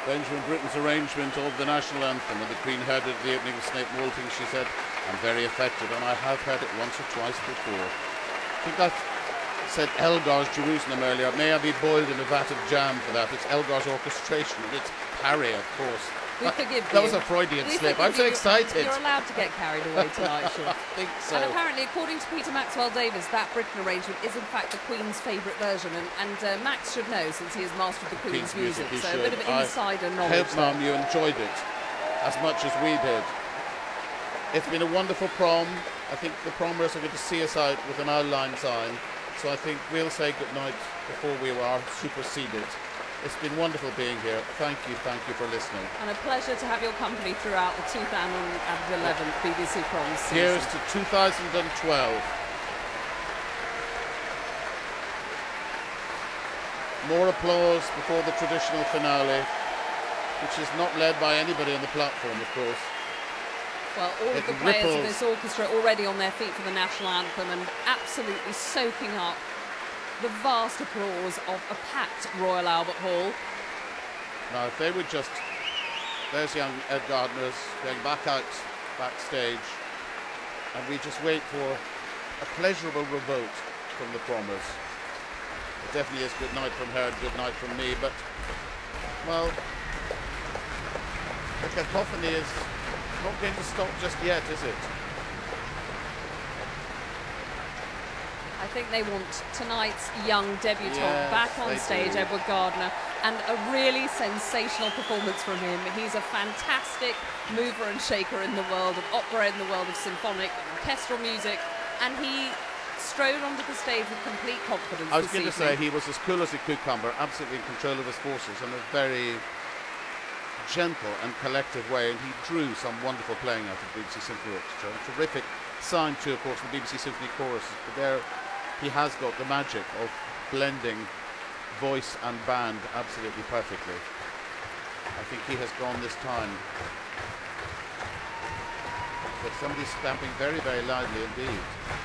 Benjamin Britten's arrangement of the national anthem, and the Queen heard it at the opening of Snape Malting. She said, "I'm very affected, and I have heard it once or twice before." I think I said Elgar's Jerusalem earlier. May I be boiled in a vat of jam for that? It's Elgar's orchestration, and it's Parry, of course. We forgive you. That was a Freudian slip. I'm so excited. You're allowed to get carried away tonight, Sean. I think so. And apparently, according to Peter Maxwell Davies, that Britten arrangement is in fact the Queen's favourite version, and Max should know since he has mastered the Queen's music. He So should. a bit of insider I knowledge. hope, Mum, you enjoyed it as much as we did. It's been a wonderful prom. I think the promers are going to see us out with an outline sign. So I think we'll say goodnight before we are superseded. It's been wonderful being here. Thank you for listening. And a pleasure to have your company throughout the 2011 BBC Proms season. Here's to 2012. More applause before the traditional finale, which is not led by anybody on the platform, of course. Well, all of the players of this orchestra already on their feet for the national anthem and absolutely soaking up the vast applause of a packed Royal Albert Hall. Now, if they would just... There's young Ed Gardner's going back out backstage, and we just wait for a pleasurable revolt from the promers. It definitely is good night from her and good night from me, but, well, the cacophony is not going to stop just yet, is it? I think they want tonight's young debutant back on stage, do. Edward Gardner, and a really sensational performance from him. He's a fantastic mover and shaker in the world of opera, in the world of symphonic and orchestral music, and he strode onto the stage with complete confidence. I was going to say he was as cool as a cucumber, absolutely in control of his forces in a very gentle and collective way, and he drew some wonderful playing out of the BBC Symphony Orchestra. A terrific sign too, of course, the BBC Symphony Chorus. But there he has got the magic of blending voice and band absolutely perfectly. I think he has gone this time. But somebody's stamping very, very loudly indeed.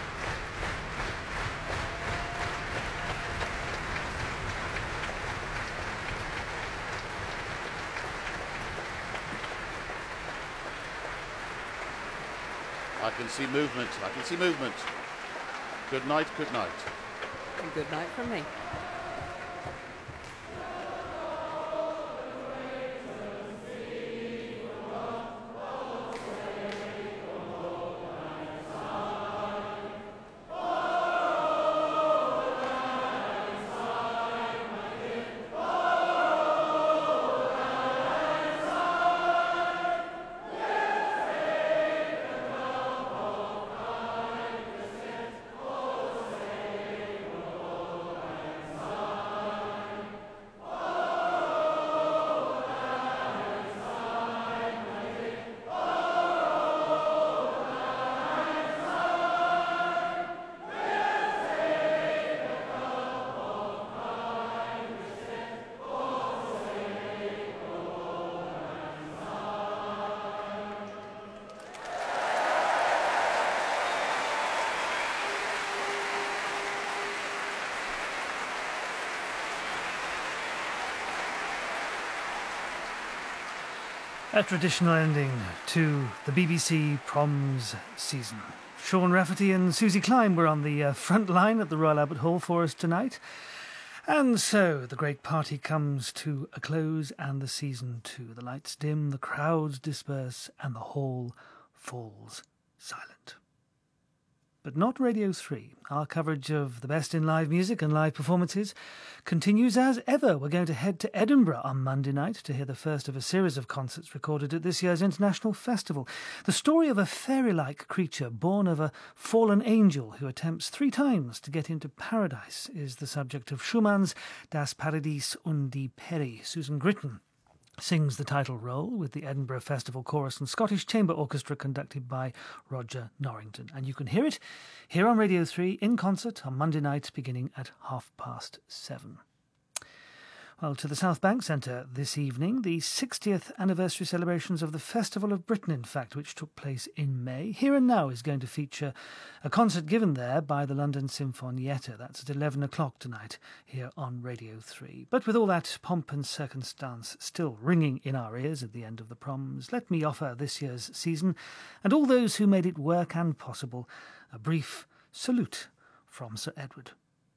I can see movement. I can see movement. Good night, good night. And good night from me. A traditional ending to the BBC Proms season. Sean Rafferty and Susie Klein were on the front line at the Royal Albert Hall for us tonight. And so the great party comes to a close and the season too. The lights dim, the crowds disperse, and the hall falls silent. But not Radio 3. Our coverage of the best in live music and live performances continues as ever. We're going to head to Edinburgh on Monday night to hear the first of a series of concerts recorded at this year's International Festival. The story of a fairy-like creature born of a fallen angel who attempts 3 times to get into paradise is the subject of Schumann's Das Paradies und die Peri. Susan Gritton sings the title role with the Edinburgh Festival Chorus and Scottish Chamber Orchestra conducted by Roger Norrington. And you can hear it here on Radio 3 in concert on Monday night beginning at 7:30. Well, to the South Bank Centre this evening, the 60th anniversary celebrations of the Festival of Britain, in fact, which took place in May. Here and Now is going to feature a concert given there by the London Sinfonietta. That's at 11 o'clock tonight here on Radio 3. But with all that pomp and circumstance still ringing in our ears at the end of the proms, let me offer this year's season and all those who made it work and possible a brief salute from Sir Edward.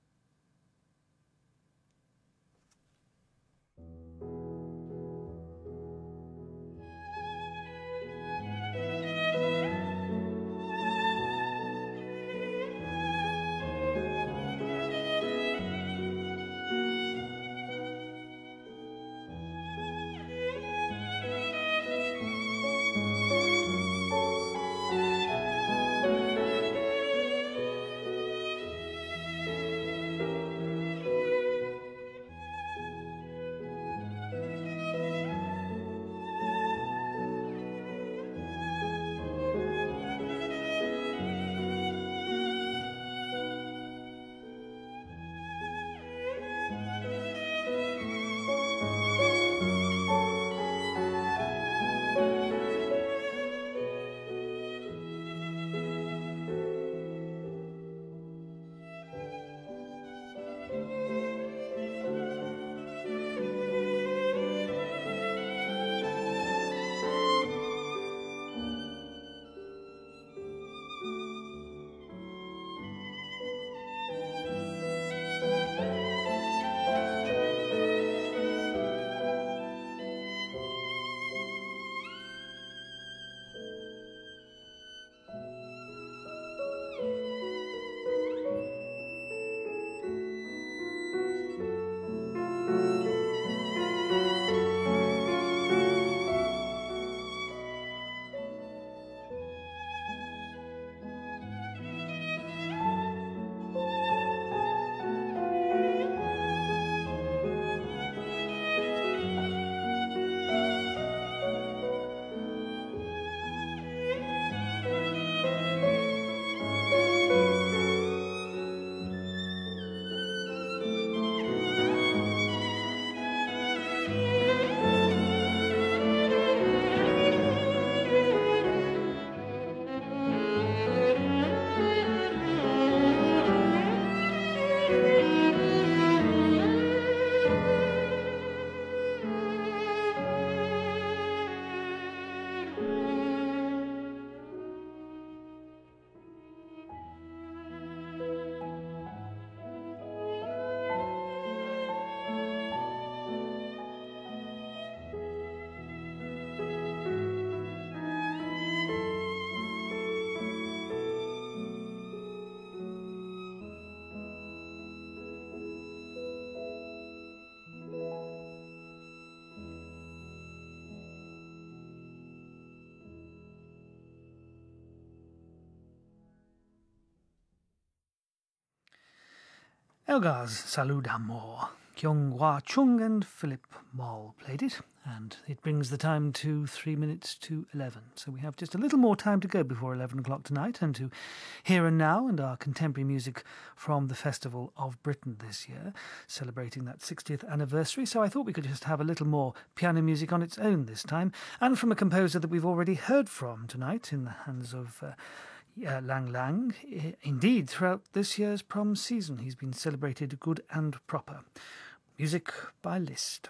Elgar's Salut d'Amour. Kyung Hwa Chung and Philip Moll played it, and it brings the time to 3 minutes to 11. So we have just a little more time to go before 11 o'clock tonight, and to Here and Now and our contemporary music from the Festival of Britain this year, celebrating that 60th anniversary. So I thought we could just have a little more piano music on its own this time, and from a composer that we've already heard from tonight in the hands of Lang Lang. Indeed, throughout this year's prom season, he's been celebrated good and proper. Music by Liszt.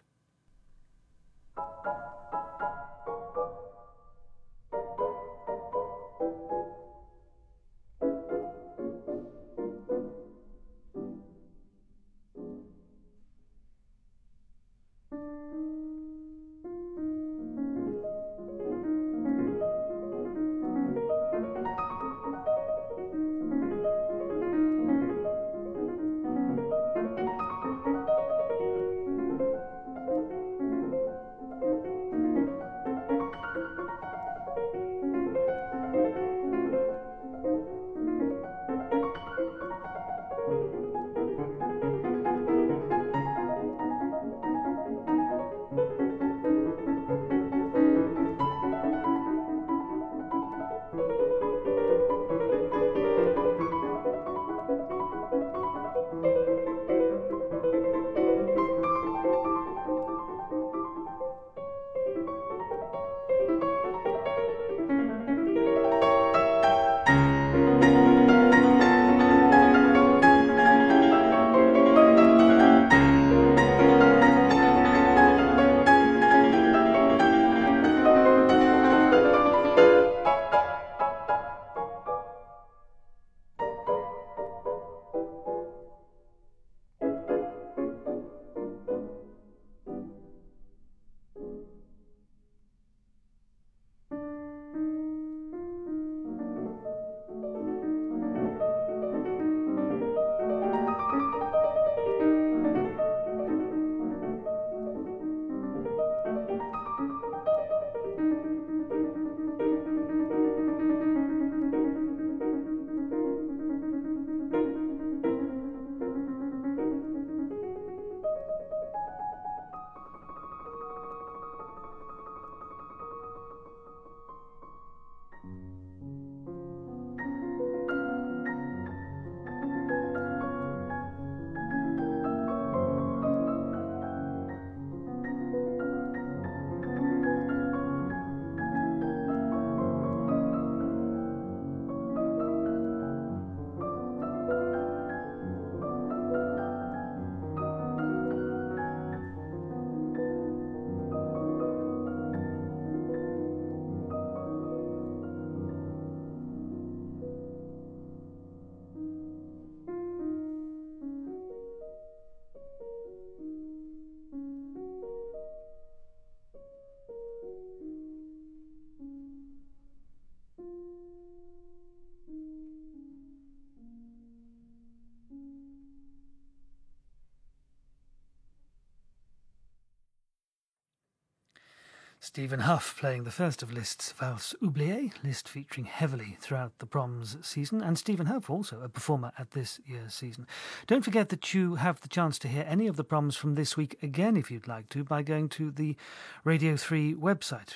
Stephen Huff playing the first of Liszt's Valse Oubliée, Liszt featuring heavily throughout the Proms season, and Stephen Huff also a performer at this year's season. Don't forget that you have the chance to hear any of the Proms from this week again if you'd like to by going to the Radio 3 website,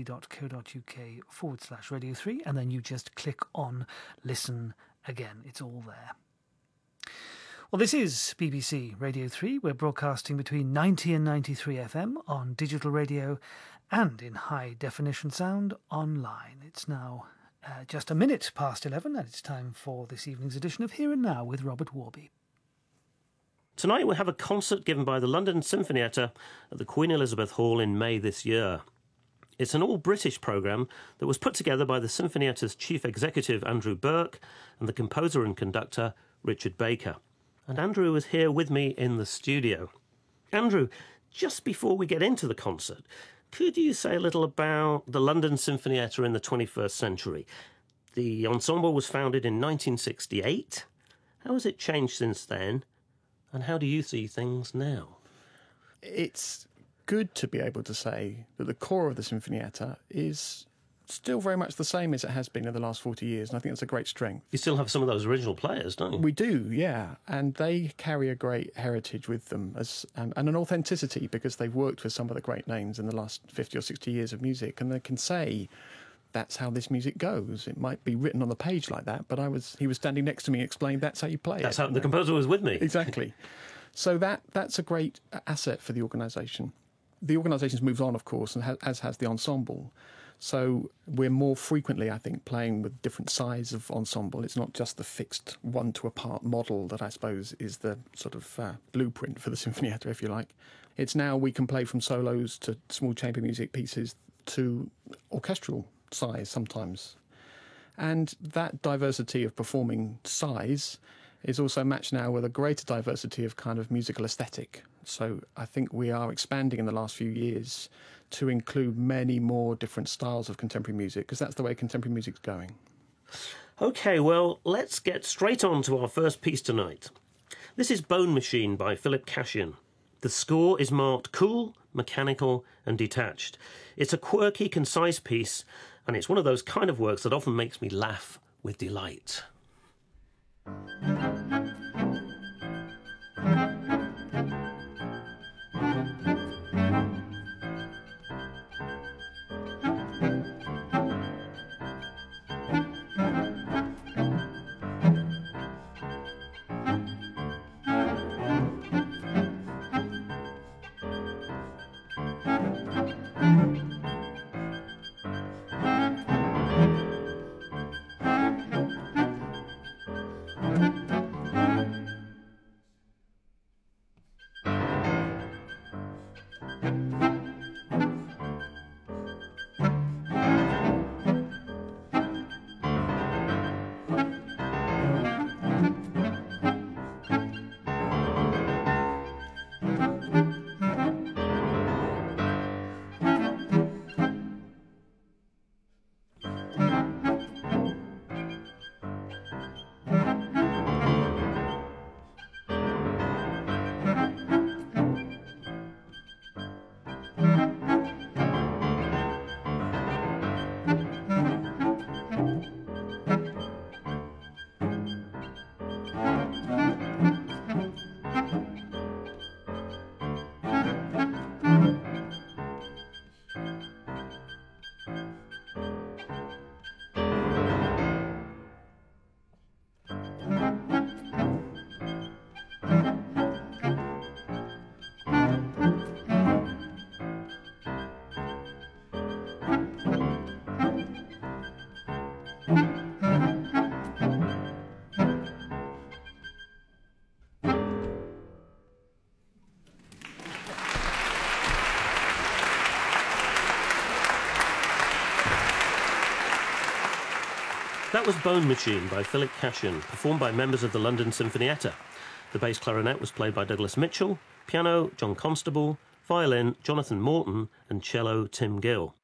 bbc.co.uk/Radio 3, and then you just click on Listen Again. It's all there. Well, this is BBC Radio 3. We're broadcasting between 90 and 93 FM on digital radio and in high-definition sound online. It's now just a minute past 11, and it's time for this evening's edition of Here and Now with Robert Warby. Tonight we have a concert given by the London Sinfonietta at the Queen Elizabeth Hall in May this year. It's an all-British programme that was put together by the Sinfonietta's chief executive, Andrew Burke, and the composer and conductor, Richard Baker. And Andrew is here with me in the studio. Andrew, just before we get into the concert, could you say a little about the London Sinfonietta in the 21st century? The ensemble was founded in 1968. How has it changed since then? And how do you see things now? It's good to be able to say that the core of the Sinfonietta is still very much the same as it has been in the last 40 years, and I think that's a great strength. You still have some of those original players, don't you? We do, yeah, and they carry a great heritage with them and an authenticity because they've worked with some of the great names in the last 50 or 60 years of music, and they can say that's how this music goes. It might be written on the page like that, but he was standing next to me and explained that's how you play that's it. How the composer was with me. Exactly. So that's a great asset for the organisation. The organisation's moved on, of course, and as has the ensemble. So we're more frequently, I think, playing with different size of ensemble. It's not just the fixed one-to-a-part model that I suppose is the sort of blueprint for the Sinfonietta, if you like. It's now we can play from solos to small chamber music pieces to orchestral size sometimes. And that diversity of performing size is also matched now with a greater diversity of kind of musical aesthetic. So I think we are expanding in the last few years to include many more different styles of contemporary music, because that's the way contemporary music's going. OK, well, let's get straight on to our first piece tonight. This is Bone Machine by Philip Cashion. The score is marked cool, mechanical and detached. It's a quirky, concise piece, and it's one of those kind of works that often makes me laugh with delight. That was Bone Machine by Philip Cashion, performed by members of the London Sinfonietta. The bass clarinet was played by Douglas Mitchell, piano, John Constable, violin, Jonathan Morton, and cello, Tim Gill.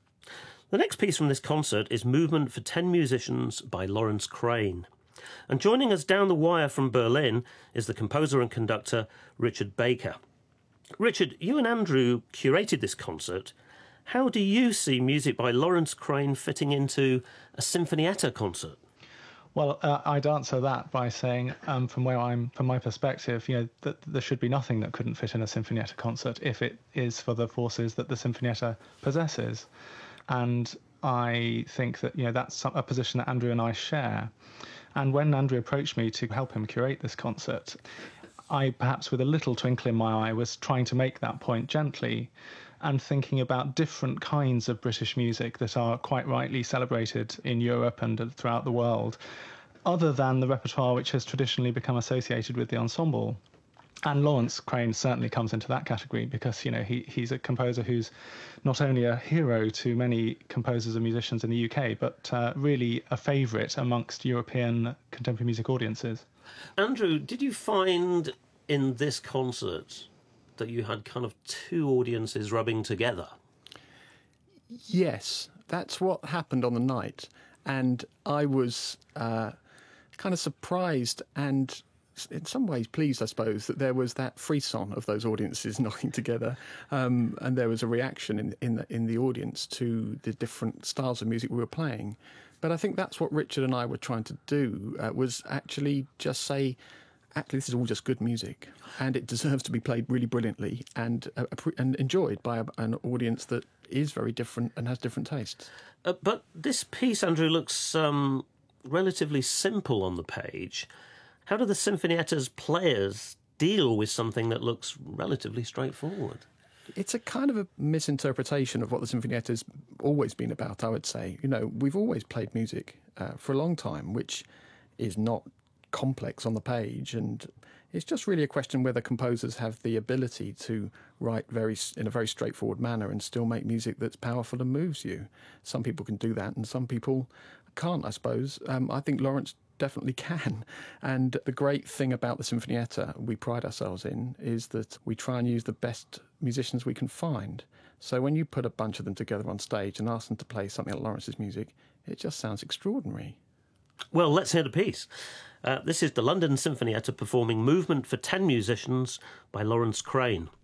The next piece from this concert is Movement for 10 Musicians by Lawrence Crane. And joining us down the wire from Berlin is the composer and conductor, Richard Baker. Richard, you and Andrew curated this concert. How do you see music by Lawrence Crane fitting into a Sinfonietta concert? Well, I'd answer that by saying, from my perspective, that there should be nothing that couldn't fit in a Sinfonietta concert if it is for the forces that the Sinfonietta possesses. And I think that, that's a position that Andrew and I share. And when Andrew approached me to help him curate this concert, I, perhaps with a little twinkle in my eye, was trying to make that point gently and thinking about different kinds of British music that are quite rightly celebrated in Europe and throughout the world, other than the repertoire which has traditionally become associated with the ensemble. And Lawrence Crane certainly comes into that category because, he's a composer who's not only a hero to many composers and musicians in the UK, but really a favourite amongst European contemporary music audiences. Andrew, did you find in this concert that you had kind of two audiences rubbing together? Yes, that's what happened on the night. And I was kind of surprised and in some ways pleased, I suppose, that there was that frisson of those audiences knocking together, and there was a reaction in the audience to the different styles of music we were playing. But I think that's what Richard and I were trying to do, was actually just say, actually, this is all just good music, and it deserves to be played really brilliantly and enjoyed by an audience that is very different and has different tastes. But this piece, Andrew, looks relatively simple on the page. How do the Sinfonietta's players deal with something that looks relatively straightforward? It's a kind of a misinterpretation of what the Sinfonietta's always been about, I would say. We've always played music for a long time, which is not complex on the page, and it's just really a question whether composers have the ability to write in a very straightforward manner and still make music that's powerful and moves you. Some people can do that, and some people can't, I suppose. I think Lawrence definitely can. And the great thing about the Sinfonietta we pride ourselves in is that we try and use the best musicians we can find. So when you put a bunch of them together on stage and ask them to play something like Lawrence's music, it just sounds extraordinary. Well, let's hear the piece. This is the London Sinfonietta performing Movement for 10 Musicians by Lawrence Crane.